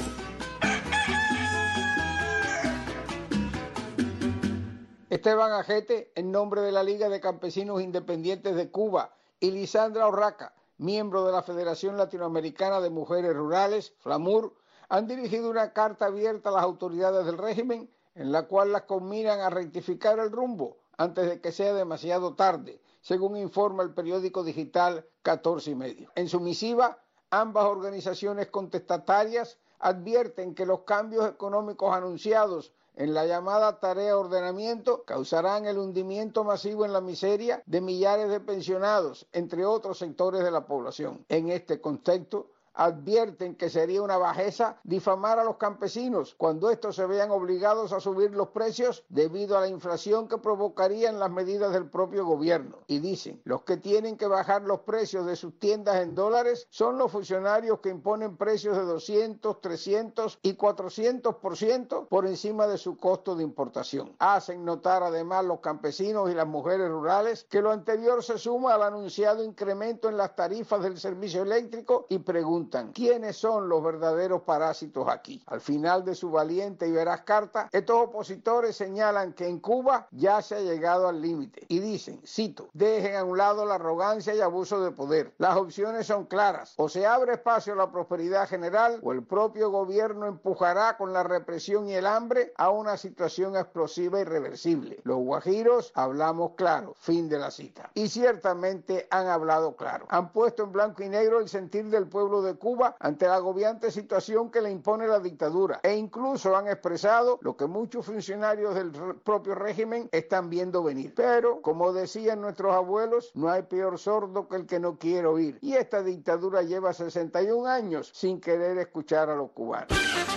Esteban Ajete, en nombre de la Liga de Campesinos Independientes de Cuba, y Lisandra Orraca, miembro de la Federación Latinoamericana de Mujeres Rurales, FLAMUR, han dirigido una carta abierta a las autoridades del régimen en la cual las conminan a rectificar el rumbo antes de que sea demasiado tarde, según informa el periódico digital 14 y medio. En su misiva, ambas organizaciones contestatarias advierten que los cambios económicos anunciados en la llamada tarea ordenamiento causarán el hundimiento masivo en la miseria de millares de pensionados, entre otros sectores de la población. En este contexto, advierten que sería una bajeza difamar a los campesinos cuando estos se vean obligados a subir los precios debido a la inflación que provocarían las medidas del propio gobierno. Y dicen, los que tienen que bajar los precios de sus tiendas en dólares son los funcionarios que imponen precios de 200, 300 y 400% por encima de su costo de importación. Hacen notar además los campesinos y las mujeres rurales que lo anterior se suma al anunciado incremento en las tarifas del servicio eléctrico y preguntan, preguntan quiénes son los verdaderos parásitos aquí. Al final de su valiente y veraz carta, estos opositores señalan que en Cuba ya se ha llegado al límite y dicen, cito, dejen a un lado la arrogancia y abuso de poder. Las opciones son claras, o se abre espacio a la prosperidad general o el propio gobierno empujará con la represión y el hambre a una situación explosiva e irreversible. Los guajiros hablamos claro, fin de la cita. Y ciertamente han hablado claro. Han puesto en blanco y negro el sentir del pueblo de Cuba ante la agobiante situación que le impone la dictadura e incluso han expresado lo que muchos funcionarios del propio régimen están viendo venir. Pero, como decían nuestros abuelos, no hay peor sordo que el que no quiere oír. Y esta dictadura lleva 61 años sin querer escuchar a los cubanos.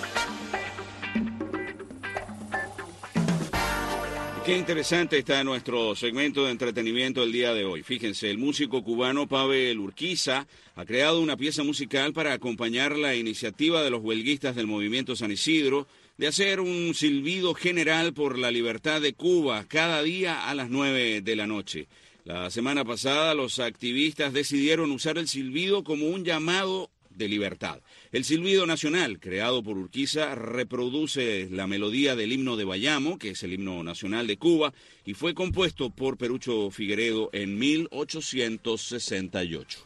Qué interesante está nuestro segmento de entretenimiento del día de hoy. Fíjense, el músico cubano Pavel Urquiza ha creado una pieza musical para acompañar la iniciativa de los huelguistas del movimiento San Isidro de hacer un silbido general por la libertad de Cuba cada día a las 9 de la noche. La semana pasada los activistas decidieron usar el silbido como un llamado de libertad. El silbido nacional, creado por Urquiza, reproduce la melodía del himno de Bayamo, que es el himno nacional de Cuba, y fue compuesto por Perucho Figueredo en 1868.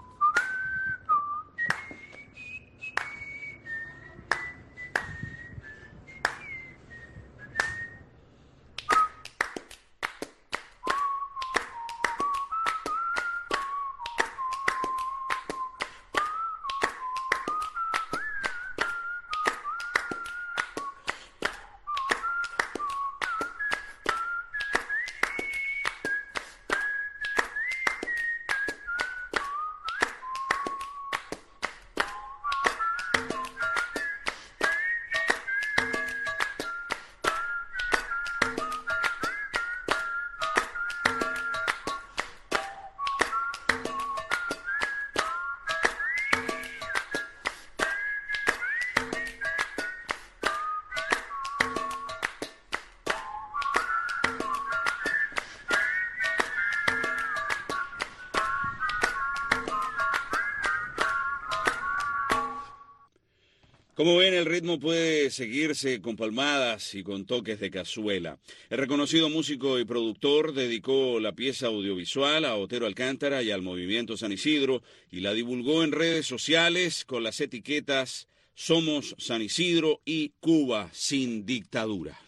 Como ven, el ritmo puede seguirse con palmadas y con toques de cazuela. El reconocido músico y productor dedicó la pieza audiovisual a Otero Alcántara y al movimiento San Isidro y la divulgó en redes sociales con las etiquetas Somos San Isidro y Cuba sin dictadura.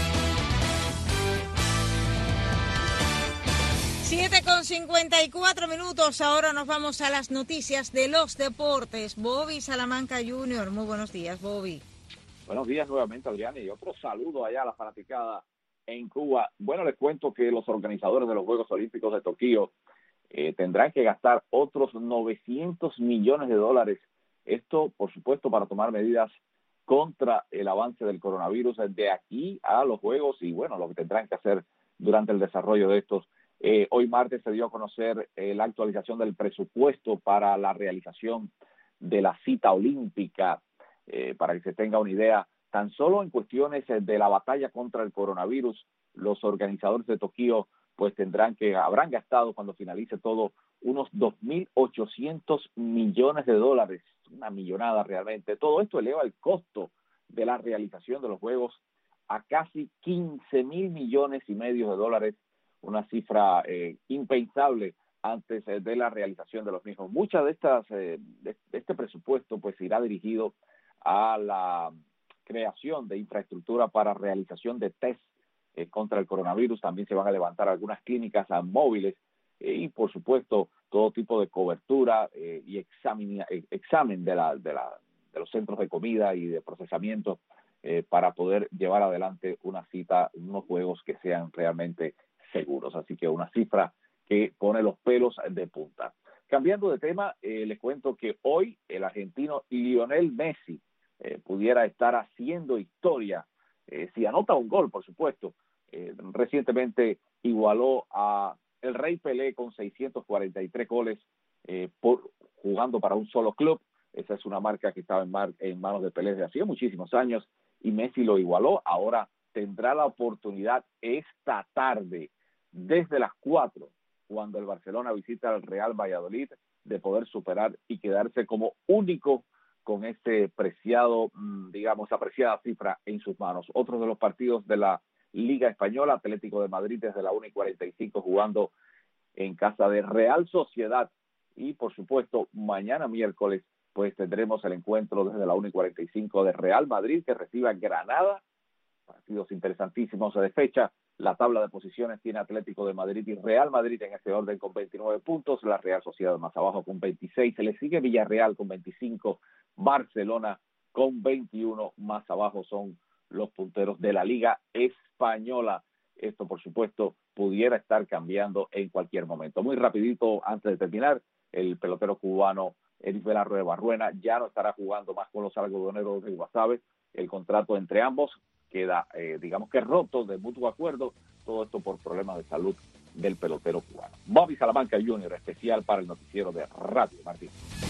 7:54. Ahora nos vamos a las noticias de los deportes. Bobby Salamanca Jr. Muy buenos días, Bobby. Buenos días nuevamente, Adriana, y otro saludo allá a la fanaticada en Cuba. Bueno, les cuento que los organizadores de los Juegos Olímpicos de Tokio tendrán que gastar otros $900 millones. Esto, por supuesto, para tomar medidas contra el avance del coronavirus de aquí a los Juegos y, bueno, lo que tendrán que hacer durante el desarrollo de estos. Hoy martes se dio a conocer la actualización del presupuesto para la realización de la cita olímpica, para que se tenga una idea. Tan solo en cuestiones de la batalla contra el coronavirus, los organizadores de Tokio pues habrán gastado cuando finalice todo unos $2.800 millones, una millonada realmente. Todo esto eleva el costo de la realización de los Juegos a casi $15.5 millones, una cifra impensable antes de la realización de los mismos. Muchas de este presupuesto pues irá dirigido a la creación de infraestructura para realización de test contra el coronavirus. También se van a levantar algunas clínicas móviles y por supuesto todo tipo de cobertura y examen de los centros de comida y de procesamiento para poder llevar adelante unos Juegos que sean realmente seguros. Así que una cifra que pone los pelos de punta. Cambiando de tema, les cuento que hoy el argentino Lionel Messi pudiera estar haciendo historia, si anota un gol, por supuesto. Recientemente igualó a el Rey Pelé con 643 goles jugando para un solo club. Esa es una marca que estaba en manos de Pelé desde hacía muchísimos años y Messi lo igualó. Ahora tendrá la oportunidad esta tarde, desde las 4, cuando el Barcelona visita al Real Valladolid, de poder superar y quedarse como único con ese preciado, digamos, apreciada cifra en sus manos. Otro de los partidos de la Liga Española, Atlético de Madrid desde la 1:45 jugando en casa de Real Sociedad. Y por supuesto, mañana miércoles, pues tendremos el encuentro desde la 1:45 de Real Madrid, que recibe a Granada. Partidos interesantísimos de fecha. La tabla de posiciones tiene Atlético de Madrid y Real Madrid en este orden con 29 puntos. La Real Sociedad más abajo con 26. Se le sigue Villarreal con 25. Barcelona con 21. Más abajo son los punteros de la Liga Española. Esto, por supuesto, pudiera estar cambiando en cualquier momento. Muy rapidito, antes de terminar, el pelotero cubano Eric Velarro de Barruena ya no estará jugando más con los algodoneros de Guasave. El contrato entre ambos queda, digamos que roto de mutuo acuerdo. Todo esto por problemas de salud del pelotero cubano. Bobby Salamanca Jr., especial para el noticiero de Radio Martín.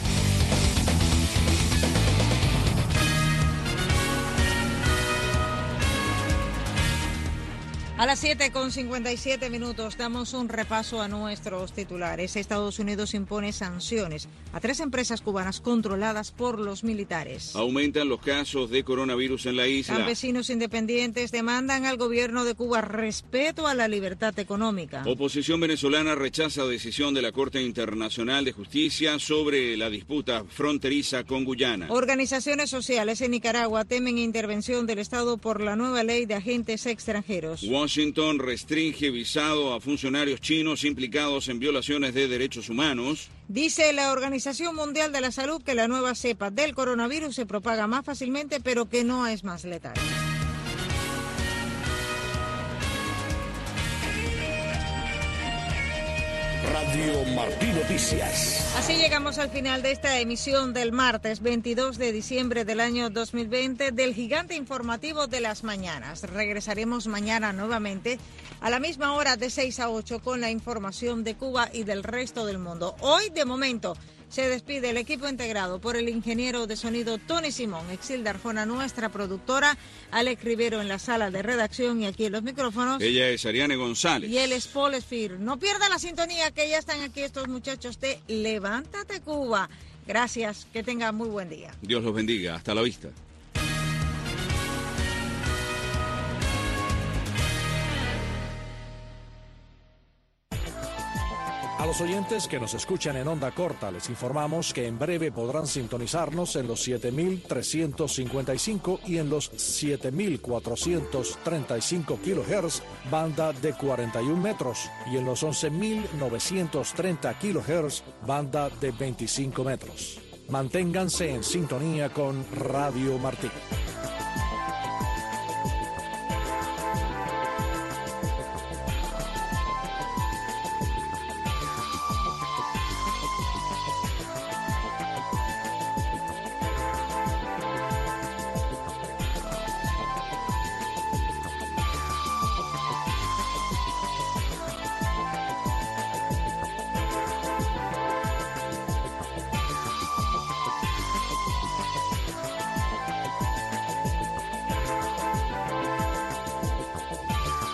A las 7:57 damos un repaso a nuestros titulares. Estados Unidos impone sanciones a 3 empresas cubanas controladas por los militares. Aumentan los casos de coronavirus en la isla. Campesinos independientes demandan al gobierno de Cuba respeto a la libertad económica. Oposición venezolana rechaza decisión de la Corte Internacional de Justicia sobre la disputa fronteriza con Guyana. Organizaciones sociales en Nicaragua temen intervención del Estado por la nueva ley de agentes extranjeros. Washington restringe visado a funcionarios chinos implicados en violaciones de derechos humanos. Dice la Organización Mundial de la Salud que la nueva cepa del coronavirus se propaga más fácilmente, pero que no es más letal. Radio Martí Noticias. Así llegamos al final de esta emisión del martes 22 de diciembre del año 2020 del Gigante Informativo de las Mañanas. Regresaremos mañana nuevamente a la misma hora de 6 a 8 con la información de Cuba y del resto del mundo. Hoy, de momento, se despide el equipo integrado por el ingeniero de sonido Tony Simón, Exilda Arjona, nuestra productora, Alex Rivero en la sala de redacción y aquí en los micrófonos. Ella es Ariane González. Y él es Paul Esfir. No pierda la sintonía, que ya están aquí estos muchachos de Levántate Cuba. Gracias, que tengan muy buen día. Dios los bendiga, hasta la vista. A los oyentes que nos escuchan en onda corta, les informamos que en breve podrán sintonizarnos en los 7.355 y en los 7.435 kHz, banda de 41 metros, y en los 11.930 kHz, banda de 25 metros. Manténganse en sintonía con Radio Martí.